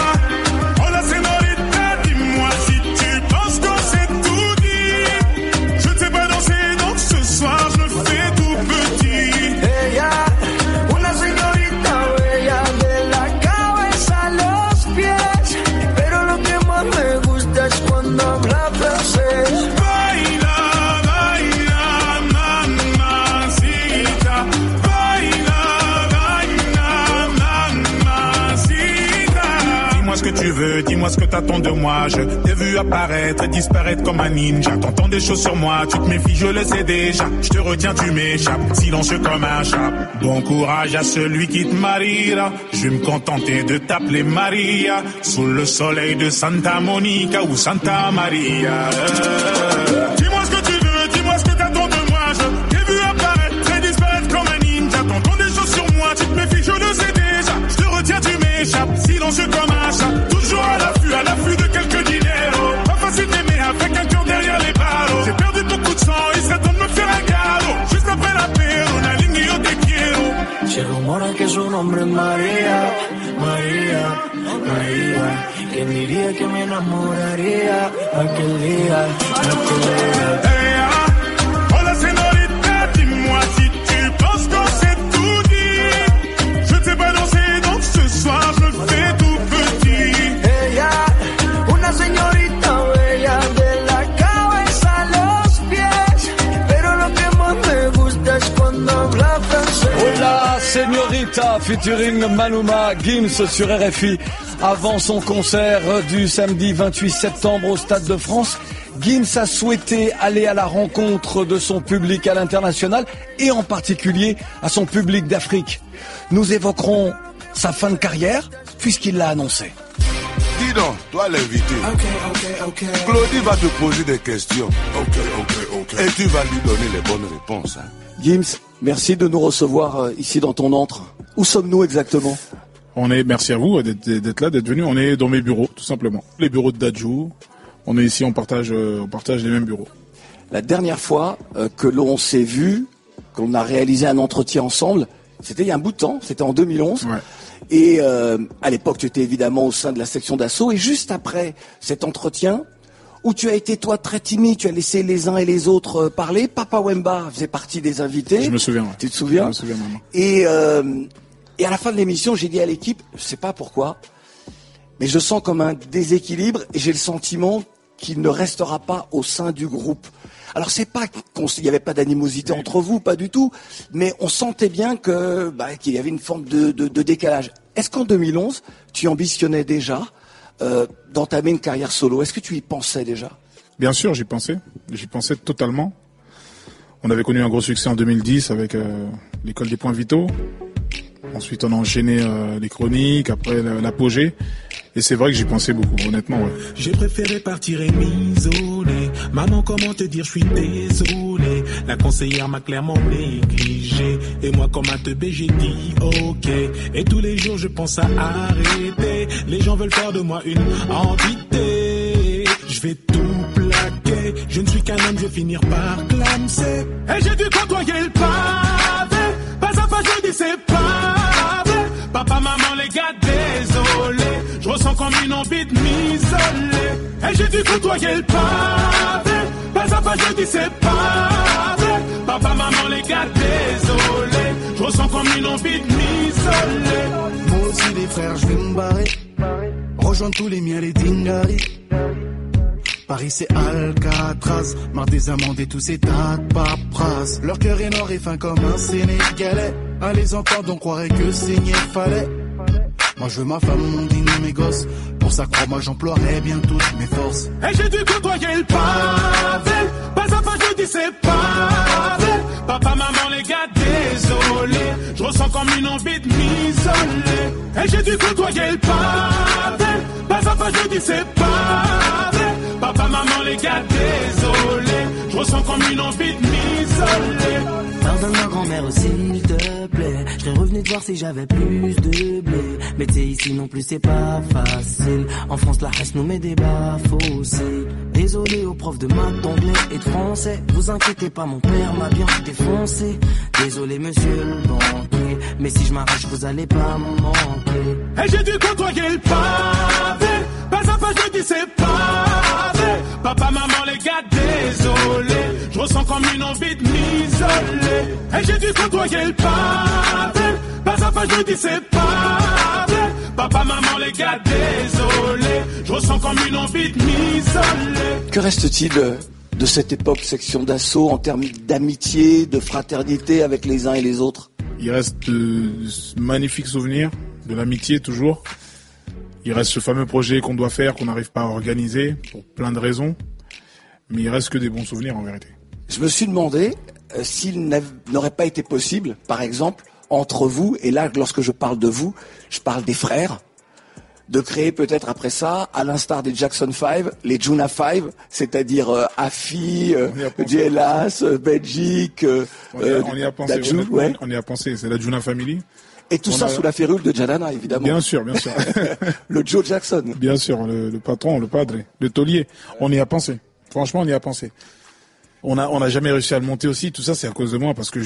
Dis-moi ce que t'attends de moi. Je t'ai vu apparaître et disparaître comme un ninja. T'entends des choses sur moi, tu te méfies, je le sais déjà. Je te retiens, tu m'échappes, silencieux comme un chat. Bon courage à celui qui te mariera. Je vais me contenter de t'appeler Maria. Sous le soleil de Santa Monica ou Santa Maria. Dis-moi ce que tu veux, dis-moi ce que t'attends de moi. Je t'ai vu apparaître et disparaître comme un ninja. T'entends des choses sur moi, tu te méfies, je le sais déjà. Je te retiens, tu m'échappes, silencieux comme un chat. À l'affût de quelques dineros. Pas facile d'aimer avec un cœur derrière les barreaux. J'ai perdu beaucoup de sang, il serait temps de me faire un galop. Juste après la paix, on a ligné yo te quiero. Se rumora que su nombre es María, María, María. ¿Quién diría que me enamoraría aquel día, aquel día? Hola señorita, dis-moi si tu penses qu'on s'est tout dit. Je ne sais pas danser, donc ce soir je le fais tout petit. Una señorita bella de la cabeza a los pies, pero lo que más me gusta es cuando habla francés. Hola Señorita, featuring Maluma, Gims sur RFI. Avant son concert du samedi 28 septembre au Stade de France, Gims a souhaité aller à la rencontre de son public à l'international et en particulier à son public d'Afrique. Nous évoquerons sa fin de carrière puisqu'il l'a annoncé. Dis donc, toi l'invité. Claudie va te poser des questions. Et tu vas lui donner les bonnes réponses. Gims, merci de nous recevoir ici dans ton antre. Où sommes-nous exactement ? Merci à vous d'être là, d'être venu. On est dans mes bureaux, tout simplement. Les bureaux de Dadju. On est ici, on partage les mêmes bureaux. La dernière fois que l'on s'est vu, qu'on a réalisé un entretien ensemble, c'était il y a un bout de temps, c'était en 2011. Ouais. Et à l'époque, tu étais évidemment au sein de la section d'assaut. Et juste après cet entretien, où tu as été, toi, très timide, tu as laissé les uns et les autres parler, Papa Wemba faisait partie des invités. Je me souviens. Ouais. Tu te souviens ? Je me souviens, maman. Et à la fin de l'émission, j'ai dit à l'équipe, je sais pas pourquoi, mais je sens comme un déséquilibre et j'ai le sentiment qu'il ne restera pas au sein du groupe. Alors c'est pas qu'il n'y avait pas d'animosité entre vous, pas du tout, mais on sentait bien qu'il y avait une forme de décalage. Est-ce qu'en 2011, tu ambitionnais déjà d'entamer une carrière solo ? Est-ce que tu y pensais déjà ? Bien sûr, j'y pensais totalement. On avait connu un gros succès en 2010 avec l'école des points vitaux. Ensuite, on a enchaîné les chroniques, après l'apogée. Et c'est vrai que j'y pensais beaucoup, honnêtement, ouais. J'ai préféré partir et m'isoler. Maman, comment te dire, je suis désolé. La conseillère m'a clairement négligé. Et moi, comme un teubé, j'ai dit ok. Et tous les jours, je pense à arrêter. Les gens veulent faire de moi une entité. Je vais tout plaquer. Je ne suis qu'un homme, je vais finir par clamser. Et j'ai dû côtoyer le pavé. Pas à pas, je dis c'est pas vrai. Papa, maman, les gars, désolé. Je ressens comme une envie de m'isoler. Et j'ai dû côtoyer le pavé. Pas à pas, je dis c'est pas vrai. Papa, maman, les gars, désolé. Je ressens comme une envie de m'isoler. Moi aussi, les frères, je vais me barrer. Rejoindre tous les miens, les dingaris. Paris c'est Alcatraz, marre des amendes et tous ces tas de paperasses. Leur cœur est noir et fin comme un Sénégalais. À les entendre on croirait que saigner fallait. Moi je veux ma femme, mon dîner, mes gosses. Pour ça crois-moi j'emploierai bien toutes mes forces. Et j'ai dû côtoyer le pavé. Pas à pas je dis c'est pas vrai. Papa, maman, les gars, désolé. Je ressens comme une envie de m'isoler. Et j'ai dû côtoyer le pavé. Pas à pas je dis c'est pas vrai. Papa, maman, les gars, désolé. Je ressens comme une envie de m'isoler. Pardonne-moi grand-mère s'il te plaît. Je serais revenu te voir si j'avais plus de blé. Mais t'sais ici non plus c'est pas facile. En France la reste nous met des bas-fossés. Désolé aux profs de maths, d'anglais et de français. Vous inquiétez pas, mon père m'a bien défoncé. Désolé monsieur le banquier, mais si je m'arrache vous allez pas me manquer. Et j'ai dû côtoyer le pavé. Pas à pas je dis c'est pas vrai. Papa, maman, les gars, désolé. Je ressens comme une envie de m'isoler. Et j'ai dû côtoyer le pavé. Pas à pas je dis c'est pas vrai. Papa, maman, les gars, désolé. Je ressens comme une envie de m'isoler. Que reste-t-il de cette époque section d'assaut en termes d'amitié, de fraternité avec les uns et les autres ? Il reste de magnifiques souvenirs, de l'amitié toujours. Il reste ce fameux projet qu'on doit faire, qu'on n'arrive pas à organiser pour plein de raisons. Mais il reste que des bons souvenirs en vérité. Je me suis demandé s'il n'aurait pas été possible, par exemple, entre vous, et là, lorsque je parle de vous, je parle des frères, de créer peut-être après ça, à l'instar des Jackson 5, les Juna 5, c'est-à-dire Afi, Jelas, Belgique, on y a pensé, Dadju, ouais. On y a pensé, c'est la Juna Family. Et tout ça sous la férule de Jadana, évidemment. Bien sûr, bien sûr. Le Joe Jackson. Bien sûr, le patron, le padre, le taulier. On y a pensé. Franchement, on y a pensé. On n'a jamais réussi à le monter aussi. Tout ça, c'est à cause de moi parce que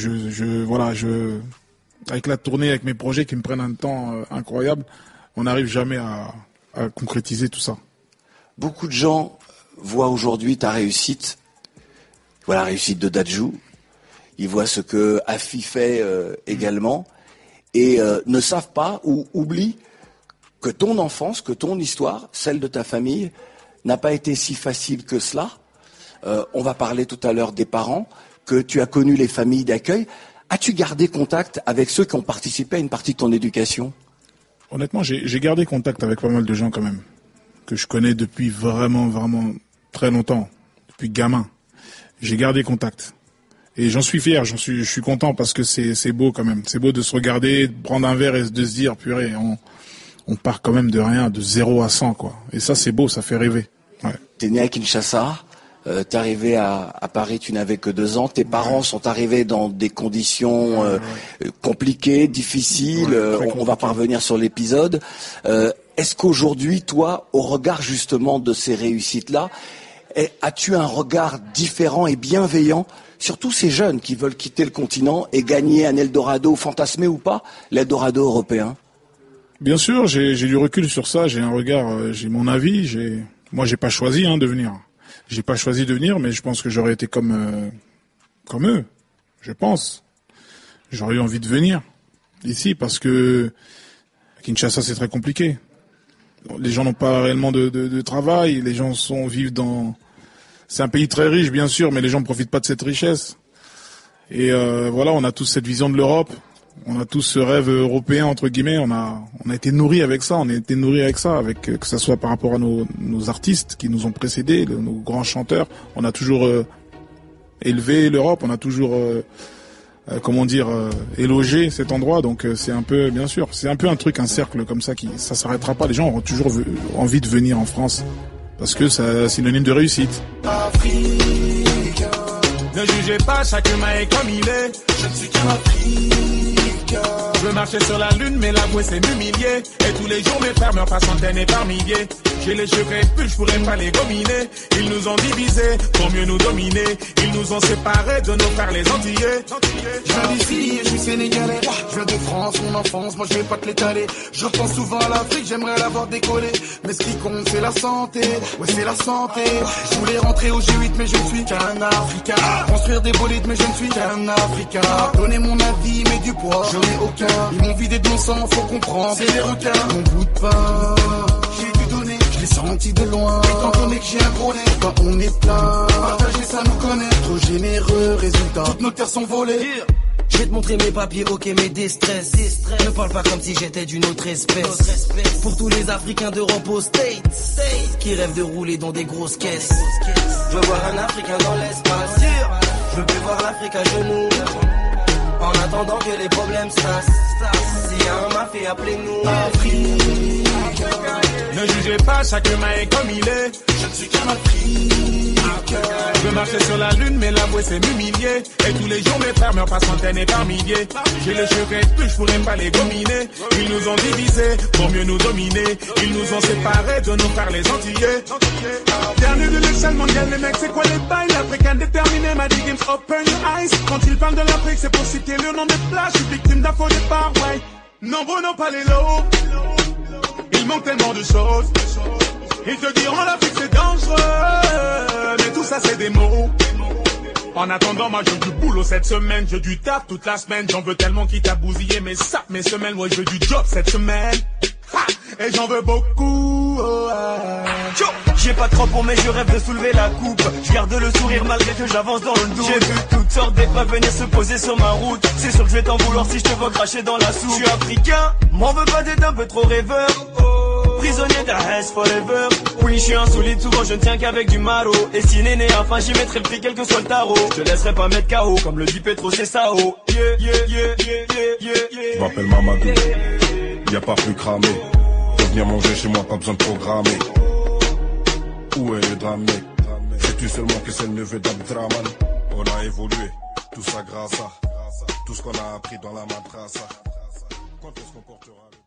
avec la tournée, avec mes projets qui me prennent un temps incroyable, on n'arrive jamais à concrétiser tout ça. Beaucoup de gens voient aujourd'hui ta réussite. Voilà, la réussite de Dadju. Ils voient ce que Afi fait également. Et ne savent pas ou oublient que ton enfance, que ton histoire, celle de ta famille, n'a pas été si facile que cela. On va parler tout à l'heure des parents, que tu as connu les familles d'accueil. As-tu gardé contact avec ceux qui ont participé à une partie de ton éducation ? Honnêtement, j'ai gardé contact avec pas mal de gens quand même, que je connais depuis vraiment, vraiment très longtemps, depuis gamin. J'ai gardé contact. Et j'en suis fier, je suis content parce que c'est beau quand même. C'est beau de se regarder, de prendre un verre et de se dire, purée, on part quand même de rien, de 0 à 100, quoi. Et ça, c'est beau, ça fait rêver. Ouais. T'es né à Kinshasa, T'es arrivé à Paris, tu n'avais que 2 ans. Tes parents sont arrivés dans des conditions compliquées, difficiles. On va pas revenir sur l'épisode. Est-ce qu'aujourd'hui, toi, au regard justement de ces réussites-là, as-tu un regard différent et bienveillant sur tous ces jeunes qui veulent quitter le continent et gagner un Eldorado, fantasmé ou pas, l'Eldorado européen? Bien sûr, j'ai du recul sur ça, j'ai un regard, j'ai mon avis, moi j'ai pas choisi de venir. J'ai pas choisi de venir, mais je pense que j'aurais été comme eux, je pense. J'aurais eu envie de venir ici parce que à Kinshasa c'est très compliqué. Les gens n'ont pas réellement de travail, les gens vivent dans... C'est un pays très riche bien sûr, mais les gens ne profitent pas de cette richesse. Et voilà, on a tous cette vision de l'Europe. On a tous ce rêve européen entre guillemets. On a été nourris avec ça. Avec que ça soit par rapport à nos artistes qui nous ont précédés, nos grands chanteurs. On a toujours élevé l'Europe. On a toujours élogé cet endroit. Donc c'est un peu, bien sûr, c'est un peu un cercle comme ça ça s'arrêtera pas. Les gens auront toujours envie de venir en France parce que c'est synonyme de réussite. Ne jugez pas, chaque humain est comme il est. Je ne suis qu'un Africain. Je veux marcher sur la lune, mais l'avouer c'est m'humilier. Et tous les jours mes frères meurent par centaines et par milliers. J'ai les cheveux crépus, je pourrais pas les gominer. Ils nous ont divisés pour mieux nous dominer. Ils nous ont séparés de nos frères les Antillais. Je viens d'ici et je suis sénégalais. Je viens de France, mon enfance, moi je vais pas te l'étaler. Je repense souvent à l'Afrique, j'aimerais l'avoir décollé. Mais ce qui compte c'est la santé, ouais c'est la santé. Je voulais rentrer au G8 mais je ne suis qu'un Africain. Construire des bolides mais je ne suis qu'un Africain. Donner mon avis mais du poids, je n'ai aucun. Ils m'ont vidé de mon sang, faut comprendre, c'est des requins. Mon bout de pain, j'ai dû donner, je l'ai senti de loin. Et quand on est que j'ai un gros nez, quand on est plein, partager ça nous connaît. Trop généreux, résultat, toutes nos terres sont volées. Je vais te montrer mes papiers, ok, mes déstress. Ne parle pas comme si j'étais d'une autre espèce. Pour tous les Africains d'Europe aux States qui rêvent de rouler dans des grosses caisses. Je veux voir un Africain dans l'espace. Je veux plus voir l'Afrique à genoux. En attendant que les problèmes cessent. S'il y a un mafia, appelez-nous. Ne jugez pas, chaque humain est comme il est. Je ne suis qu'un Africain. Je veux marcher sur la lune, mais l'avouer c'est m'humilier. Et tous les jours mes frères meurent par centaines et par milliers. J'ai les cheveux crépus, je pourrais pas les gominer. Ils nous ont divisés pour mieux nous dominer. Ils nous ont séparés de nos frères les Antillais. Dernier de l'échelle mondiale, les mecs, c'est quoi les bails? L'Africain déterminé m'a dit games open your eyes. Quand ils parlent de l'Afrique, c'est pour citer le nom des plages. Je suis victime d'un faux départ, ouais. Nombreux n'ont pas les lots. Il manque tellement de choses. Ils te diront l'Afrique c'est dangereux, mais tout ça c'est des mots. En attendant, moi je veux du boulot cette semaine, je veux du taf toute la semaine. J'en veux tellement qui t'a bousillé mes sapes, mes semaines. Ouais, je veux du job cette semaine. Ha, et j'en veux beaucoup. J'ai pas trop pour mais je rêve de soulever la coupe. Je garde le sourire malgré que j'avance dans le doute. J'ai vu toutes sortes d'épreuves venir se poser sur ma route. C'est sûr que je vais t'en vouloir si je te vois cracher dans la soupe. Je suis africain, m'en veux pas d'être un peu trop rêveur. Prisonnier de la S forever. Oui, je suis insolite, souvent je ne tiens qu'avec du maro. Et si néné, enfin j'y mettrai le prix quel que soit le tarot. Je te laisserai pas mettre KO, comme le dit Petro, c'est Sao. Je m'appelle Mamadou, y'a pas plus cramé. Faut venir manger chez moi, pas besoin de programmer. Où est le drame, mec? Sais-tu seulement que c'est le neveu d'Abdraman? On a évolué, tout ça grâce à tout ce qu'on a appris dans la madrasa. Quand est-ce qu'on portera